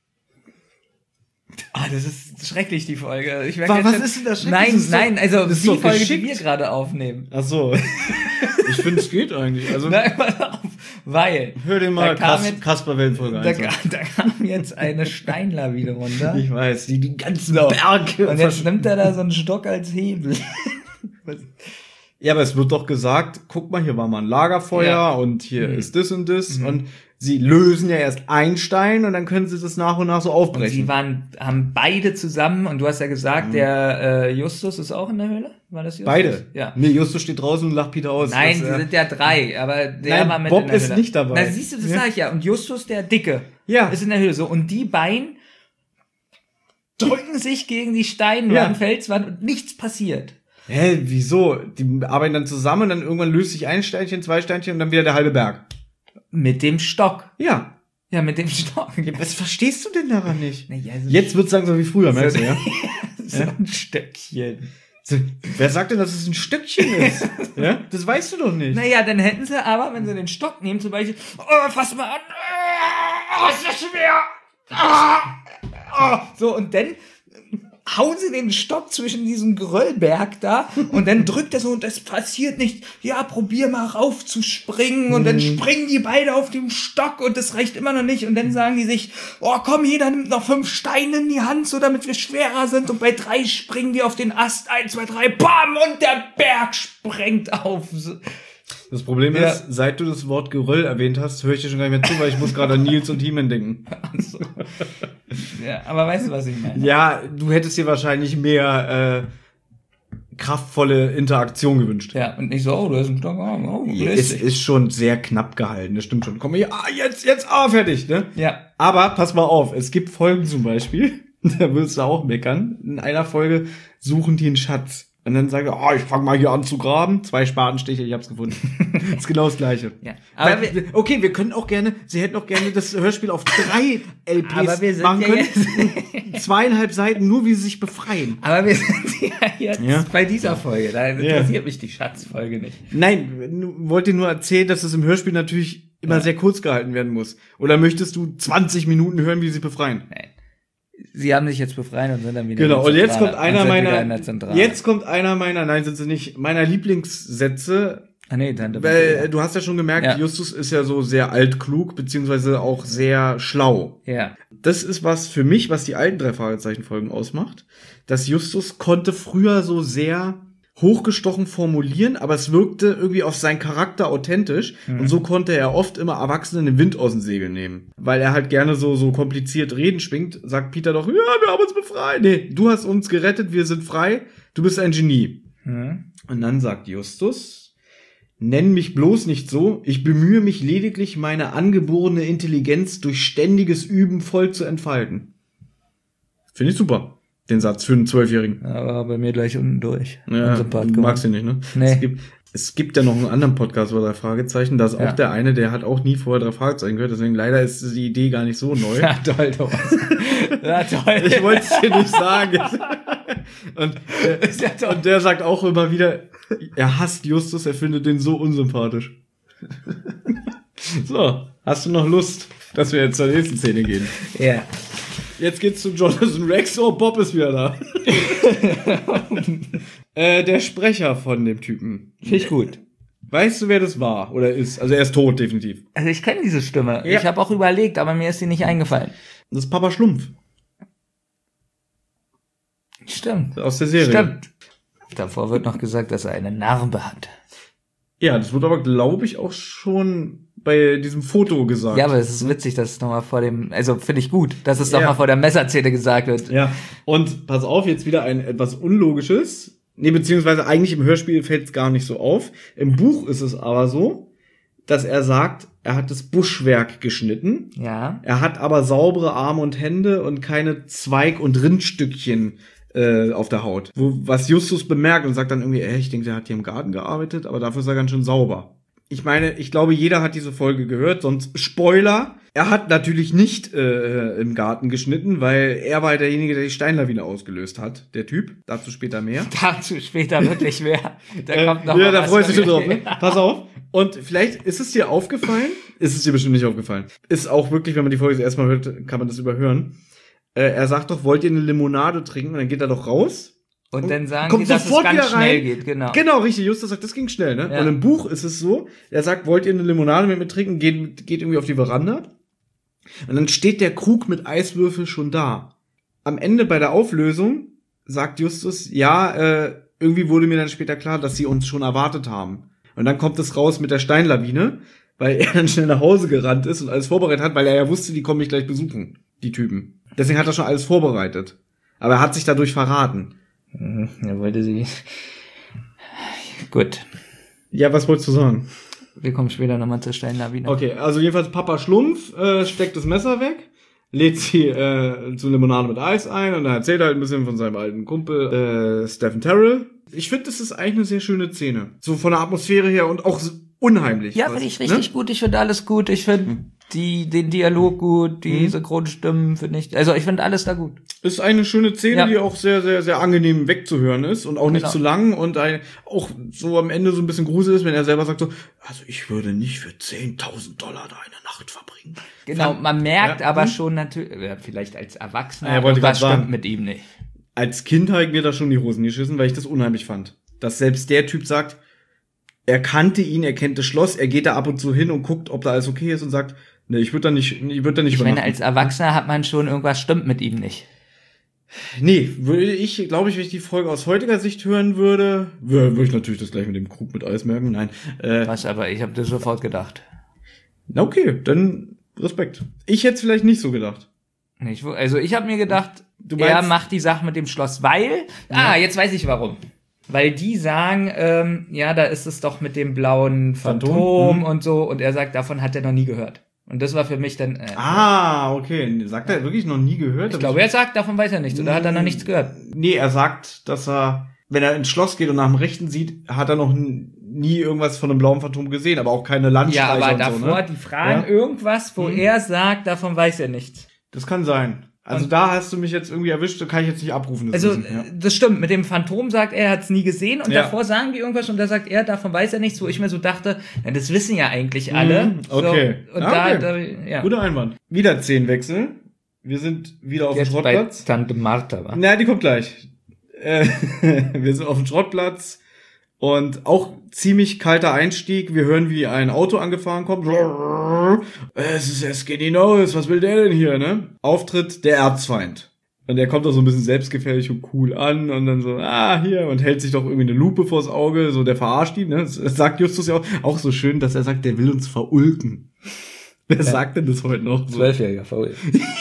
Ah, das ist schrecklich, die Folge. Ich merk Was- jetzt was schon- ist denn da schrecklich? Nein, Das ist doch- nein, also das ist die doch Folge, geschickt. die wir gerade aufnehmen. Ach so. Ich finde, es geht eigentlich. Also, Nein, pass auf, weil hör dir mal da kam Kas jetzt- Kasper Wellenfolge da, eins an. ka- da kam jetzt eine Steinlawine runter. Ich weiß, die, die ganzen So. Berge. Und jetzt nimmt er da so einen Stock als Hebel. Ja, aber es wird doch gesagt, guck mal, hier war mal ein Lagerfeuer Ja. und hier Mhm. ist das und das. Mhm. Und sie lösen ja erst einen Stein und dann können sie das nach und nach so Und aufbrechen. sie waren, haben beide zusammen, und du hast ja gesagt, der äh, Justus ist auch in der Höhle? War das Justus? Beide? Ja. Nee, Justus steht draußen und lacht Peter aus. Nein, Das, die äh, sind ja drei, aber der Nein, war mit Bob in der ist Höhle. nicht dabei. Na, siehst du, das Ja. sag ich ja. Und Justus, der Dicke, Ja. ist in der Höhle. So, und die beiden drücken sich gegen die Steinwand, Ja. Felswand, und nichts passiert. Hä, wieso? Die arbeiten dann zusammen und dann irgendwann löst sich ein Steinchen, zwei Steinchen und dann wieder der halbe Berg. Mit dem Stock. Ja. Ja, mit dem Stock. Was verstehst du denn daran nicht? Naja, so Jetzt wird's langsam wie früher, merkst du, ja? so ein Stöckchen. So, wer sagt denn, dass es ein Stückchen ist? Ja? Das weißt du doch nicht. Naja, dann hätten sie aber, wenn sie den Stock nehmen, zum Beispiel, oh, fass mal an, oh, ist das schwer, oh, oh. So, und dann hauen sie den Stock zwischen diesem Geröllberg da, und dann drückt er so, und das passiert nicht. Ja, probier mal raufzuspringen, und dann springen die beide auf dem Stock, und das reicht immer noch nicht, und dann sagen die sich, oh komm, jeder nimmt noch fünf Steine in die Hand, so damit wir schwerer sind, und bei drei springen wir auf den Ast, eins, zwei, drei, bam, und der Berg sprengt auf. So. Das Problem Ja. ist, seit du das Wort Geröll erwähnt hast, höre ich dir schon gar nicht mehr zu, weil ich muss gerade an Nils und He-Man denken. Also, ja, aber weißt du, was ich meine? Ja, du hättest dir wahrscheinlich mehr äh, kraftvolle Interaktion gewünscht. Ja, und nicht so, oh, du hast einen Stock, oh, oh, Ja, es lässig. ist schon sehr knapp gehalten, das stimmt schon. Komm hier, ah, jetzt, jetzt, ah, fertig, ne? Ja, Aber pass mal auf, es gibt Folgen zum Beispiel, da wirst du auch meckern. In einer Folge suchen die einen Schatz. Und dann sagen wir, oh, ich fange mal hier an zu graben. Zwei Spatenstiche, ich hab's gefunden. Das ist genau das Gleiche. ja. Aber Weil, wir, okay, wir können auch gerne, sie hätten auch gerne das Hörspiel auf drei L Ps Aber wir sind machen ja können. Zweieinhalb Seiten, nur wie sie sich befreien. aber wir sind ja jetzt Ja. bei dieser Folge. Da interessiert mich die Schatzfolge nicht. Nein, wollt dir nur erzählen, dass es im Hörspiel natürlich immer Ja. sehr kurz gehalten werden muss. Oder möchtest du zwanzig Minuten hören, wie sie sich befreien? Nein. Sie haben sich jetzt befreit und sind dann wieder Genau, in und der jetzt kommt Zentrale. einer Und sind wieder meiner, in der Zentrale. jetzt kommt einer meiner, nein, sind sie nicht, meiner Lieblingssätze, Ah, nee, dann, weil äh, du hast ja schon gemerkt, Ja. Justus ist ja so sehr altklug, beziehungsweise auch sehr schlau. ja. Das ist was für mich, was die alten drei Fragezeichen-Folgen ausmacht, dass Justus konnte früher so sehr hochgestochen formulieren, aber es wirkte irgendwie auf seinen Charakter authentisch und so konnte er oft immer Erwachsenen den Wind aus den Segeln nehmen. Weil er halt gerne so so kompliziert Reden schwingt, sagt Peter doch, ja, wir haben uns befreit. Nee, du hast uns gerettet, wir sind frei, du bist ein Genie. Hm. Und dann sagt Justus, nenn mich bloß nicht so, ich bemühe mich lediglich, meine angeborene Intelligenz durch ständiges Üben voll zu entfalten. Finde ich super, den Satz für einen Zwölfjährigen. Aber bei mir gleich unten durch. Ja, Unser Part du magst ihn nicht, ne? Nee. Es gibt, es gibt ja noch einen anderen Podcast über drei Fragezeichen, da ist auch Ja. der eine, der hat auch nie vorher drei Fragezeichen gehört, deswegen leider ist die Idee gar nicht so neu. Ja, toll, Thomas. Ja, toll. Ich wollte es dir nicht sagen. und, der, und der sagt auch immer wieder, er hasst Justus, er findet den so unsympathisch. So, hast du noch Lust, dass wir jetzt zur nächsten Szene gehen? Ja. Jetzt geht's zu Jonathan Rex. Oh, Bob ist wieder da. äh, der Sprecher von dem Typen. Finde ich gut. Weißt du, wer das war oder ist? Also er ist tot, definitiv. Also ich kenne diese Stimme. Ja. Ich habe auch überlegt, aber mir ist sie nicht eingefallen. Das ist Papa Schlumpf. Stimmt. Aus der Serie. Stimmt. Davor wird noch gesagt, dass er eine Narbe hat. Ja, das wurde aber, glaube ich, auch schon bei diesem Foto gesagt. Ja, aber es ist witzig, dass es nochmal vor dem, also finde ich gut, dass es Ja. nochmal vor der Messerzähne gesagt wird. Ja. Und pass auf, jetzt wieder ein etwas Unlogisches. Nee, beziehungsweise eigentlich im Hörspiel fällt es gar nicht so auf. Im Buch ist es aber so, dass er sagt, er hat das Buschwerk geschnitten. Ja. Er hat aber saubere Arme und Hände und keine Zweig- und Rindstückchen äh, auf der Haut. Wo, was Justus bemerkt und sagt dann irgendwie, ey, ich denke, der hat hier im Garten gearbeitet, aber dafür ist er ganz schön sauber. Ich meine, ich glaube, jeder hat diese Folge gehört, sonst Spoiler. Er hat natürlich nicht äh, im Garten geschnitten, weil er war derjenige, der die Steinlawine ausgelöst hat, der Typ. Dazu später mehr. Dazu später wirklich mehr. Da Äh, kommt noch ja, mal da was freust du dich von schon mir. drauf, ne? Pass auf. Und vielleicht ist es dir aufgefallen, ist es dir bestimmt nicht aufgefallen. Ist auch wirklich, wenn man die Folge das erste Mal hört, kann man das überhören. Äh, er sagt doch, wollt ihr eine Limonade trinken? Und dann geht er doch raus. Und dann sagen kommt die, dass es sofort ganz wieder schnell rein. geht, genau. Genau, richtig. Justus sagt, das ging schnell, ne? Ja. Und im Buch ist es so, er sagt, wollt ihr eine Limonade mit mir trinken? Geht, geht irgendwie auf die Veranda. Und dann steht der Krug mit Eiswürfel schon da. Am Ende bei der Auflösung sagt Justus, ja, äh, irgendwie wurde mir dann später klar, dass sie uns schon erwartet haben. Und dann kommt es raus mit der Steinlawine, weil er dann schnell nach Hause gerannt ist und alles vorbereitet hat, weil er ja wusste, die kommen mich gleich besuchen, die Typen. Deswegen hat er schon alles vorbereitet. Aber er hat sich dadurch verraten. Er wollte sie. Gut. Ja, was wolltest du sagen? Wir kommen später nochmal zur Steinlawine. Okay, also jedenfalls Papa Schlumpf äh, steckt das Messer weg, lädt sie äh, zu Limonade mit Eis ein und dann erzählt er halt ein bisschen von seinem alten Kumpel äh, Stephen Terrell. Ich finde, das ist eigentlich eine sehr schöne Szene. So von der Atmosphäre her und auch so unheimlich. Ja, was, finde ich richtig ne? gut. Ich finde alles gut. Ich finde Hm. die den Dialog gut, die Mhm. Synchronstimmen finde ich. Also ich finde alles da gut. Ist eine schöne Szene, Ja. die auch sehr, sehr, sehr angenehm wegzuhören ist und auch nicht Genau. zu lang und ein, auch so am Ende so ein bisschen gruselig ist, wenn er selber sagt so, also ich würde nicht für zehntausend Dollar da eine Nacht verbringen. Genau, man merkt Ja. aber Mhm. schon natürlich, ja, vielleicht als Erwachsener, Ja, er wollte was grad sagen. stimmt mit ihm nicht. Als Kind habe ich mir da schon die Hosen geschissen, weil ich das unheimlich fand. Dass selbst der Typ sagt, er kannte ihn, er kennt das Schloss, er geht da ab und zu hin und guckt, ob da alles okay ist und sagt, ne, ich würde da nicht, ich würde da nicht Ich meine, übernachten. als Erwachsener hat man schon, irgendwas stimmt mit ihm nicht. Nee, würde ich, glaube ich, wenn ich die Folge aus heutiger Sicht hören würde, würde, würde ich natürlich das gleich mit dem Krug mit Eis merken. Nein. Äh, Was, aber ich habe das sofort gedacht. na okay, dann Respekt. Ich hätte es vielleicht nicht so gedacht. Ich, wo- also ich habe mir gedacht, Du er meinst- macht die Sache mit dem Schloss, weil, ah, jetzt weiß ich warum. Weil die sagen, ähm, ja, da ist es doch mit dem blauen Phantom, Phantom, mhm. und so, und er sagt, davon hat er noch nie gehört. Und das war für mich dann, äh, Ah, okay. Sagt er wirklich noch nie gehört? ich glaube, er sagt, davon weiß er nichts, oder hat er noch nichts gehört? Nee, er sagt, dass er, wenn er ins Schloss geht und nach dem Rechten sieht, hat er noch n- nie irgendwas von einem blauen Phantom gesehen, aber auch keine Ja, Landstreicher aber und davor, so, ne? die fragen Ja. irgendwas, wo Mhm. er sagt, davon weiß er nichts. Das kann sein. Also Und- da hast du mich jetzt irgendwie erwischt, da kann ich jetzt nicht abrufen. Das Also, Wissen, ja. äh, das stimmt, mit dem Phantom sagt er, er hat es nie gesehen, und Ja. davor sagen die irgendwas, und da sagt er, davon weiß er nichts, wo ich mir so dachte, na, das wissen ja eigentlich alle. Mhm, okay. So, und Ah, da, okay. da, ja. Guter Einwand. Wieder Szenenwechsel. Wir sind wieder auf dem Jetzt bei Schrottplatz. Tante Martha, wa? Na, die kommt gleich. Äh, wir sind auf dem Schrottplatz und auch ziemlich kalter Einstieg. Wir hören, wie ein Auto angefahren kommt. Es ist der Skinny Nose, was will der denn hier, ne? Auftritt der Erzfeind. Und der kommt da so ein bisschen selbstgefällig und cool an und dann so, ah, hier, und hält sich doch irgendwie eine Lupe vors Auge, so der verarscht ihn, ne? Das sagt Justus ja auch, auch so schön, dass er sagt, der will uns verulken. Wer Ja. sagt denn das heute noch? So? Zwölfjähriger faul.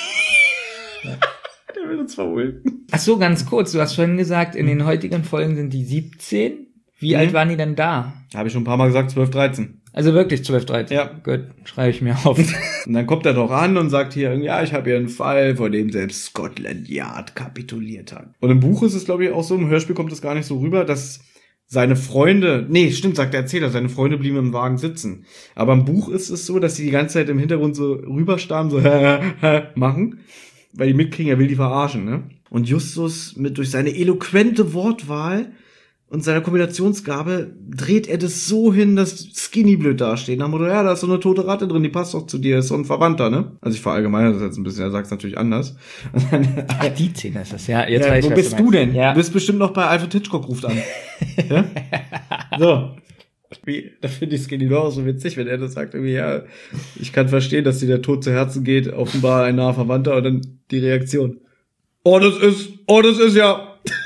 Der will uns verulken. Ach so, ganz kurz, du hast vorhin gesagt, in den heutigen Folgen sind die siebzehn. Wie Mhm. alt waren die denn da? Habe ich schon ein paar Mal gesagt, zwölf, dreizehn. Also wirklich zwölf, dreizehn? Ja. Gut, schreibe ich mir auf. Und dann kommt er doch an und sagt hier, ja, ich habe hier einen Fall, vor dem selbst Scotland Yard kapituliert hat. Und im Buch ist es, glaube ich, auch so, im Hörspiel kommt es gar nicht so rüber, dass seine Freunde, nee, stimmt, sagt der Erzähler, seine Freunde blieben im Wagen sitzen. Aber im Buch ist es so, dass sie die ganze Zeit im Hintergrund so rüberstarren, so machen, weil die mitkriegen, er will die verarschen, ne? Und Justus mit durch seine eloquente Wortwahl und seine Kombinationsgabe dreht er das so hin, dass Skinny blöd dasteht. Nach dem Motto, ja, da ist so eine tote Ratte drin, die passt doch zu dir, ist so ein Verwandter, ne? Also ich verallgemeine das jetzt ein bisschen, er sagt es natürlich anders. Ach, die Szene ist das, ja. Jetzt ja weiß ich, wo was bist du du meinst. denn? Ja. Du bist bestimmt noch bei Alfred Hitchcock ruft an. Ja? So. Wie, da finde ich Skinny doch auch so witzig, wenn er das sagt, irgendwie, ja, ich kann verstehen, dass dir der Tod zu Herzen geht, offenbar ein naher Verwandter, und dann die Reaktion. Oh, das ist, oh, das ist ja...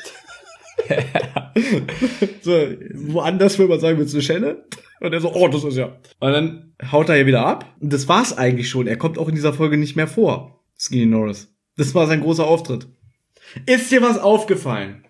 So, woanders würde man sagen, willst du eine Schelle? Und er so, oh, das ist ja. Und dann haut er hier wieder ab. Und das war's eigentlich schon. Er kommt auch in dieser Folge nicht mehr vor, Skinny Norris. Das war sein großer Auftritt. Ist dir was aufgefallen?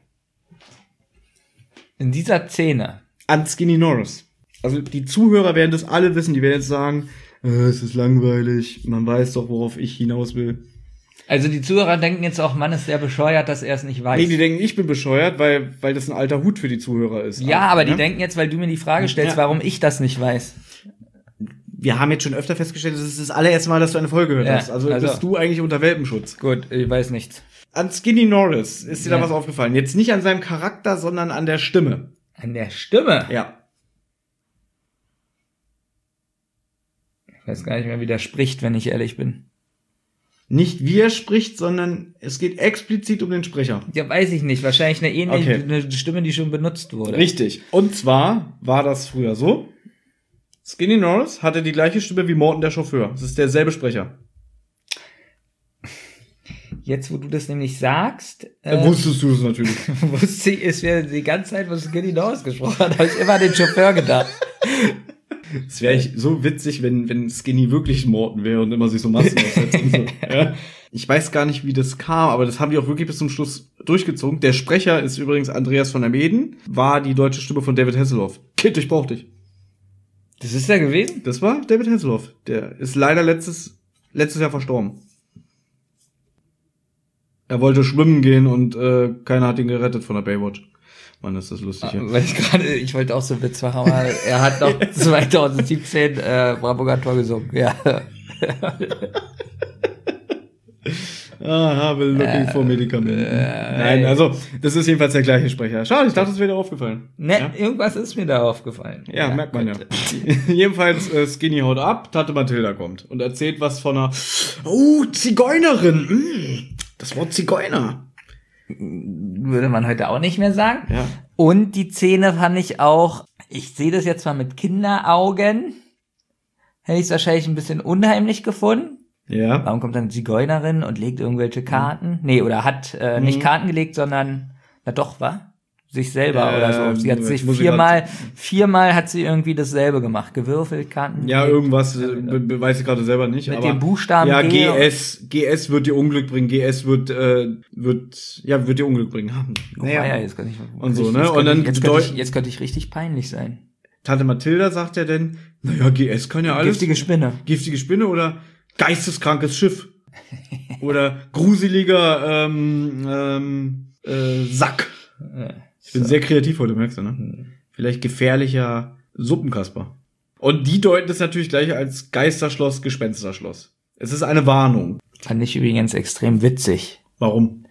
In dieser Szene. An Skinny Norris. Also die Zuhörer werden das alle wissen. Die werden jetzt sagen, äh, es ist langweilig. Man weiß doch, worauf ich hinaus will. Also die Zuhörer denken jetzt auch, Mann, ist der bescheuert, dass er es nicht weiß. Nee, die denken, ich bin bescheuert, weil, weil das ein alter Hut für die Zuhörer ist. Ja, aber, aber ne? die denken jetzt, weil du mir die Frage stellst, Ja. warum ich das nicht weiß. Wir haben jetzt schon öfter festgestellt, das ist das allererste Mal, dass du eine Folge gehört Ja, hast. Also, also- bist du eigentlich unter Welpenschutz. Gut, ich weiß nichts. An Skinny Norris ist dir Ja. da was aufgefallen. Jetzt nicht an seinem Charakter, sondern an der Stimme. An der Stimme? Ja. Ich weiß gar nicht mehr, wie der spricht, wenn ich ehrlich bin. Nicht wie er spricht, sondern es geht explizit um den Sprecher. Ja, weiß ich nicht. Wahrscheinlich eine ähnliche Okay. eine Stimme, die schon benutzt wurde. Richtig. Und zwar war das früher so. Skinny Norris hatte die gleiche Stimme wie Morton, der Chauffeur. Es ist derselbe Sprecher. Jetzt, wo du das nämlich sagst, Äh, äh, wusstest du das natürlich. wusste ich, es wäre die ganze Zeit, wo Skinny Norris gesprochen hat, habe ich immer an den Chauffeur gedacht. Es wäre echt so witzig, wenn, wenn Skinny wirklich Morton wäre und immer sich so Masken aufsetzt und so. Ja. Ich weiß gar nicht, wie das kam, aber das haben die auch wirklich bis zum Schluss durchgezogen. Der Sprecher ist übrigens Andreas von der Meeden, war die deutsche Stimme von David Hasselhoff. Kind, ich brauch dich. Das ist er gewesen? Das war David Hasselhoff. Der ist leider letztes, letztes Jahr verstorben. Er wollte schwimmen gehen und äh, keiner hat ihn gerettet von der Baywatch. Mann, ist das lustig. Ah, Ja. weil ich gerade, ich wollte auch so einen Witz machen, aber er hat noch zwanzig siebzehn äh, Braburger Tor gesungen. Ja. Ah, habe looking for Medikamenten. Nein, also, das ist jedenfalls der gleiche Sprecher. Schade, ich dachte, das wäre dir aufgefallen. Ne, Ja? irgendwas ist mir da aufgefallen. Ja, merkt man ja. Jedenfalls, äh, Skinny haut ab, Tante Mathilda kommt und erzählt was von einer, oh, Zigeunerin. Mm, das Wort Zigeuner. Würde man heute auch nicht mehr sagen. Ja. Und die Szene fand ich auch, ich sehe das jetzt mal mit Kinderaugen, hätte ich es wahrscheinlich ein bisschen unheimlich gefunden. Ja. Warum kommt dann eine Zigeunerin und legt irgendwelche Karten? Nee, oder hat äh, nicht Mhm. Karten gelegt, sondern, na doch, wa? Sich selber Ähm, oder so. Sie hat sich ich muss viermal, viermal hat sie irgendwie dasselbe gemacht. Gewürfelt, Karten. Ja, gelegt. irgendwas, äh, be be weiß ich gerade selber nicht. Mit aber dem Buchstaben ja, G. G S, G S wird dir Unglück bringen, G S wird, äh, wird, ja, wird dir Unglück bringen. Oh, Naja. ja, jetzt kann ich, Und so, jetzt ne? könnte Und dann ich, jetzt, könnte bedeut- ich, jetzt könnte ich richtig peinlich sein. Tante Mathilda sagt ja denn, naja, G S kann ja alles. Giftige Spinne. Giftige Spinne oder geisteskrankes Schiff. Oder gruseliger ähm, ähm, äh, Sack. Ich bin sehr kreativ heute, merkst du, ne? Vielleicht gefährlicher Suppenkasper. Und die deuten das natürlich gleich als Geisterschloss, Gespensterschloss. Es ist eine Warnung. Fand ich übrigens extrem witzig, Warum?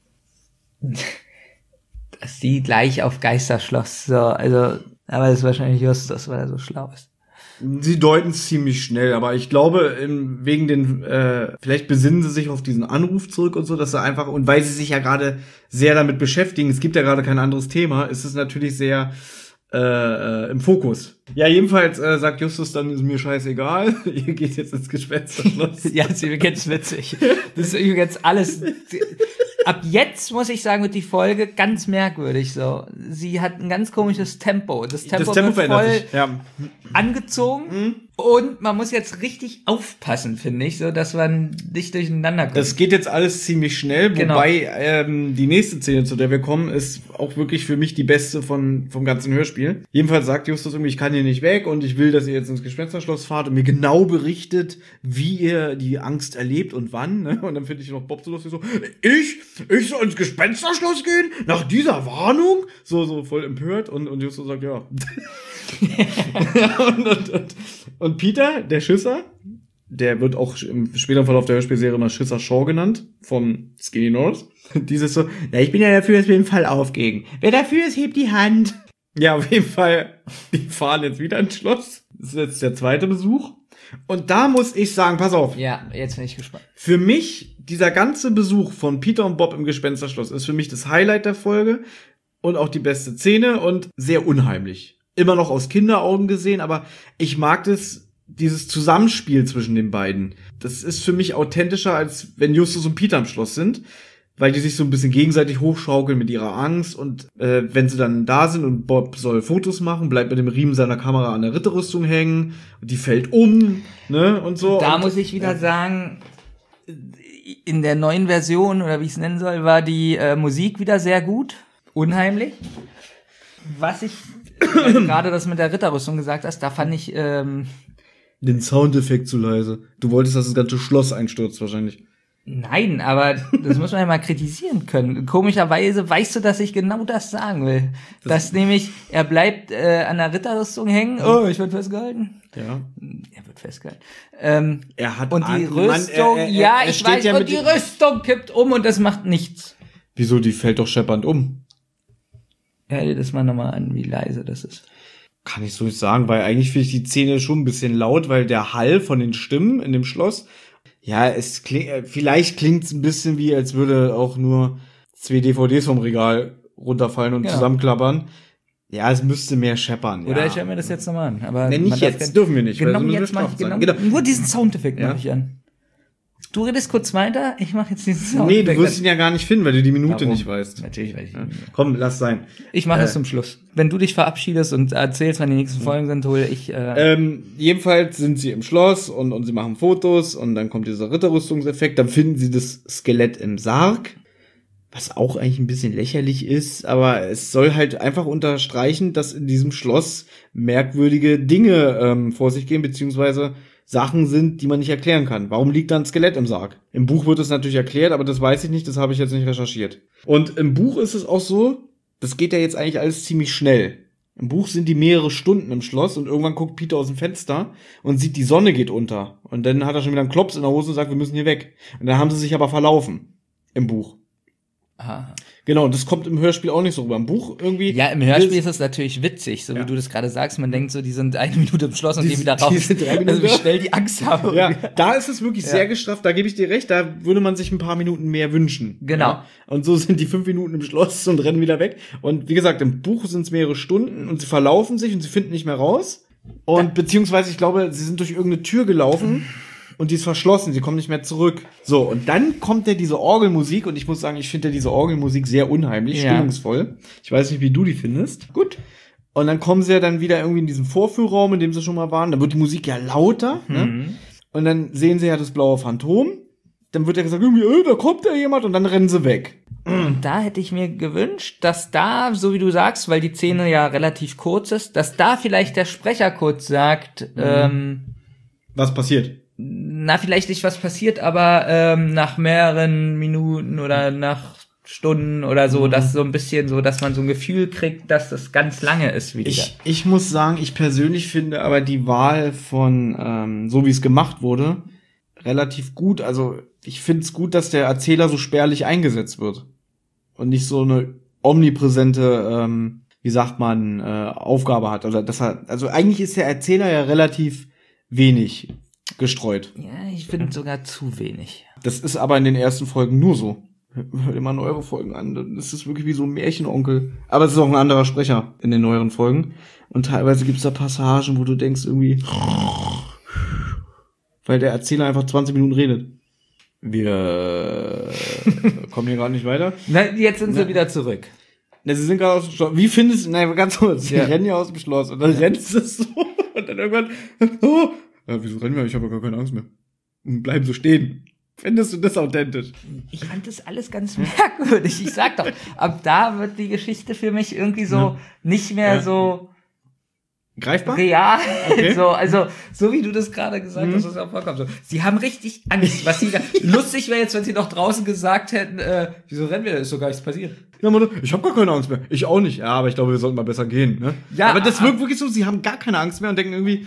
dass sie gleich auf Geisterschloss, so, also, aber das ist wahrscheinlich Justus, weil er so schlau ist. Sie deuten es ziemlich schnell, aber ich glaube, im, wegen den, äh, vielleicht besinnen sie sich auf diesen Anruf zurück und so, dass sie einfach, und weil sie sich ja gerade sehr damit beschäftigen, es gibt ja gerade kein anderes Thema, ist es natürlich sehr äh, äh, im Fokus. Ja, jedenfalls äh, sagt Justus dann, ist mir scheißegal, ihr geht jetzt ins Gespensterschloss. Ja, das ist übrigens witzig. Das ist übrigens alles. Ab jetzt, muss ich sagen, wird die Folge ganz merkwürdig so. Sie hat ein ganz komisches Tempo. Das Tempo, Das Tempo wird verändert voll sich, ja. angezogen. Mhm. Und man muss jetzt richtig aufpassen, finde ich, so dass man nicht durcheinander kommt. Das geht jetzt alles ziemlich schnell, Genau. wobei ähm, die nächste Szene, zu der wir kommen, ist auch wirklich für mich die beste von vom ganzen Hörspiel. Jedenfalls sagt Justus irgendwie, ich kann hier nicht weg und ich will, dass ihr jetzt ins Gespensterschloss fahrt und mir genau berichtet, wie ihr die Angst erlebt und wann. Ne? Und dann finde ich noch Bob so lustig so, ich? Ich soll ins Gespensterschloss gehen? Nach dieser Warnung? So, so voll empört und, und Justus sagt, ja. und, und, und, und Peter, der Schisser, der wird auch im späteren Verlauf der Hörspielserie mal Schisser Shaw genannt, vom Skinny North. Dieses so, ja, ich bin ja dafür, dass wir den Fall aufgeben. Wer dafür ist, hebt die Hand. Ja, auf jeden Fall, die fahren jetzt wieder ins Schloss. Das ist jetzt der zweite Besuch. Und da muss ich sagen, pass auf. Ja, jetzt bin ich gespannt. Für mich, dieser ganze Besuch von Peter und Bob im Gespensterschloss ist für mich das Highlight der Folge und auch die beste Szene und sehr unheimlich. Immer noch aus Kinderaugen gesehen, aber ich mag das, dieses Zusammenspiel zwischen den beiden. Das ist für mich authentischer, als wenn Justus und Peter im Schloss sind, weil die sich so ein bisschen gegenseitig hochschaukeln mit ihrer Angst und äh, wenn sie dann da sind und Bob soll Fotos machen, bleibt mit dem Riemen seiner Kamera an der Ritterrüstung hängen und die fällt um, ne, und so. Da und, muss ich wieder ja. sagen, in der neuen Version, oder wie ich es nennen soll, war die äh, Musik wieder sehr gut, unheimlich. Was ich äh, gerade das mit der Ritterrüstung gesagt hast, da fand ich ähm, den Soundeffekt zu leise. Du wolltest, dass das ganze Schloss einstürzt wahrscheinlich. Nein, aber das muss man ja mal kritisieren können. Komischerweise weißt du, dass ich genau das sagen will. Das dass nämlich, er bleibt äh, an der Ritterrüstung hängen. Oh, ich werd festgehalten. Ja. Er wird festgehalten. Ähm, er hat und die Angst, Rüstung, Mann, er, er, ja, er ich weiß, ja und die Rüstung kippt um und das macht nichts. Wieso, die fällt doch scheppernd um? Hör dir das mal nochmal an, wie leise das ist. Kann ich so nicht sagen, weil eigentlich finde ich die Szene schon ein bisschen laut, weil der Hall von den Stimmen in dem Schloss, ja, es klingt, vielleicht klingt es ein bisschen wie, als würde auch nur zwei D V Ds vom Regal runterfallen und genau. zusammenklappern. Ja, es müsste mehr scheppern. Oder ja. ich höre mir das jetzt nochmal an. Aber nee, nicht jetzt, dürfen wir nicht. Genau, jetzt mach ich genau, genau. Nur diesen Soundeffekt ja. mache ich an. Du redest kurz weiter, ich mache jetzt diesen Sound. Nee, du wirst ihn ja gar nicht finden, weil du die Minute Warum? nicht weißt. Natürlich weiß ich ja. nicht. Komm, lass sein. Ich mache äh. es zum Schluss. Wenn du dich verabschiedest und erzählst, wann die nächsten Folgen sind, hole ich... Äh ähm, jedenfalls sind sie im Schloss und, und sie machen Fotos und dann kommt dieser Ritterrüstungseffekt. Dann finden sie das Skelett im Sarg, was auch eigentlich ein bisschen lächerlich ist, aber es soll halt einfach unterstreichen, dass in diesem Schloss merkwürdige Dinge ähm, vor sich gehen, beziehungsweise Sachen sind, die man nicht erklären kann. Warum liegt da ein Skelett im Sarg? Im Buch wird es natürlich erklärt, aber das weiß ich nicht, das habe ich jetzt nicht recherchiert. Und im Buch ist es auch so, das geht ja jetzt eigentlich alles ziemlich schnell. Im Buch sind die mehrere Stunden im Schloss und irgendwann guckt Peter aus dem Fenster und sieht, die Sonne geht unter. Und dann hat er schon wieder einen Klops in der Hose und sagt, wir müssen hier weg. Und dann haben sie sich aber verlaufen. Im Buch. Aha. Genau, und das kommt im Hörspiel auch nicht so rüber. Im Buch irgendwie... Ja, im Hörspiel ist es natürlich witzig, so ja. wie du das gerade sagst. Man denkt so, die sind eine Minute im Schloss und die, gehen wieder raus. Die sind drei Minuten. Also wie schnell die Angst haben. Ja, da ist es wirklich ja. sehr gestrafft. Da gebe ich dir recht. Da würde man sich ein paar Minuten mehr wünschen. Genau. Ja? Und so sind die fünf Minuten im Schloss und rennen wieder weg. Und wie gesagt, im Buch sind es mehrere Stunden und sie verlaufen sich und sie finden nicht mehr raus. Und ja. beziehungsweise, ich glaube, sie sind durch irgendeine Tür gelaufen. Und die ist verschlossen, sie kommen nicht mehr zurück. So, und dann kommt ja diese Orgelmusik, und ich muss sagen, ich finde ja diese Orgelmusik sehr unheimlich, ja. stimmungsvoll. Ich weiß nicht, wie du die findest. Gut. Und dann kommen sie ja dann wieder irgendwie in diesen Vorführraum, in dem sie schon mal waren. Dann wird die Musik ja lauter, mhm. ne? Und dann sehen sie ja das blaue Phantom. Dann wird ja gesagt, irgendwie, äh, da kommt ja jemand, und dann rennen sie weg. Und da hätte ich mir gewünscht, dass da, so wie du sagst, weil die Szene ja relativ kurz ist, dass da vielleicht der Sprecher kurz sagt, mhm. ähm, was passiert? Na, vielleicht nicht was passiert, aber ähm, nach mehreren Minuten oder nach Stunden oder so, mhm. dass so ein bisschen so, dass man so ein Gefühl kriegt, dass das ganz lange ist wieder. Ich, ich muss sagen, ich persönlich finde aber die Wahl von, ähm, so wie es gemacht wurde, relativ gut. Also ich finde es gut, dass der Erzähler so spärlich eingesetzt wird und nicht so eine omnipräsente, ähm, wie sagt man, äh, Aufgabe hat. Oder dass er, also eigentlich ist der Erzähler ja relativ wenig gestreut. Ja, ich finde sogar zu wenig. Das ist aber in den ersten Folgen nur so. Hört ihr mal neuere Folgen an. Das ist wirklich wie so ein Märchenonkel. Aber es ist auch ein anderer Sprecher in den neueren Folgen. Und teilweise gibt's da Passagen, wo du denkst irgendwie, weil der Erzähler einfach zwanzig Minuten redet. Wir kommen hier gerade nicht weiter. Na, jetzt sind Na. sie wieder zurück. Na, sie sind gerade aus dem Schloss. Wie findest du, nein, ganz kurz, sie ja. rennen ja aus dem Schloss und dann ja. rennst du so und dann irgendwann, oh, ja, wieso rennen wir? Ich habe ja gar keine Angst mehr. Und bleiben so stehen. Findest du das authentisch? Ich fand das alles ganz merkwürdig. Ich sag doch, ab da wird die Geschichte für mich irgendwie so ja. nicht mehr ja. so greifbar? Real. Okay. So, also, so wie du das gerade gesagt mhm. hast, das auch vollkommen so. Sie haben richtig Angst, was sie da, lustig wäre jetzt, wenn sie noch draußen gesagt hätten, äh, wieso rennen wir, ist so gar nichts passiert. Ja, Mutter, ich habe gar keine Angst mehr. Ich auch nicht. Ja, aber ich glaube, wir sollten mal besser gehen, ne? Ja. Aber das wirkt wirklich so, sie haben gar keine Angst mehr und denken irgendwie,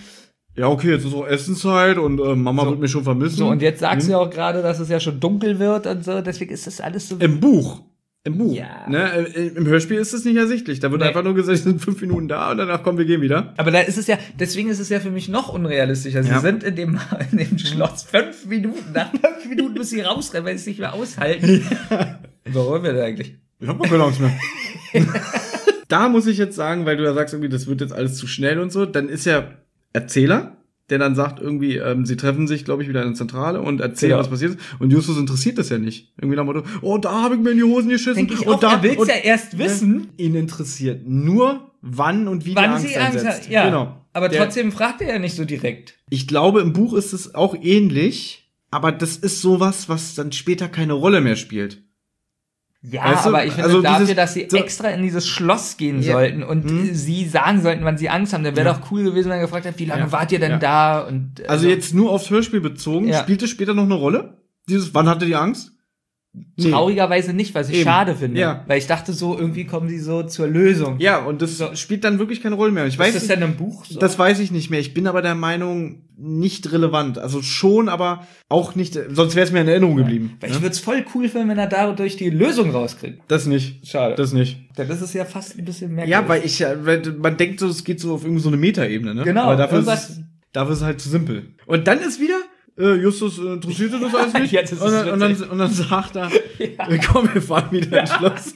ja, okay, jetzt ist auch Essenszeit und äh, Mama So. wird mich schon vermissen. So, und jetzt sagst Hm. du ja auch gerade, dass es ja schon dunkel wird und so, deswegen ist das alles so. Im Buch. Im Buch. Ja. Ne? Äh, Im Hörspiel ist es nicht ersichtlich. Da wird Nee. einfach nur gesagt, es sind fünf Minuten da und danach kommen wir gehen wieder. Aber da ist es ja, deswegen ist es ja für mich noch unrealistischer. Sie Ja. sind in dem, in dem Schloss fünf Minuten, nach fünf Minuten müssen sie rausrennen, weil sie es nicht mehr aushalten. Warum wir da eigentlich? Ich hab noch keine Angst mehr. Da muss ich jetzt sagen, weil du ja sagst, irgendwie, das wird jetzt alles zu schnell und so, dann ist ja Erzähler, der dann sagt, irgendwie, ähm, sie treffen sich, glaube ich, wieder in der Zentrale und erzählen, Genau. was passiert ist. Und Justus interessiert das ja nicht. Irgendwie nach dem Motto, oh, da habe ich mir in die Hosen geschissen. Denke ich und auch, da, er will's und, ja erst wissen. Ihn interessiert nur, wann und wie Wann die Angst sie Angst einsetzt. hat, ja. Genau. Aber Der- trotzdem fragt er ja nicht so direkt. Ich glaube, im Buch ist es auch ähnlich, aber das ist sowas, was dann später keine Rolle mehr spielt. Ja, Weißt du, aber ich finde also dafür, dieses- dass sie so- extra in dieses Schloss gehen Ja. sollten und Hm. sie sagen sollten, wann sie Angst haben, dann wäre Ja. doch cool gewesen, wenn er gefragt hat, wie lange Ja. wart ihr denn Ja. da? Und Also jetzt nur aufs Hörspiel bezogen, Ja. spielt es später noch eine Rolle? Dieses, wann hatte die Angst? Nee. traurigerweise nicht, was ich Eben. schade finde. Ja. Weil ich dachte so, irgendwie kommen sie so zur Lösung. Ja, und das So. spielt dann wirklich keine Rolle mehr. Ich Ist weiß das nicht, denn im Buch so? das weiß ich nicht mehr. Ich bin aber der Meinung, nicht relevant. Also schon, aber auch nicht, sonst wäre es mir in Erinnerung geblieben. Weil ich ne? würde es voll cool finden, wenn er dadurch die Lösung rauskriegt. Das nicht. Schade. Das nicht. Denn das ist ja fast ein bisschen merkwürdig. Ja, weil ich ja, weil man denkt so, es geht so auf irgendwie so eine Metaebene, ne? Genau, Aber dafür ist, irgendwas- es, dafür ist es halt zu simpel. Und dann ist wieder, äh, Justus äh, interessiert das alles nicht. Jetzt ist es und, dann, und, dann, witzig. und dann sagt er, äh, komm, wir fahren wieder ins Schloss.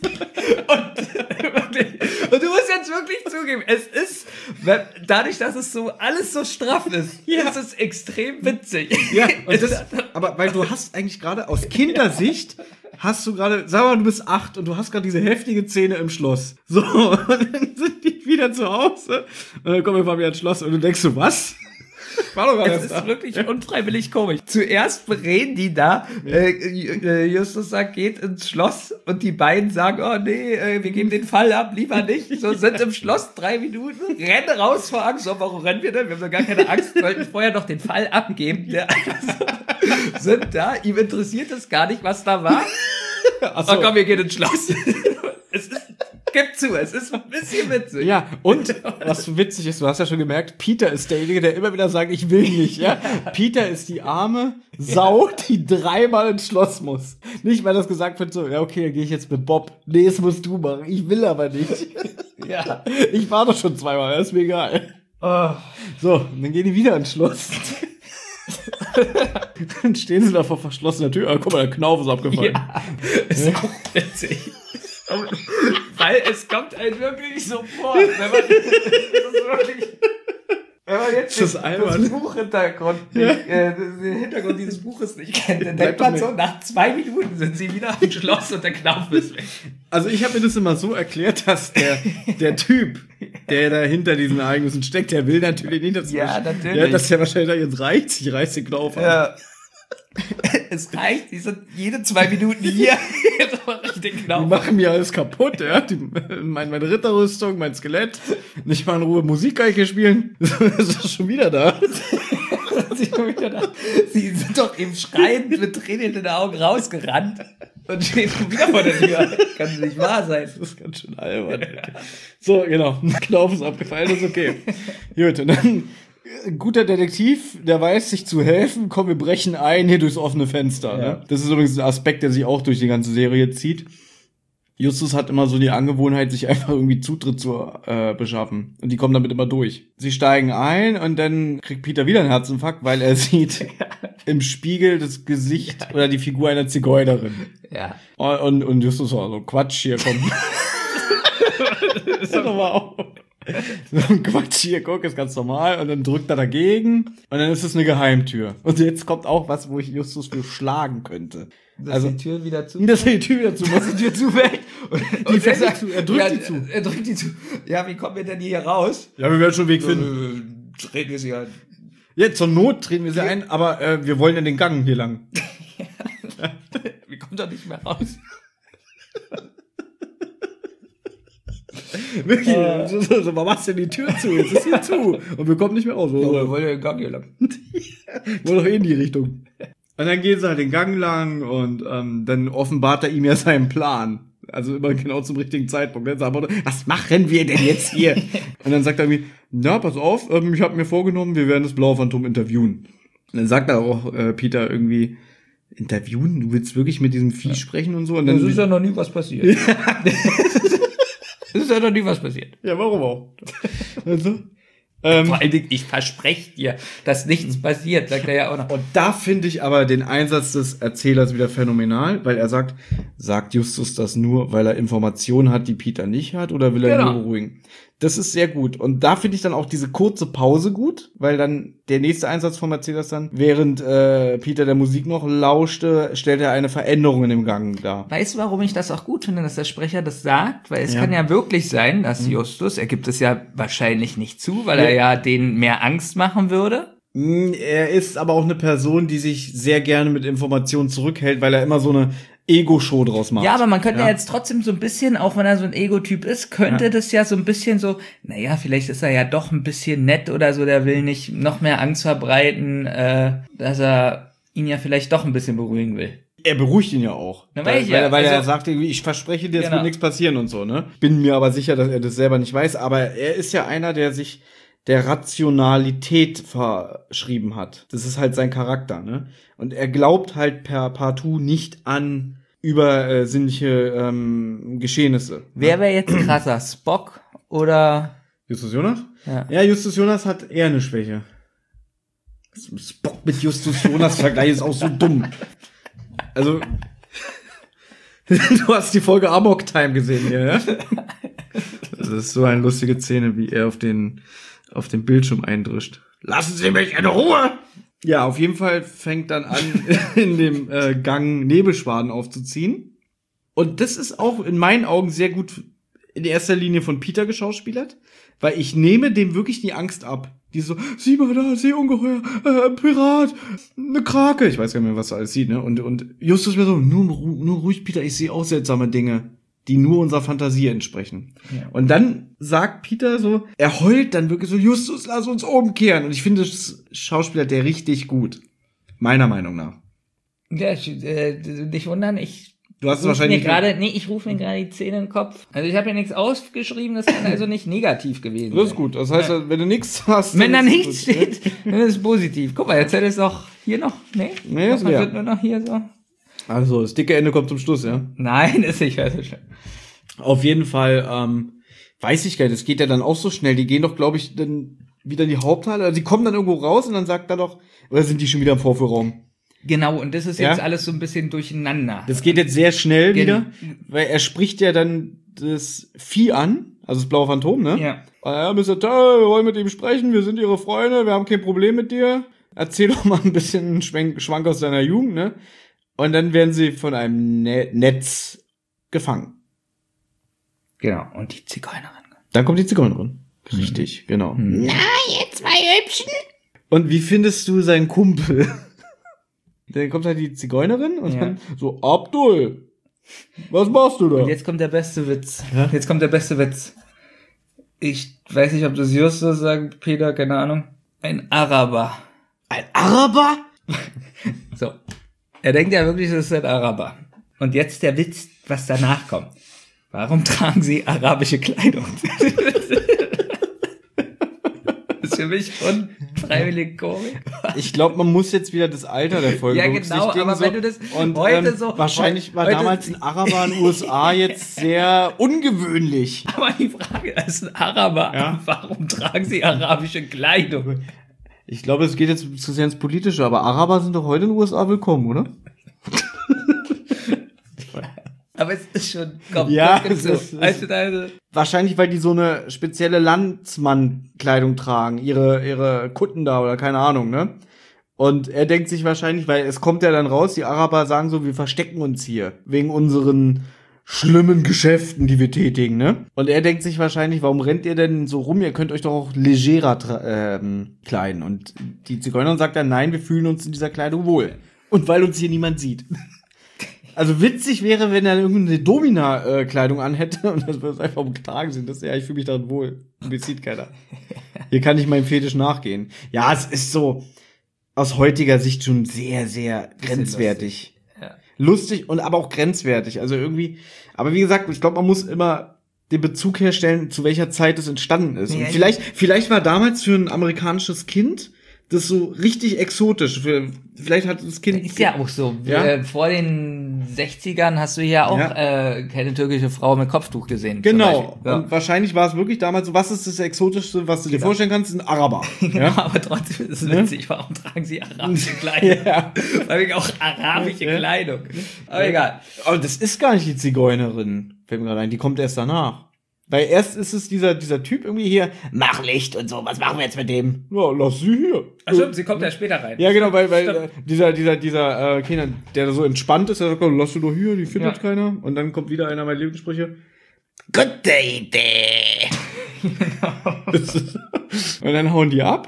Und du musst jetzt wirklich zugeben, es ist, wenn- dadurch, dass es so alles so straff ist, Ja. ist es extrem witzig. Ja, und das, aber weil du hast eigentlich gerade aus Kindersicht hast du gerade, sag mal, du bist acht und du hast gerade diese heftige Szene im Schloss. So, und dann sind die wieder zu Hause und dann kommen wir mal wieder ins Schloss und du denkst so, was? War doch gar Es nicht ist wirklich unfreiwillig komisch. Zuerst reden die da, äh, äh, Justus sagt, geht ins Schloss und die beiden sagen, oh nee, äh, wir geben den Fall ab, lieber nicht. So, sind im Schloss drei Minuten, rennen raus vor Angst. So, warum rennen wir denn? Wir haben doch gar keine Angst, wollten vorher noch den Fall abgeben. Der, also, sind da, ihm interessiert es gar nicht, was da war. Ach Oh komm, wir gehen ins Schloss. Es ist, gib zu, es ist ein bisschen witzig. Ja, und was witzig ist, du hast ja schon gemerkt, Peter ist derjenige, der immer wieder sagt, ich will nicht, ja. Peter ist die arme Sau, die dreimal ins Schloss muss. Nicht, weil das gesagt wird, so, ja, okay, dann gehe ich jetzt mit Bob. Nee, das musst du machen. Ich will aber nicht. Ja. Ich war doch schon zweimal, ist mir egal. Oh. So, und dann gehen die wieder ins Schloss. Dann stehen sie da vor verschlossener Tür. Ah, guck mal, der Knauf ist abgefallen. Ja, ist auch witzig. Weil es kommt einem wirklich so vor, wenn man, das ist wirklich, wenn man jetzt Das ist den, albern. das Buchhintergrund, Ja. nicht, äh, den Hintergrund dieses Buches nicht kennt, dann Bleibt denkt man doch so, nach zwei Minuten sind sie wieder am Schloss und der Knauf ist weg. Also ich habe mir das immer so erklärt, dass der, der Typ, der da hinter diesen Ereignissen steckt, der will natürlich nicht, dass, Ja, natürlich. Ja, dass der wahrscheinlich da jetzt reicht, ich reiß den Knauf ab. Ja. Es reicht, die sind jede zwei Minuten hier, jetzt mache ich den Die Knauf. machen mir alles kaputt, ja. Die, mein, meine Ritterrüstung, mein Skelett. Nicht mal in Ruhe Musik kann ich hier spielen. Das ist schon wieder da. Sie schon wieder da- Sie sind doch eben schreiend mit Tränen in den Augen rausgerannt und stehen schon wieder vor der Tür. Kann nicht wahr sein. Das ist ganz schön albern. So, genau. Knauf ist abgefallen, ist okay. Gut, und dann ein guter Detektiv, der weiß, sich zu helfen. Komm, wir brechen ein hier durchs offene Fenster. Ja. Ne? Das ist übrigens ein Aspekt, der sich auch durch die ganze Serie zieht. Justus hat immer so die Angewohnheit, sich einfach irgendwie Zutritt zu äh, beschaffen. Und die kommen damit immer durch. Sie steigen ein und dann kriegt Peter wieder einen Herzinfarkt, weil er sieht im Spiegel das Gesicht oder die Figur einer Zigeunerin. Ja. Und, und Justus war so, Quatsch, hier, komm. Das ist doch mal auf. So ein Quatsch, hier, guck, ist ganz normal. Und dann drückt er dagegen. Und dann ist es eine Geheimtür. Und jetzt kommt auch was, wo ich Justus für schlagen könnte. Dass Also- die Tür wieder zu. Dass er die Tür wieder zu muss. Die Tür zufällt. Und, Die er fällt sagt, zu, er drückt ja, die zu. Er drückt die zu. Ja, wie kommen wir denn hier raus? Ja, wir werden schon einen Weg finden. Äh, Drehen wir sie an. Jetzt zur Not drehen wir sie ein, aber äh, wir wollen ja den Gang hier lang. Wir kommen doch nicht mehr raus. Wirklich, so, so, so, warum machst du denn die Tür zu? Jetzt ist sie zu. Und wir kommen nicht mehr raus. Ja, wir Wir wollen ja den Gang hier lang. wollen doch eh in die Richtung. Und dann gehen sie halt den Gang lang und ähm, dann offenbart er ihm ja seinen Plan. Also immer genau zum richtigen Zeitpunkt. Dann sagt er, was machen wir denn jetzt hier? Und dann sagt er irgendwie, na, pass auf, ähm, ich habe mir vorgenommen, wir werden das Blaue Phantom interviewen. Und dann sagt er auch äh, Peter irgendwie, interviewen? Du willst wirklich mit diesem Vieh ja. sprechen und so? Und dann das ist ja noch nie was passiert. Das ist ja noch nie was passiert. Ja, warum auch? Also, ähm, vor allen Dingen, ich verspreche dir, dass nichts passiert, sagt er ja auch noch. Und da finde ich aber den Einsatz des Erzählers wieder phänomenal, weil er sagt, sagt Justus das nur, weil er Informationen hat, die Peter nicht hat, oder will er genau. ihn nur beruhigen? Das ist sehr gut. Und da finde ich dann auch diese kurze Pause gut, weil dann der nächste Einsatz vom Erzähler ist dann, während äh, Peter der Musik noch lauschte, stellt er eine Veränderung in dem Gang dar. Weißt du, warum ich das auch gut finde, dass der Sprecher das sagt? Weil es Ja. kann ja wirklich sein, dass Mhm. Justus, er gibt es ja wahrscheinlich nicht zu, weil er ja denen mehr Angst machen würde. Er ist aber auch eine Person, die sich sehr gerne mit Informationen zurückhält, weil er immer so eine Ego-Show draus macht. Ja, aber man könnte ja. ja jetzt trotzdem so ein bisschen, auch wenn er so ein Ego-Typ ist, könnte Ja. das ja so ein bisschen so, naja, vielleicht ist er ja doch ein bisschen nett oder so, der will nicht noch mehr Angst verbreiten, äh, dass er ihn ja vielleicht doch ein bisschen beruhigen will. Er beruhigt ihn ja auch. Na, weil weil ich ja, weil, weil also, er sagt irgendwie, ich verspreche dir, es genau. wird nichts passieren und so, ne? Bin mir aber sicher, dass er das selber nicht weiß. Aber er ist ja einer, der sich der Rationalität verschrieben hat. Das ist halt sein Charakter, ne? Und er glaubt halt per partout nicht an übersinnliche ähm, Geschehnisse. Wer wäre jetzt krasser, Spock oder... Justus Jonas? Ja. Ja, Justus Jonas hat eher eine Schwäche. Spock mit Justus Jonas Vergleich ist auch so dumm. Also, du hast die Folge Amok Time gesehen hier, ja? Das ist so eine lustige Szene, wie er auf den, auf den Bildschirm eindrischt. Lassen Sie mich in Ruhe! Ja, auf jeden Fall fängt dann an, in dem äh, Gang Nebelschwaden aufzuziehen. Und das ist auch in meinen Augen sehr gut in erster Linie von Peter geschauspielert, weil ich nehme dem wirklich die Angst ab. Die so, sieh mal da, Seeungeheuer, äh, Pirat, eine Krake. Ich weiß gar nicht mehr, was er alles sieht, ne? Und, und Justus wäre so, nur, nur ruhig, Peter, ich sehe auch seltsame Dinge, die nur unserer Fantasie entsprechen. Ja. Und dann sagt Peter so, er heult dann wirklich so, Justus, lass uns umkehren. Und ich finde, das Schauspieler der richtig gut. Meiner Meinung nach. Ja, ich, äh, nicht wundern, ich Du hast es wahrscheinlich mir gerade, nee, ich rufe mir gerade die Zähne in den Kopf. Also ich habe hier nichts ausgeschrieben, das kann also nicht negativ gewesen sein. Das ist gut. Das heißt, ja. wenn du nichts hast, wenn da nichts steht, dann ist es positiv. Guck mal, jetzt hätte es doch hier noch, nee, nee das ja. wird nur noch hier so. Also, das dicke Ende kommt zum Schluss, ja? Nein, ist nicht so schlimm. Auf jeden Fall, ähm, weiß ich gar nicht, das geht ja dann auch so schnell. Die gehen doch, glaube ich, dann wieder in die Haupthalle. Also die kommen dann irgendwo raus und dann sagt er doch, oder sind die schon wieder im Vorführraum? Genau, und das ist ja? jetzt alles so ein bisschen durcheinander. Das geht jetzt sehr schnell Gen- wieder, weil er spricht ja dann das Vieh an, also das blaue Phantom, ne? Ja. Ja, Mister Tell, wir wollen mit ihm sprechen, wir sind Ihre Freunde, wir haben kein Problem mit dir. Erzähl doch mal ein bisschen einen Schwenk, Schwank aus deiner Jugend, ne? Und dann werden sie von einem Ne- Netz gefangen. Genau, und die Zigeunerin. Dann kommt die Zigeunerin. Richtig, mhm. genau. Mhm. Na, ihr zwei Hübschen. Und wie findest du seinen Kumpel? Dann kommt halt die Zigeunerin und Ja. dann so, Abdul, was machst du da? Und jetzt kommt der beste Witz. Ja? Jetzt kommt der beste Witz. Ich weiß nicht, ob das Justus sagt, Peter, keine Ahnung. Ein Araber. Ein Araber? So. Er denkt ja wirklich, das ist ein Araber. Und jetzt der Witz, was danach kommt. Warum tragen sie arabische Kleidung? Das ist für mich unfreiwillig Komik. Ich glaube, man muss jetzt wieder das Alter der Folge Ja, genau, berücksichtigen, aber so. wenn du das und, heute ähm, so- wahrscheinlich war heute- damals ein Araber in den U S A jetzt sehr ungewöhnlich. Aber die Frage ist ein Araber. Ja. Warum tragen sie arabische Kleidung? Ich glaube, es geht jetzt zu sehr ins Politische, aber Araber sind doch heute in den U S A willkommen, oder? Aber es ist schon, komm, Ja, das gibt's es so. ist- es- Also, da- Wahrscheinlich, weil die so eine spezielle Landsmannkleidung tragen, ihre ihre Kutten da oder keine Ahnung, ne? Und er denkt sich wahrscheinlich, weil es kommt ja dann raus, die Araber sagen so, wir verstecken uns hier wegen unseren schlimmen Geschäften, die wir tätigen, ne? Und er denkt sich wahrscheinlich, warum rennt ihr denn so rum? Ihr könnt euch doch auch legerer tra- ähm, kleiden. Und die Zigeunerin sagt dann, nein, wir fühlen uns in dieser Kleidung wohl. Und weil uns hier niemand sieht. Also witzig wäre, wenn er irgendeine Domina-Kleidung anhätte und das würde einfach umgetragen sind. Das ist ja, ich fühle mich darin wohl. Und mich sieht keiner. Hier kann ich meinem Fetisch nachgehen. Ja, es ist so aus heutiger Sicht schon sehr, sehr grenzwertig. Ja. lustig und aber auch grenzwertig. Also irgendwie, aber wie gesagt, ich glaube, man muss immer den Bezug herstellen, zu welcher Zeit es entstanden ist. Ja, und vielleicht, vielleicht war damals für ein amerikanisches Kind das so richtig exotisch. Für, vielleicht hat das Kind... Ist ja auch so. Ja? Äh, vor den sechzigern hast du ja auch Ja. Äh, keine türkische Frau mit Kopftuch gesehen. Genau. Ja. Und wahrscheinlich war es wirklich damals so, was ist das Exotischste, was du dir Genau. vorstellen kannst? Ein Araber. Genau, Ja? aber trotzdem ist es witzig, warum tragen sie arabische Kleidung? Ja. Weil auch arabische Ja. Kleidung. Aber egal. Aber das ist gar nicht die Zigeunerin, fällt mir gerade ein, die kommt erst danach. Weil erst ist es dieser, dieser Typ irgendwie hier, mach Licht und so, was machen wir jetzt mit dem? Ja, lass sie hier. Ach stimmt, sie kommt ja später rein. Ja, genau, weil, weil Stimmt. äh, dieser, dieser, dieser äh, Kinder, der so entspannt ist, der sagt, lass sie doch hier, die findet Ja. keiner. Und dann kommt wieder einer meiner Lieblingssprüche. Gute Idee. Und dann hauen die ab.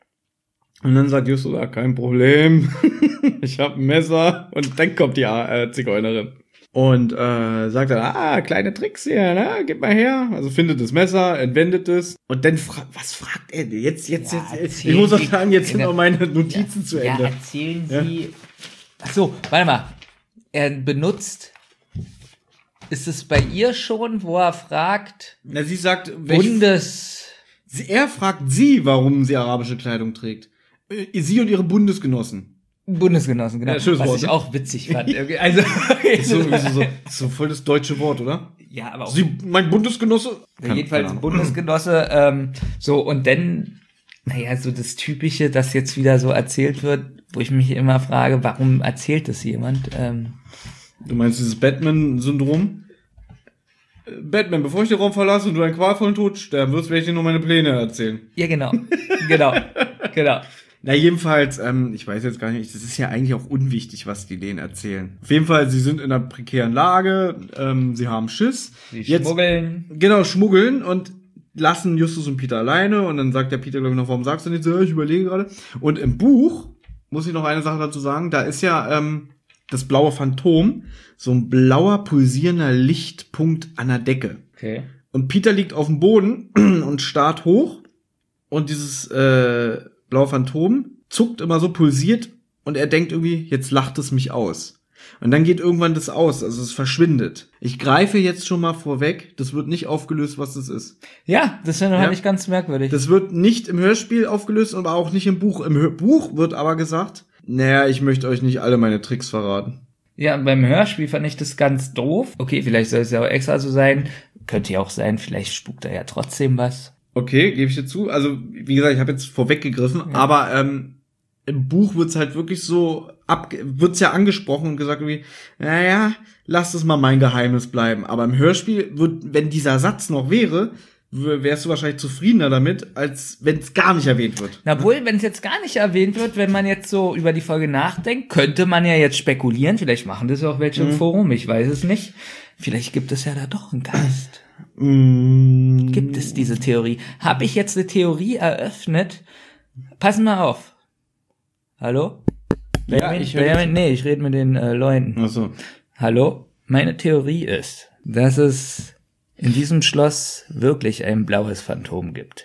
Und dann sagt Justus, ah, kein Problem. Ich hab ein Messer. Und dann kommt die äh, Zigeunerin. Und äh, sagt dann, ah, kleine Tricks hier, ne? Gib mal her. Also findet das Messer, entwendet es. Und dann fragt, was fragt er? Jetzt, jetzt, Ja, jetzt, jetzt. Ich erzählen muss auch Sie- sagen, jetzt sind Ja. auch meine Notizen zu Ja, Ende. erzählen Ja. Sie. Ach so, warte mal. Er benutzt. Ist es bei ihr schon, wo er fragt, Na, sie sagt, welch, Bundes. sie, er fragt sie, warum sie arabische Kleidung trägt. Äh, Sie und ihre Bundesgenossen. Bundesgenossen, genau. Ja, schönes was Wort, ich ne? auch witzig fand. Irgendwie. Also, Ist so, ist so, ist so voll das deutsche Wort, oder? ja, aber auch. Sie, mein Bundesgenosse? Ja, jedenfalls Bundesgenosse, ähm, so, und dann, naja, so das Typische, das jetzt wieder so erzählt wird, wo ich mich immer frage, warum erzählt das jemand? Ähm, Du meinst dieses Batman-Syndrom? Äh, Batman, bevor ich den Raum verlasse und du einen qualvollen Tod sterben wirst, werde ich dir nur meine Pläne erzählen. ja, genau, genau, genau. Na, jedenfalls, ähm, ich weiß jetzt gar nicht, das ist ja eigentlich auch unwichtig, was die denen erzählen. Auf jeden Fall, sie sind in einer prekären Lage, ähm, sie haben Schiss. Sie Jetzt, schmuggeln. Genau, schmuggeln und lassen Justus und Peter alleine und dann sagt der Peter, glaube ich, noch, warum sagst du nicht so, ich überlege gerade. Und im Buch, muss ich noch eine Sache dazu sagen, da ist ja ähm, das blaue Phantom, so ein blauer, pulsierender Lichtpunkt an der Decke. Okay. Und Peter liegt auf dem Boden und starrt hoch und dieses äh, blaue Phantom zuckt immer so, pulsiert und er denkt irgendwie, jetzt lacht es mich aus. Und dann geht irgendwann das aus, also es verschwindet. Ich greife jetzt schon mal vorweg, das wird nicht aufgelöst, was das ist. Ja, das finde Ja. ich ganz merkwürdig. Das wird nicht im Hörspiel aufgelöst, aber auch nicht im Buch. Im Hör- Buch wird aber gesagt, naja, ich möchte euch nicht alle meine Tricks verraten. Ja, beim Hörspiel fand ich das ganz doof. Okay, vielleicht soll es ja auch extra so sein. Könnte ja auch sein, vielleicht spukt da ja trotzdem was. Okay, gebe ich dir zu. Also, wie gesagt, ich habe jetzt vorweggegriffen, ja. aber ähm, im Buch wird's halt wirklich so ab, wird's ja angesprochen und gesagt irgendwie, naja, lass es mal mein Geheimnis bleiben. Aber im Hörspiel wird, wenn dieser Satz noch wäre, w- wärst du wahrscheinlich zufriedener damit, als wenn es gar nicht erwähnt wird. Na wohl, wenn es jetzt gar nicht erwähnt wird, wenn man jetzt so über die Folge nachdenkt, könnte man ja jetzt spekulieren. Vielleicht machen das auch welche im Forum, ich weiß es nicht. Vielleicht gibt es ja da doch einen Geist. Mm, Gibt es diese Theorie? Habe ich jetzt eine Theorie eröffnet? Passen mal auf. Hallo? Ja, Benjamin? ich höre Benjamin? Nee, ich rede mit den äh, Leuten. Ach so. Hallo? Meine Theorie ist, dass es in diesem Schloss wirklich ein blaues Phantom gibt.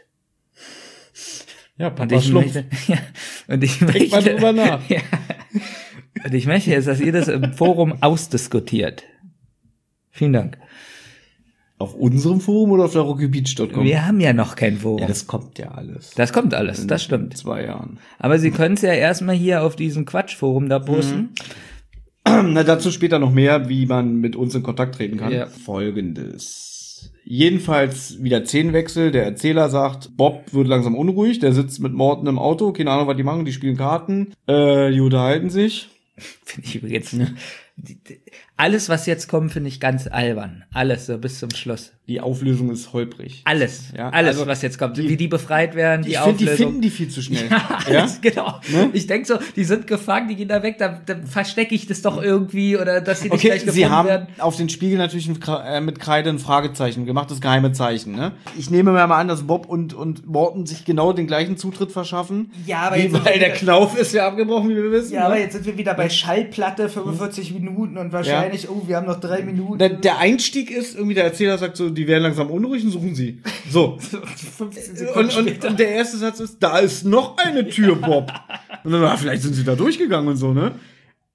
Ja, Und Papa ich Schlumpf. möchte, ja, und ich Denk mal möchte, drüber nach. ja, und ich möchte jetzt, dass ihr das im Forum ausdiskutiert. Vielen Dank. Auf unserem Forum oder auf der rockybeach punkt com? Wir haben ja noch kein Forum. Ja, das kommt ja alles. Das kommt alles, das In stimmt. zwei Jahren. Aber Sie können es ja erstmal hier auf diesem Quatschforum da posten. Na, dazu später noch mehr, wie man mit uns in Kontakt treten kann. Ja. Folgendes. Jedenfalls wieder Szenenwechsel. Der Erzähler sagt, Bob wird langsam unruhig. Der sitzt mit Morton im Auto. Keine Ahnung, was die machen. Die spielen Karten. Äh, die unterhalten sich. Finde ich übrigens, die- die- alles, was jetzt kommt, finde ich ganz albern. Alles, so bis zum Schluss. Die Auflösung ist holprig. Alles, Ja, alles, also was jetzt kommt. die- Wie die befreit werden, die ich finde, die Auflösung. finden die viel zu schnell. Ja, alles, genau. Ne? Ich denke so, die sind gefangen, die gehen da weg, da, da verstecke ich das doch irgendwie oder dass sie nicht Okay, gleich gefunden sie haben werden. auf den Spiegel natürlich ein, Kra- äh, mit Kreide ein Fragezeichen gemacht, das geheime Zeichen. Ne? Ich nehme mir mal an, dass Bob und, und Morton sich genau den gleichen Zutritt verschaffen. Ja, aber Wie, jetzt sind weil wir der wieder- Knauf ist ja abgebrochen, wie wir wissen. Ja, ne? aber jetzt sind wir wieder bei Schallplatte, fünfundvierzig Minuten und wahrscheinlich, oh, wir haben noch drei Minuten. Der, der Einstieg ist, irgendwie der Erzähler sagt so, die werden langsam unruhig und suchen sie. So. fünfzehn Sekunden Und, und, später. und der erste Satz ist, da ist noch eine Tür, Bob. Und dann, ah, vielleicht sind sie da durchgegangen und so, ne?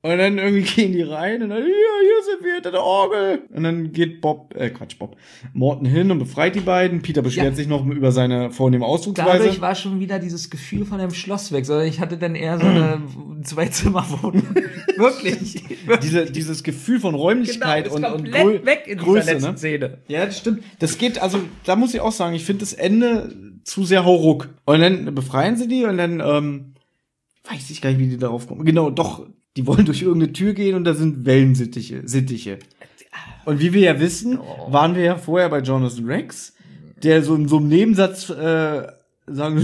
Und dann irgendwie gehen die rein und dann, hier, hier sind wir hinter der Orgel. Und dann geht Bob, äh, Quatsch, Bob, Morton hin und befreit die beiden. Peter beschwert Ja. sich noch über seine vornehme Ausdrucksweise. Dadurch war schon wieder dieses Gefühl von einem Schloss weg, sondern ich hatte dann eher so eine Zwei-Zimmer-Wohnung. wirklich. Diese, dieses Gefühl von Räumlichkeit ist und, und komplett Grö- weg in Größe, dieser letzten ne? Szene. Ja, das stimmt. Das geht, also, da muss ich auch sagen, ich finde das Ende zu sehr hauruck. Und dann befreien sie die und dann, ähm, weiß ich gar nicht, wie die darauf kommen. Genau, doch, die wollen durch irgendeine Tür gehen und da sind Wellensittiche, Sittiche. Und wie wir ja wissen, waren wir ja vorher bei Jonathan Rex, der so in so einem Nebensatz, äh, sagen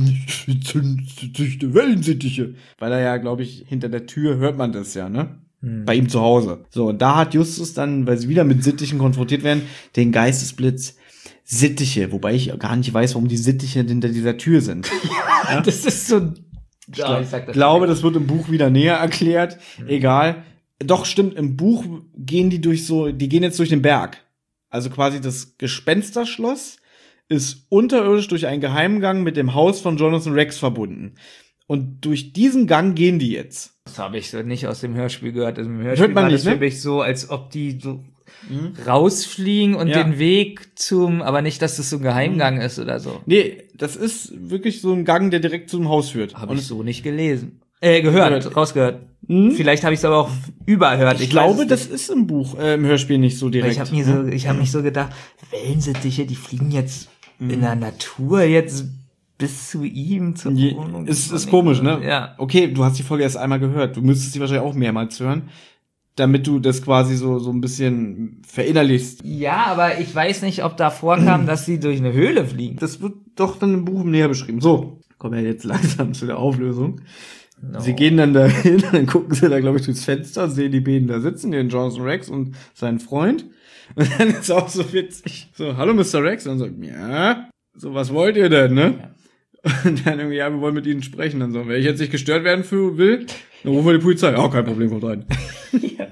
wir, Wellensittiche. Weil er ja, glaube ich, hinter der Tür hört man das ja, ne? Hm. Bei ihm zu Hause. So, und da hat Justus dann, weil sie wieder mit Sittichen konfrontiert werden, den Geistesblitz Sittiche. Wobei ich gar nicht weiß, warum die Sittiche hinter dieser Tür sind. Ja? Das ist so. Ich glaub, ich sag das glaube, nicht. das wird im Buch wieder näher erklärt. Mhm. Egal. Doch, stimmt, im Buch gehen die durch so, die gehen jetzt durch den Berg. Also quasi das Gespensterschloss ist unterirdisch durch einen Geheimgang mit dem Haus von Jonathan Rex verbunden. Und durch diesen Gang gehen die jetzt. Das habe ich so nicht aus dem Hörspiel gehört. Also im Hörspiel Hört man war nicht, das ne? für mich so, als ob die so Mhm. rausfliegen und Ja. den Weg zum, aber nicht, dass das so ein Geheimgang ist oder so. Nee, das ist wirklich so ein Gang, der direkt zum Haus führt. Habe Und ich so nicht gelesen. Äh, gehört, Gehört. rausgehört. Mhm. Vielleicht habe ich es aber auch überhört. Ich, Ich glaube, weiß es das ist im Buch, äh, im Hörspiel nicht so nicht. direkt. Ich habe mir so, ich habe mich so gedacht, Wellensittiche, die fliegen jetzt in der Natur jetzt bis zu ihm zur Je, Wohnung. ist, ist komisch, ne? Ja. Okay, du hast die Folge erst einmal gehört. Du müsstest sie wahrscheinlich auch mehrmals hören, damit du das quasi so, so ein bisschen verinnerlichst. Ja, aber ich weiß nicht, ob da vorkam, dass sie durch eine Höhle fliegen. Das wird doch dann im Buch näher beschrieben. So, kommen wir jetzt langsam zu der Auflösung. No. Sie gehen dann dahin, dann gucken sie da, glaube ich, durchs Fenster, sehen die beiden da sitzen, den Jonathan Rex und seinen Freund. Und dann ist auch so witzig. So, hallo Mister Rex. Und dann so, ja, so, was wollt ihr denn, ne? Ja. Und dann irgendwie, ja, wir wollen mit ihnen sprechen. Dann so, wenn ich jetzt nicht gestört werden für, will, dann rufen wir die Polizei. Ja, kein Problem, kommt rein. Ja.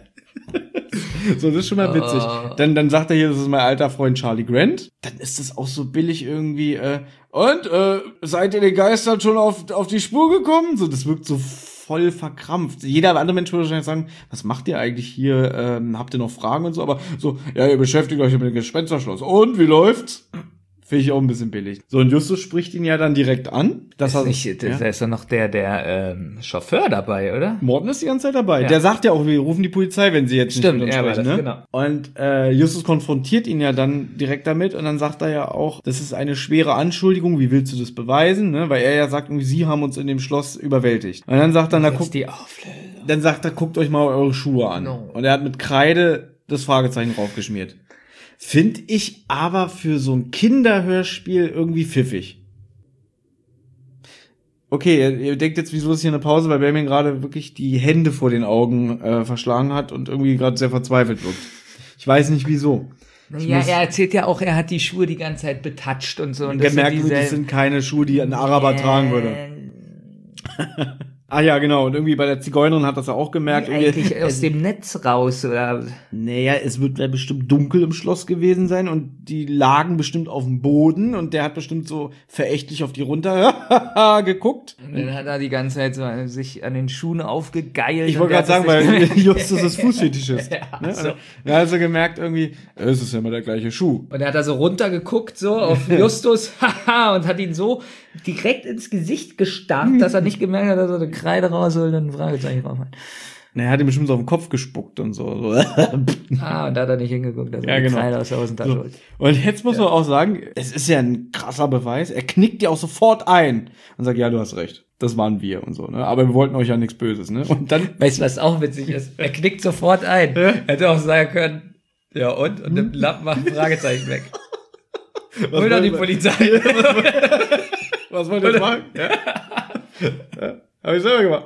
So, das ist schon mal witzig. Oh. Dann, dann sagt er hier, das ist mein alter Freund Charlie Grant. Dann ist das auch so billig irgendwie, äh, und, äh, seid ihr den Geistern schon auf, auf die Spur gekommen? So, das wirkt so voll verkrampft. Jeder andere Mensch würde wahrscheinlich sagen, was macht ihr eigentlich hier? Ähm, habt ihr noch Fragen und so? Aber so, ja, ihr beschäftigt euch mit dem Gespensterschloss. Und, wie läuft's? Finde ich auch ein bisschen billig. So, und Justus spricht ihn ja dann direkt an. Das Das hat, ist nicht, das ja. ist doch noch der, der ähm, Chauffeur dabei, oder? Morton ist die ganze Zeit dabei. Ja. Der sagt ja auch, wir rufen die Polizei, wenn sie jetzt Stimmt, nicht mit uns er war sprechen, das, ne? genau. Und äh, Justus konfrontiert ihn ja dann direkt damit und dann sagt er ja auch, das ist eine schwere Anschuldigung, wie willst du das beweisen, ne? Weil er ja sagt, irgendwie, sie haben uns in dem Schloss überwältigt. Und dann sagt er, na Das guckt, ist die Auflösung. dann sagt er, guckt euch mal eure Schuhe an. No. Und er hat mit Kreide das Fragezeichen draufgeschmiert. Finde ich aber für so ein Kinderhörspiel irgendwie pfiffig. Okay, ihr, ihr denkt jetzt, wieso ist hier eine Pause, weil Benjamin gerade wirklich die Hände vor den Augen äh, verschlagen hat und irgendwie gerade sehr verzweifelt wirkt. Ich weiß nicht wieso. Ich Ja, muss- er erzählt ja auch, er hat die Schuhe die ganze Zeit betatscht und so. Und gemerkt, sind das sind keine Schuhe, die ein Araber tragen würde. Ah ja, genau. Und irgendwie bei der Zigeunerin hat das ja auch gemerkt. Irgendwie Irgendwie- eigentlich aus dem Netz raus, oder? Naja, es wird ja bestimmt dunkel im Schloss gewesen sein und die lagen bestimmt auf dem Boden und der hat bestimmt so verächtlich auf die runter geguckt. Und dann hat er die ganze Zeit so sich an den Schuhen aufgegeilt. Ich und wollte der gerade hat sagen, das weil nicht- Justus das Fußfetisch ist. Ja, ne? so. Und er hat also gemerkt irgendwie, äh, es ist ja immer der gleiche Schuh. Und er hat da so runtergeguckt, so auf Justus, haha, und hat ihn so direkt ins Gesicht gestarrt, dass er nicht gemerkt hat, dass er eine Kreide rausholt und ein Fragezeichen drauf hat. Na, er hat ihm bestimmt so auf den Kopf gespuckt und so. so. Ah, und da hat er nicht hingeguckt, dass er Ja, eine genau. Kreide aus der Hosentasche So. holt. Und jetzt muss man auch sagen, es ist ja ein krasser Beweis. Er knickt ja auch sofort ein und sagt, ja, du hast recht. Das waren wir und so, ne? Aber wir wollten euch ja nichts Böses, ne? Und dann, Weißt du, was auch witzig ist? Er knickt sofort ein. Ja. Er hätte auch sagen können, ja und? Und nimmt einen Lappen, macht ein Fragezeichen weg. was Hol doch die wollen wir- Polizei. Was wollt ihr jetzt machen? Ja? Ja. Hab ich selber gemacht.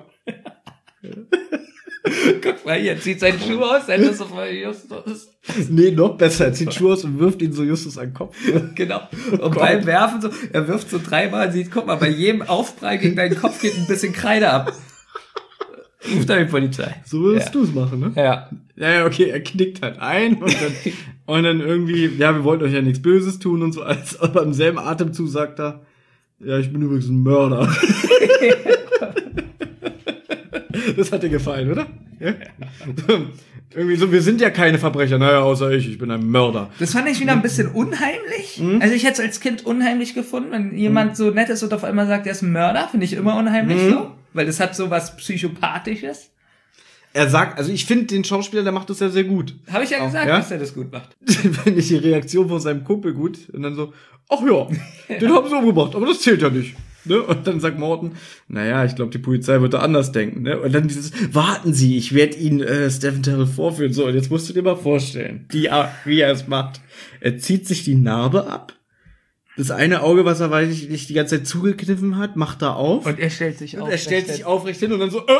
Guck mal, hier, zieht seine Schuhe aus, dann ist auf Justus. Nee, noch besser. Er zieht Schuhe aus und wirft ihn so Justus an den Kopf. Genau. Und beim Werfen so, er wirft so dreimal, sieht, guck mal, bei jedem Aufprall gegen deinen Kopf geht ein bisschen Kreide ab. Ruft dann die Polizei. So würdest Ja. du es machen, ne? Ja. Ja, ja, okay, er knickt halt ein und dann, und dann irgendwie, ja, wir wollten euch ja nichts Böses tun und so, als aber im selben Atemzug sagt er, ja, ich bin übrigens ein Mörder. Das hat dir gefallen, oder? Ja? Irgendwie so, wir sind ja keine Verbrecher, naja, außer ich, ich bin ein Mörder. Das fand ich wieder ein bisschen unheimlich. Mhm. Also ich hätte es als Kind unheimlich gefunden, wenn jemand mhm. so nett ist und auf einmal sagt, er ist ein Mörder, finde ich immer unheimlich mhm. so. Weil das hat so was Psychopathisches. Er sagt, also ich finde den Schauspieler, der macht das ja sehr gut. Habe ich ja auch, gesagt, ja? dass er das gut macht. Finde ich die Reaktion von seinem Kumpel gut. Und dann so, ach ja, ja. den haben sie umgebracht, aber das zählt ja nicht. Ne? Und dann sagt Morton, naja, ich glaube, die Polizei wird da anders denken. Ne? Und dann dieses, warten Sie, ich werde Ihnen äh, Stephen Terrell vorführen. So, und jetzt musst du dir mal vorstellen, die, wie er es macht. Er zieht sich die Narbe ab. Das eine Auge, was er, weiß ich nicht, die ganze Zeit zugekniffen hat, macht er auf. Und er stellt sich auf. Und er stellt sich aufrecht hin und dann so, äh,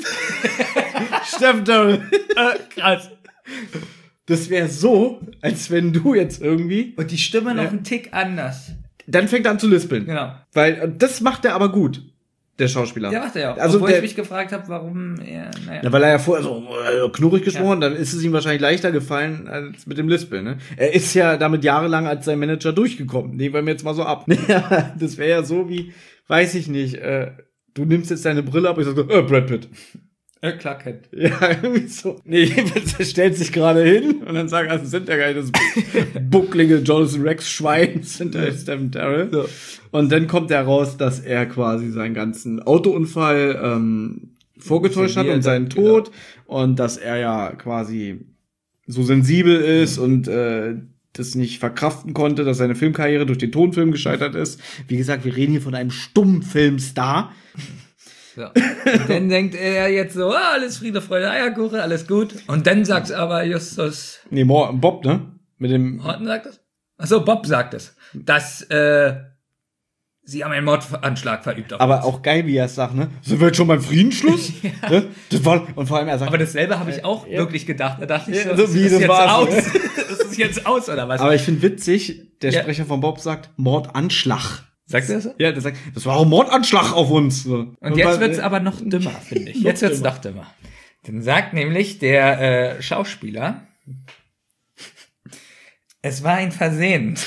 Stephen Terrell, äh, krass. Das wäre so, als wenn du jetzt irgendwie... Und die Stimme noch ja. einen Tick anders. Dann fängt er an zu lispeln. Genau. Weil, das macht er aber gut, der Schauspieler. Ja, macht er ja auch. Also Obwohl der, ich mich gefragt habe, warum er, naja. Ja, weil er ja vorher so äh, knurrig gesprochen, ja. dann ist es ihm wahrscheinlich leichter gefallen als mit dem Lispeln, ne? Er ist ja damit jahrelang als sein Manager durchgekommen. Nehmen wir mir jetzt mal so ab. Das wäre ja so wie, weiß ich nicht, äh, du nimmst jetzt deine Brille ab und ich sag so, äh, Brad Pitt. Äh, Clark Kent. Ja, irgendwie so. Nee, er stellt sich gerade hin und dann sagt, also sind ja gar nicht das bucklige Jonathan Rex Schwein, sind ja Stephen Terrell. So. Und dann kommt er raus, dass er quasi seinen ganzen Autounfall ähm, vorgetäuscht hat und seinen Tod genau. und dass er ja quasi so sensibel ist mhm. und äh, das nicht verkraften konnte, dass seine Filmkarriere durch den Tonfilm gescheitert ist. Wie gesagt, wir reden hier von einem Stummfilmstar. Ja. Und dann denkt er jetzt so, ah, alles Friede, Freude, Eierkuchen, alles gut. Und dann sagt's aber Justus. Nee, Bob, ne? Mit dem. Horton sagt das? Achso, Bob sagt es. Dass, äh, sie haben einen Mordanschlag verübt. Auf aber uns. Auch geil, wie er es sagt, ne? Sind wir jetzt schon beim Friedensschluss? ja. ne? Das war, und vor allem er sagt. Aber dasselbe habe ich auch äh, wirklich gedacht. Da dachte ich so, ja, so wie ist das jetzt war's, aus. Ne? Ist es jetzt aus, oder was? Aber ich finde witzig, der ja. Sprecher von Bob sagt Mordanschlag. Sagt er so? Ja, der sagt, das war auch ein Mordanschlag auf uns. So. Und, und jetzt wird's aber noch dümmer, finde ich. Jetzt wird's noch dümmer. Dann sagt nämlich der äh, Schauspieler, es war ein Versehen.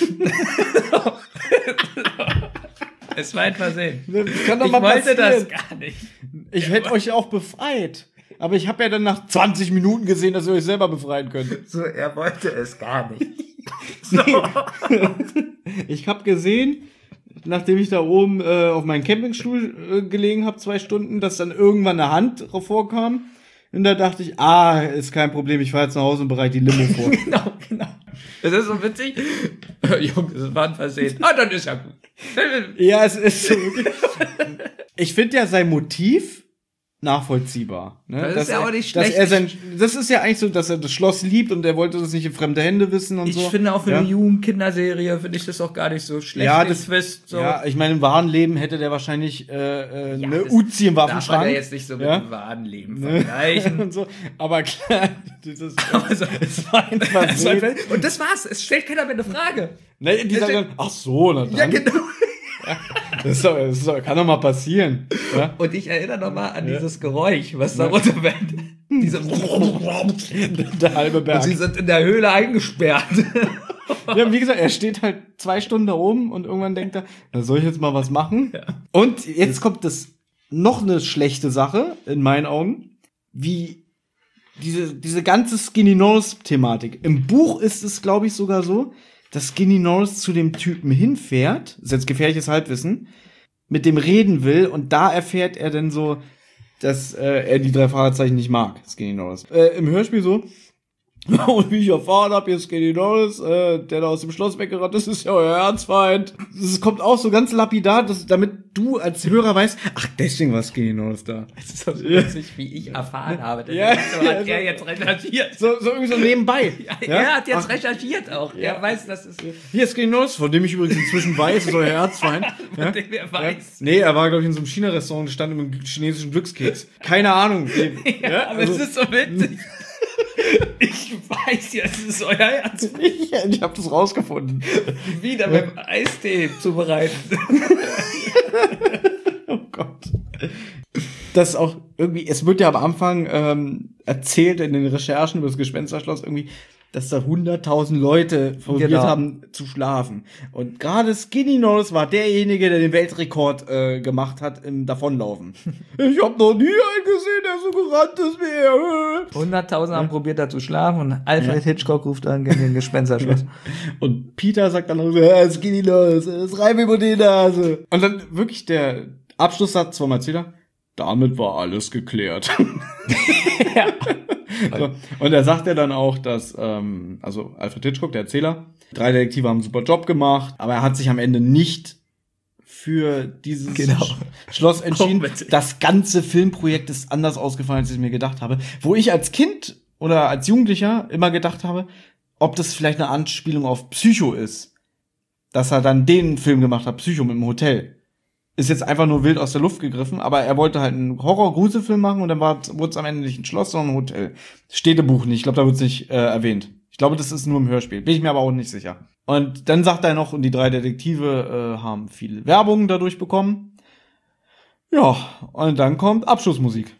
Es war ein Versehen. Das kann doch ich mal wollte passieren. das gar nicht. Ich hätte euch auch befreit. Aber ich habe ja dann nach zwanzig Minuten gesehen, dass ihr euch selber befreien könnt. So, er wollte es gar nicht. So. Ich habe gesehen, nachdem ich da oben äh, auf meinem Campingstuhl äh, gelegen habe, zwei Stunden, dass dann irgendwann eine Hand vorkam. Und da dachte ich, ah, ist kein Problem, ich fahre jetzt nach Hause und bereite die Limo vor. Genau, genau. Das ist so witzig. Jungs, es war ein Versehen. Ah, dann ist ja gut. Ja, es ist so. Ich finde ja sein Motiv nachvollziehbar. Ne? Das dass ist ja er, auch nicht dass schlecht. Er sein, das ist ja eigentlich so, dass er das Schloss liebt und er wollte das nicht in fremde Hände wissen und ich so. Ich finde auch für ja? eine Jugendkinderserie finde ich das auch gar nicht so schlecht. Ja, das Twist, so. Ja, ich meine, im wahren Leben hätte der wahrscheinlich äh, äh, ja, eine Uzi im Waffenschrank. Darf man ja jetzt nicht so mit ja? dem wahren Leben vergleichen. und so. Aber klar, dieses, also, es war ein Versehen. Und das war's. Es stellt keiner mehr eine Frage. Ne, die sagen dann, ach so, na dann. Ja, genau. Ja, das, ist doch, das ist doch, kann doch mal passieren. Ja? Und ich erinnere noch mal an ja. dieses Geräusch, was da runterfällt. Diese der halbe Berg. Und sie sind in der Höhle eingesperrt. Ja, wie gesagt, er steht halt zwei Stunden da oben und irgendwann denkt er, na, soll ich jetzt mal was machen? Ja. Und jetzt kommt das noch eine schlechte Sache, in meinen Augen, wie diese, diese ganze Skinny Norris-Thematik. Im Buch ist es, glaube ich, sogar so, dass Skinny Norris zu dem Typen hinfährt, das ist jetzt gefährliches Halbwissen, mit dem reden will und da erfährt er dann so, dass äh, er die drei Fragezeichen nicht mag, Skinny Norris. Äh, im Hörspiel so, und wie ich erfahren habe, hier Skinny Norris, äh, der da aus dem Schloss weggerannt ist, ist ja euer Erzfeind. Das kommt auch so ganz lapidar, dass, damit du als Hörer weißt, ach, deswegen war Skinny Norris da. Das ist so witzig, ja. wie ich erfahren habe. Denn ja, so hat ja, er jetzt recherchiert. So, so irgendwie so nebenbei. Ja, ja? Er hat jetzt ach, recherchiert auch. Ja. Er weiß, dass es... Hier ist Skinny Norris, von dem ich übrigens inzwischen weiß, ist euer Erzfeind. Von ja? dem er weiß. Ja? Nee, er war, glaube ich, in so einem China-Restaurant und stand im chinesischen Glückskeks. Keine Ahnung. ja, ja, aber also, es ist so witzig. Ich weiß ja, es ist euer Herz. Ich, ich hab das rausgefunden. Wieder beim Eistee zubereiten. Oh Gott. Das auch irgendwie, es wird ja am Anfang ähm, erzählt in den Recherchen über das Gespensterschloss irgendwie, dass da hunderttausend Leute probiert Genau. haben zu schlafen. Und gerade Skinny Norris war derjenige, der den Weltrekord äh, gemacht hat im Davonlaufen. Ich hab noch nie einen gesehen, der so gerannt ist wie er. hunderttausend haben probiert, da zu schlafen und Alfred Hitchcock ruft dann gegen den Gespensterschloss. Und Peter sagt dann auch so, ja, Skinny Norris, es reibt über die Nase. Und dann wirklich der Abschlusssatz vom Erzähler, damit war alles geklärt. Ja. So. Und er sagt ja dann auch, dass, ähm, also Alfred Hitchcock, der Erzähler, drei Detektive haben einen super Job gemacht, aber er hat sich am Ende nicht für dieses Genau. Sch- Schloss entschieden. Oh, bitte. Das ganze Filmprojekt ist anders ausgefallen, als ich mir gedacht habe. Wo ich als Kind oder als Jugendlicher immer gedacht habe, ob das vielleicht eine Anspielung auf Psycho ist. Dass er dann den Film gemacht hat, Psycho mit dem Hotel. Ist jetzt einfach nur wild aus der Luft gegriffen, aber er wollte halt einen Horror-Gruselfilm machen und dann wurde es am Ende nicht ein Schloss, sondern ein Hotel. Steht im Buch nicht, ich glaube, da wird es nicht äh, erwähnt. Ich glaube, das ist nur im Hörspiel, bin ich mir aber auch nicht sicher. Und dann sagt er noch, und die drei Detektive äh, haben viel Werbung dadurch bekommen. Ja, und dann kommt Abschlussmusik.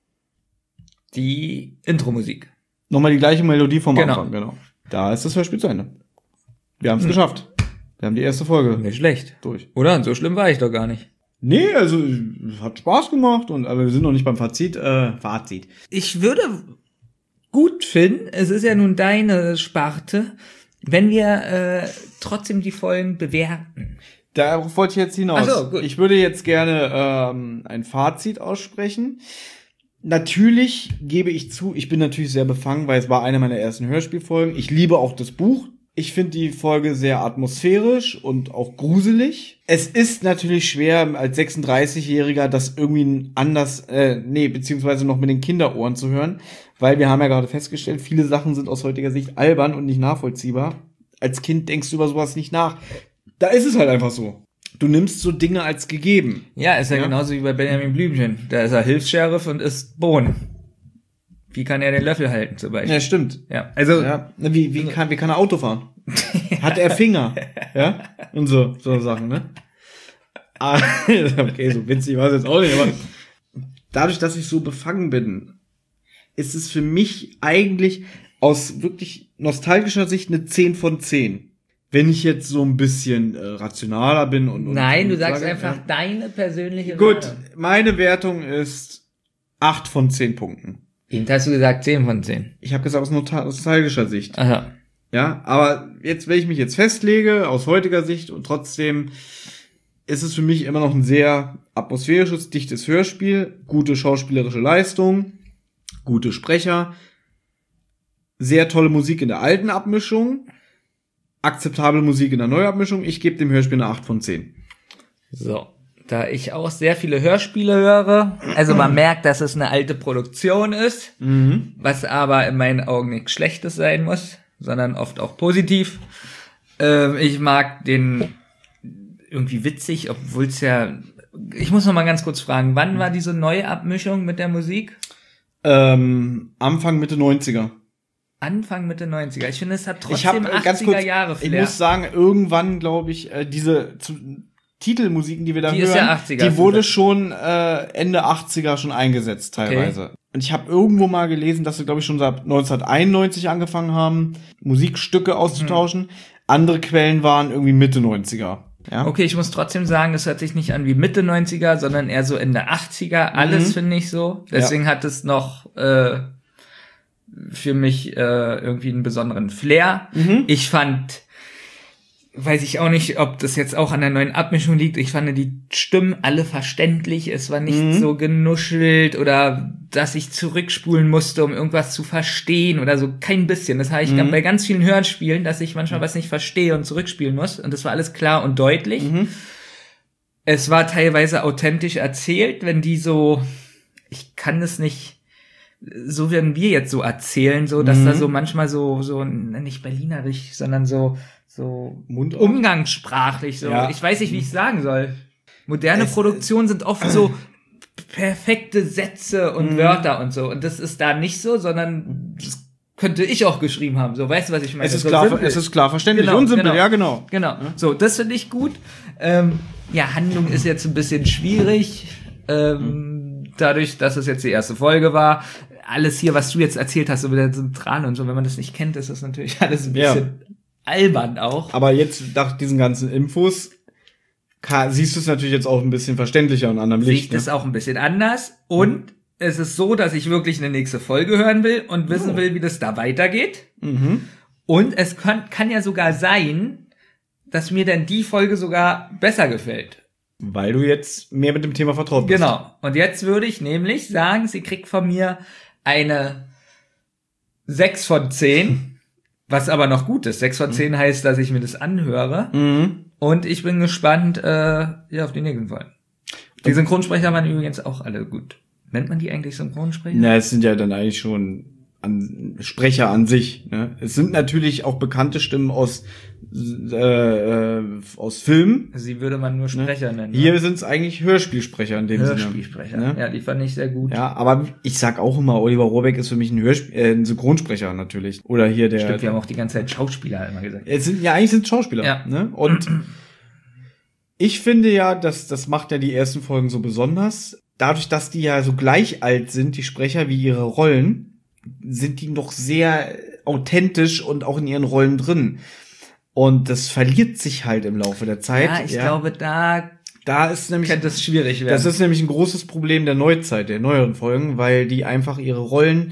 Die Intro-Musik. Nochmal die gleiche Melodie vom Genau. Anfang, genau. Da ist das Hörspiel zu Ende. Wir haben es geschafft. Wir haben die erste Folge Nicht schlecht. durch. Oder? Und so schlimm war ich doch gar nicht. Nee, also es hat Spaß gemacht, und aber wir sind noch nicht beim Fazit. Äh, Fazit. Ich würde gut finden, es ist ja nun deine Sparte, wenn wir äh, trotzdem die Folgen bewerten. Darauf wollte ich jetzt hinaus. Ach so, gut. Ich würde jetzt gerne ähm, ein Fazit aussprechen. Natürlich gebe ich zu, ich bin natürlich sehr befangen, weil es war eine meiner ersten Hörspielfolgen. Ich liebe auch das Buch. Ich finde die Folge sehr atmosphärisch und auch gruselig. Es ist natürlich schwer, als sechsunddreißigjähriger das irgendwie anders, äh, nee, beziehungsweise noch mit den Kinderohren zu hören, weil wir haben ja gerade festgestellt, viele Sachen sind aus heutiger Sicht albern und nicht nachvollziehbar. Als Kind denkst du über sowas nicht nach. Da ist es halt einfach so. Du nimmst so Dinge als gegeben. Ja, ist ja, Ja. genauso wie bei Benjamin Blümchen. Da ist er Hilfs-Sheriff und isst Bohnen. Wie kann er den Löffel halten zum Beispiel? Ja, stimmt. Ja, also Ja, na, wie, wie kann, wie kann er Auto fahren? Hat er Finger? Ja? Und so, so Sachen, ne? Ah, okay, so witzig war es jetzt auch nicht, aber dadurch, dass ich so befangen bin, ist es für mich eigentlich aus wirklich nostalgischer Sicht eine zehn von zehn. Wenn ich jetzt so ein bisschen äh, rationaler bin und, und nein, und du sagst sage, einfach ja. deine persönliche Gut, Meinung. meine Wertung ist acht von zehn Punkten. Eben hast du gesagt zehn von zehn. Ich habe gesagt aus nota- nostalgischer Sicht. Aha. Ja, aber jetzt, wenn ich mich jetzt festlege, aus heutiger Sicht, und trotzdem ist es für mich immer noch ein sehr atmosphärisches, dichtes Hörspiel, gute schauspielerische Leistung, gute Sprecher, sehr tolle Musik in der alten Abmischung, akzeptable Musik in der Neuabmischung. Ich gebe dem Hörspiel eine acht von zehn. So. Da ich auch sehr viele Hörspiele höre, also man merkt, dass es eine alte Produktion ist, Mhm. was aber in meinen Augen nichts Schlechtes sein muss, sondern oft auch positiv. Ähm, ich mag den irgendwie witzig, obwohl es ja... Ich muss noch mal ganz kurz fragen, wann war diese neue Abmischung mit der Musik? Ähm, Anfang, Mitte neunziger. Anfang, Mitte neunziger. Ich finde, es hat Ich habe trotzdem ganz kurz, achtziger Jahre ich Flair. muss sagen, irgendwann, glaube ich, äh, diese zu, Titelmusiken, die wir da Die hören, ist ja achtziger. die wurde schon äh, Ende achtziger schon eingesetzt teilweise. Und ich habe irgendwo mal gelesen, dass sie, glaube ich, schon seit neunzehnhunderteinundneunzig angefangen haben, Musikstücke auszutauschen. Hm. Andere Quellen waren irgendwie Mitte neunziger. Ja? Okay, ich muss trotzdem sagen, es hört sich nicht an wie Mitte neunziger, sondern eher so Ende achtziger. Alles Mhm. finde ich so. Deswegen hat es noch äh, für mich äh, irgendwie einen besonderen Flair. Mhm. Ich fand, weiß ich auch nicht, ob das jetzt auch an der neuen Abmischung liegt, ich fand die Stimmen alle verständlich. Es war nicht Mhm. so genuschelt oder dass ich zurückspulen musste, um irgendwas zu verstehen oder so. Kein bisschen. Das habe ich Mhm. bei ganz vielen Hörspielen, dass ich manchmal was nicht verstehe und zurückspielen muss. Und das war alles klar und deutlich. Mhm. Es war teilweise authentisch erzählt, wenn die so, ich kann das nicht, so werden wir jetzt so erzählen, so, dass Mhm. da so manchmal so, so, nicht berlinerisch, sondern so, so Mundart? umgangssprachlich, so. Ja. Ich weiß nicht, wie ich sagen soll. Moderne Es- Produktionen sind oft so perfekte Sätze und Mhm. Wörter und so. Und das ist da nicht so, sondern das könnte ich auch geschrieben haben. So, weißt du, was ich meine? Es ist so klar, simpel. es ist klar verständlich Genau, und simpel, genau. ja genau. Genau. So, das finde ich gut. Ähm, ja, Handlung ist jetzt ein bisschen schwierig. Ähm, dadurch, dass es jetzt die erste Folge war. alles hier, was du jetzt erzählt hast, über der Zentrale und so, wenn man das nicht kennt, ist das natürlich alles ein bisschen Ja. albern auch. Aber jetzt nach diesen ganzen Infos ka- siehst du es natürlich jetzt auch ein bisschen verständlicher und anderem Sehe Licht. ich das Ne? auch ein bisschen anders. Und es ist so, dass ich wirklich eine nächste Folge hören will und wissen Oh. will, wie das da weitergeht. Mhm. Und es kann, kann ja sogar sein, dass mir dann die Folge sogar besser gefällt. Weil du jetzt mehr mit dem Thema vertraut bist. Genau. Und jetzt würde ich nämlich sagen, sie kriegt von mir eine sechs von zehn, was aber noch gut ist. sechs von zehn heißt, dass ich mir das anhöre. Mhm. Und ich bin gespannt äh, ja, auf die nächsten Folgen. Die Synchronsprecher waren übrigens auch alle gut. Nennt man die eigentlich Synchronsprecher? Na, es sind ja dann eigentlich schon an Sprecher an sich. Ne? Es sind natürlich auch bekannte Stimmen aus äh, äh, aus Filmen. Sie würde man nur Sprecher nennen. Hier sind es eigentlich Hörspielsprecher in dem Hörspielsprecher. Sinne. Ne? Ja, die fand ich sehr gut. Ja, aber ich sag auch immer, Oliver Rohrbeck ist für mich ein Hörspiel, äh, ein Synchronsprecher natürlich. Oder hier der. Stimmt, wir haben auch die ganze Zeit Schauspieler immer gesagt. Es sind ja eigentlich sind es Schauspieler. Ja. Ne? Und ich finde ja, dass das macht ja die ersten Folgen so besonders. Dadurch, dass die ja so gleich alt sind, die Sprecher wie ihre Rollen, sind die noch sehr authentisch und auch in ihren Rollen drin. Und das verliert sich halt im Laufe der Zeit. Ja, ich glaube, da da ist nämlich könnte es schwierig werden. das ist nämlich ein großes Problem der Neuzeit, der neueren Folgen, weil die einfach ihre Rollen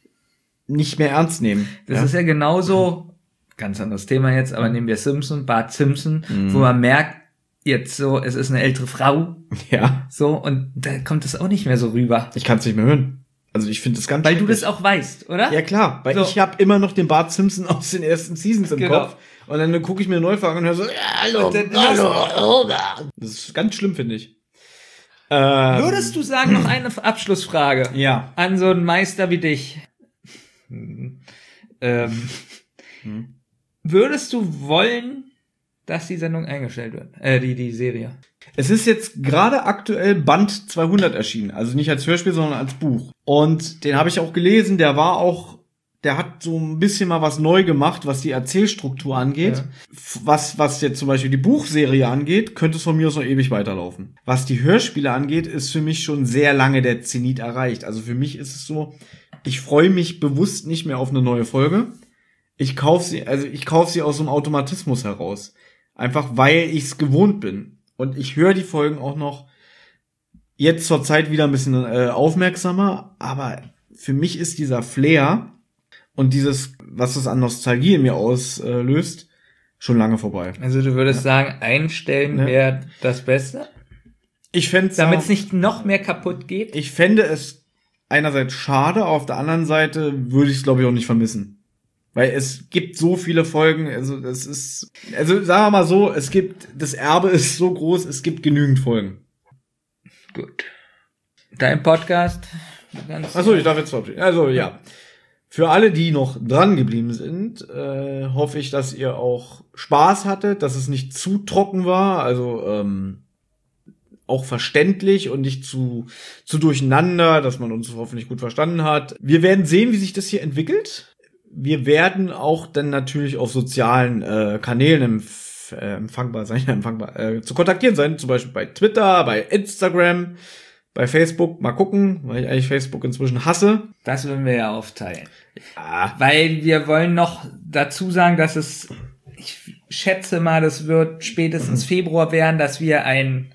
nicht mehr ernst nehmen. Das ja? ist ja genauso, ganz anderes Thema jetzt, aber nehmen wir Simpson, Bart Simpson, Mhm. wo man merkt, jetzt so, es ist eine ältere Frau, Ja, so, und da kommt es auch nicht mehr so rüber. ich kann es nicht mehr hören. Also ich finde das ganz Weil du schrecklich. das auch weißt, oder? Ja klar, weil So. ich habe immer noch den Bart Simpson aus den ersten Seasons im Genau. Kopf. Und dann gucke ich mir Neufolgen und höre so, ja, hallo, Und dann- hallo. Das ist ganz schlimm, finde ich. Ähm, Würdest du sagen, noch eine Abschlussfrage Ja. an so einen Meister wie dich? Hm. Ähm, Hm. Würdest du wollen, dass die Sendung eingestellt wird? Äh, die, die Serie. Es ist jetzt gerade aktuell Band zweihundert erschienen. Also nicht als Hörspiel, sondern als Buch. Und den habe ich auch gelesen. Der war auch, der hat so ein bisschen mal was neu gemacht, was die Erzählstruktur angeht. Ja. F- Was, was jetzt zum Beispiel die Buchserie angeht, könnte es von mir aus noch ewig weiterlaufen. Was die Hörspiele angeht, ist für mich schon sehr lange der Zenit erreicht. Also für mich ist es so, ich freue mich bewusst nicht mehr auf eine neue Folge. Ich kaufe sie, also ich kaufe sie aus so einem Automatismus heraus. Einfach weil ich es gewohnt bin. Und ich höre die Folgen auch noch jetzt zur Zeit wieder ein bisschen äh, aufmerksamer. Aber für mich ist dieser Flair und dieses, was es an Nostalgie in mir auslöst, schon lange vorbei. Also du würdest sagen, einstellen Ja. wäre das Beste? Ich fände Damit es nicht noch mehr kaputt geht? Ich fände es einerseits schade, auf der anderen Seite würde ich es, glaube ich, auch nicht vermissen. Weil es gibt so viele Folgen, also das ist, also sagen wir mal so, es gibt, das Erbe ist so groß, es gibt genügend Folgen. Gut. Dein Podcast? Achso, ich darf jetzt verabschieden. Also ja, für alle, die noch dran geblieben sind, äh, hoffe ich, dass ihr auch Spaß hattet, dass es nicht zu trocken war, also ähm, auch verständlich und nicht zu zu durcheinander, dass man uns hoffentlich gut verstanden hat. Wir werden sehen, wie sich das hier entwickelt. Wir werden auch dann natürlich auf sozialen äh, Kanälen empf äh, empfangbar sein, empfangbar äh, zu kontaktieren sein, zum Beispiel bei Twitter, bei Instagram, bei Facebook. Mal gucken, weil ich eigentlich Facebook inzwischen hasse. Das würden wir ja aufteilen. Ah, Weil wir wollen noch dazu sagen, dass es, ich schätze mal, das wird spätestens Februar werden, dass wir einen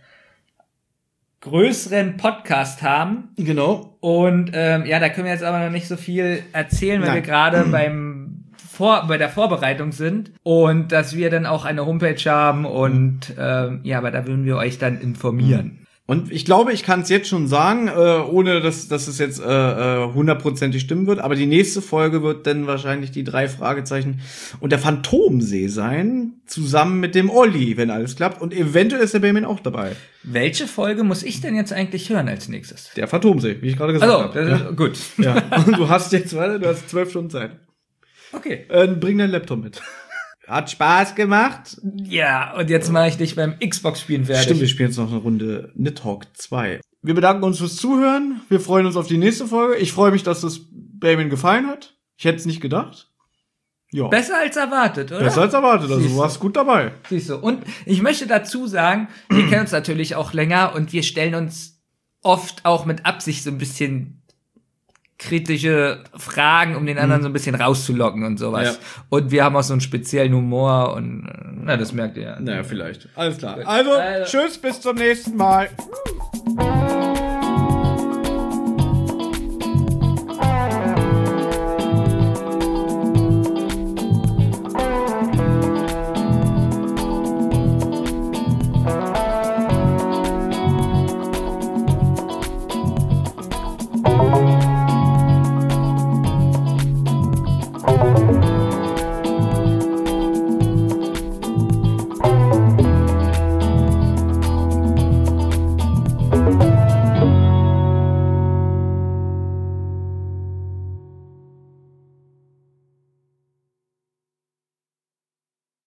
größeren Podcast haben. genau. Und ähm, ja, da können wir jetzt aber noch nicht so viel erzählen, weil Nein. wir gerade beim Vor bei der Vorbereitung sind und dass wir dann auch eine Homepage haben und ähm, ja, aber da würden wir euch dann informieren. Und ich glaube, ich kann es jetzt schon sagen, äh, ohne dass, dass es jetzt äh, äh, hundertprozentig stimmen wird, aber die nächste Folge wird dann wahrscheinlich die drei Fragezeichen und der Phantomsee sein, zusammen mit dem Olli, wenn alles klappt. Und eventuell ist der Benjamin auch dabei. Welche Folge muss ich denn jetzt eigentlich hören als nächstes? Der Phantomsee, wie ich gerade gesagt Also, habe. das ist gut. Ja. ja. Und du hast jetzt, warte, du hast zwölf Stunden Zeit. Okay. Äh, bring deinen Laptop mit. Hat Spaß gemacht. Ja, und jetzt mache ich dich beim Xbox-Spielen fertig. Stimmt, wir spielen jetzt noch eine Runde Nidhogg zwei. Wir bedanken uns fürs Zuhören. Wir freuen uns auf die nächste Folge. Ich freue mich, dass das Benjamin gefallen hat. Ich hätte es nicht gedacht. Ja. Besser als erwartet, oder? Besser als erwartet. Also Siehst du du. warst gut dabei. Siehst du. Und ich möchte dazu sagen, wir kennen uns natürlich auch länger und wir stellen uns oft auch mit Absicht so ein bisschen kritische Fragen, um den anderen so ein bisschen rauszulocken und sowas. Ja. Und wir haben auch so einen speziellen Humor und na, das merkt ihr ja. Naja, vielleicht. Alles klar. Also, Also- tschüss, bis zum nächsten Mal.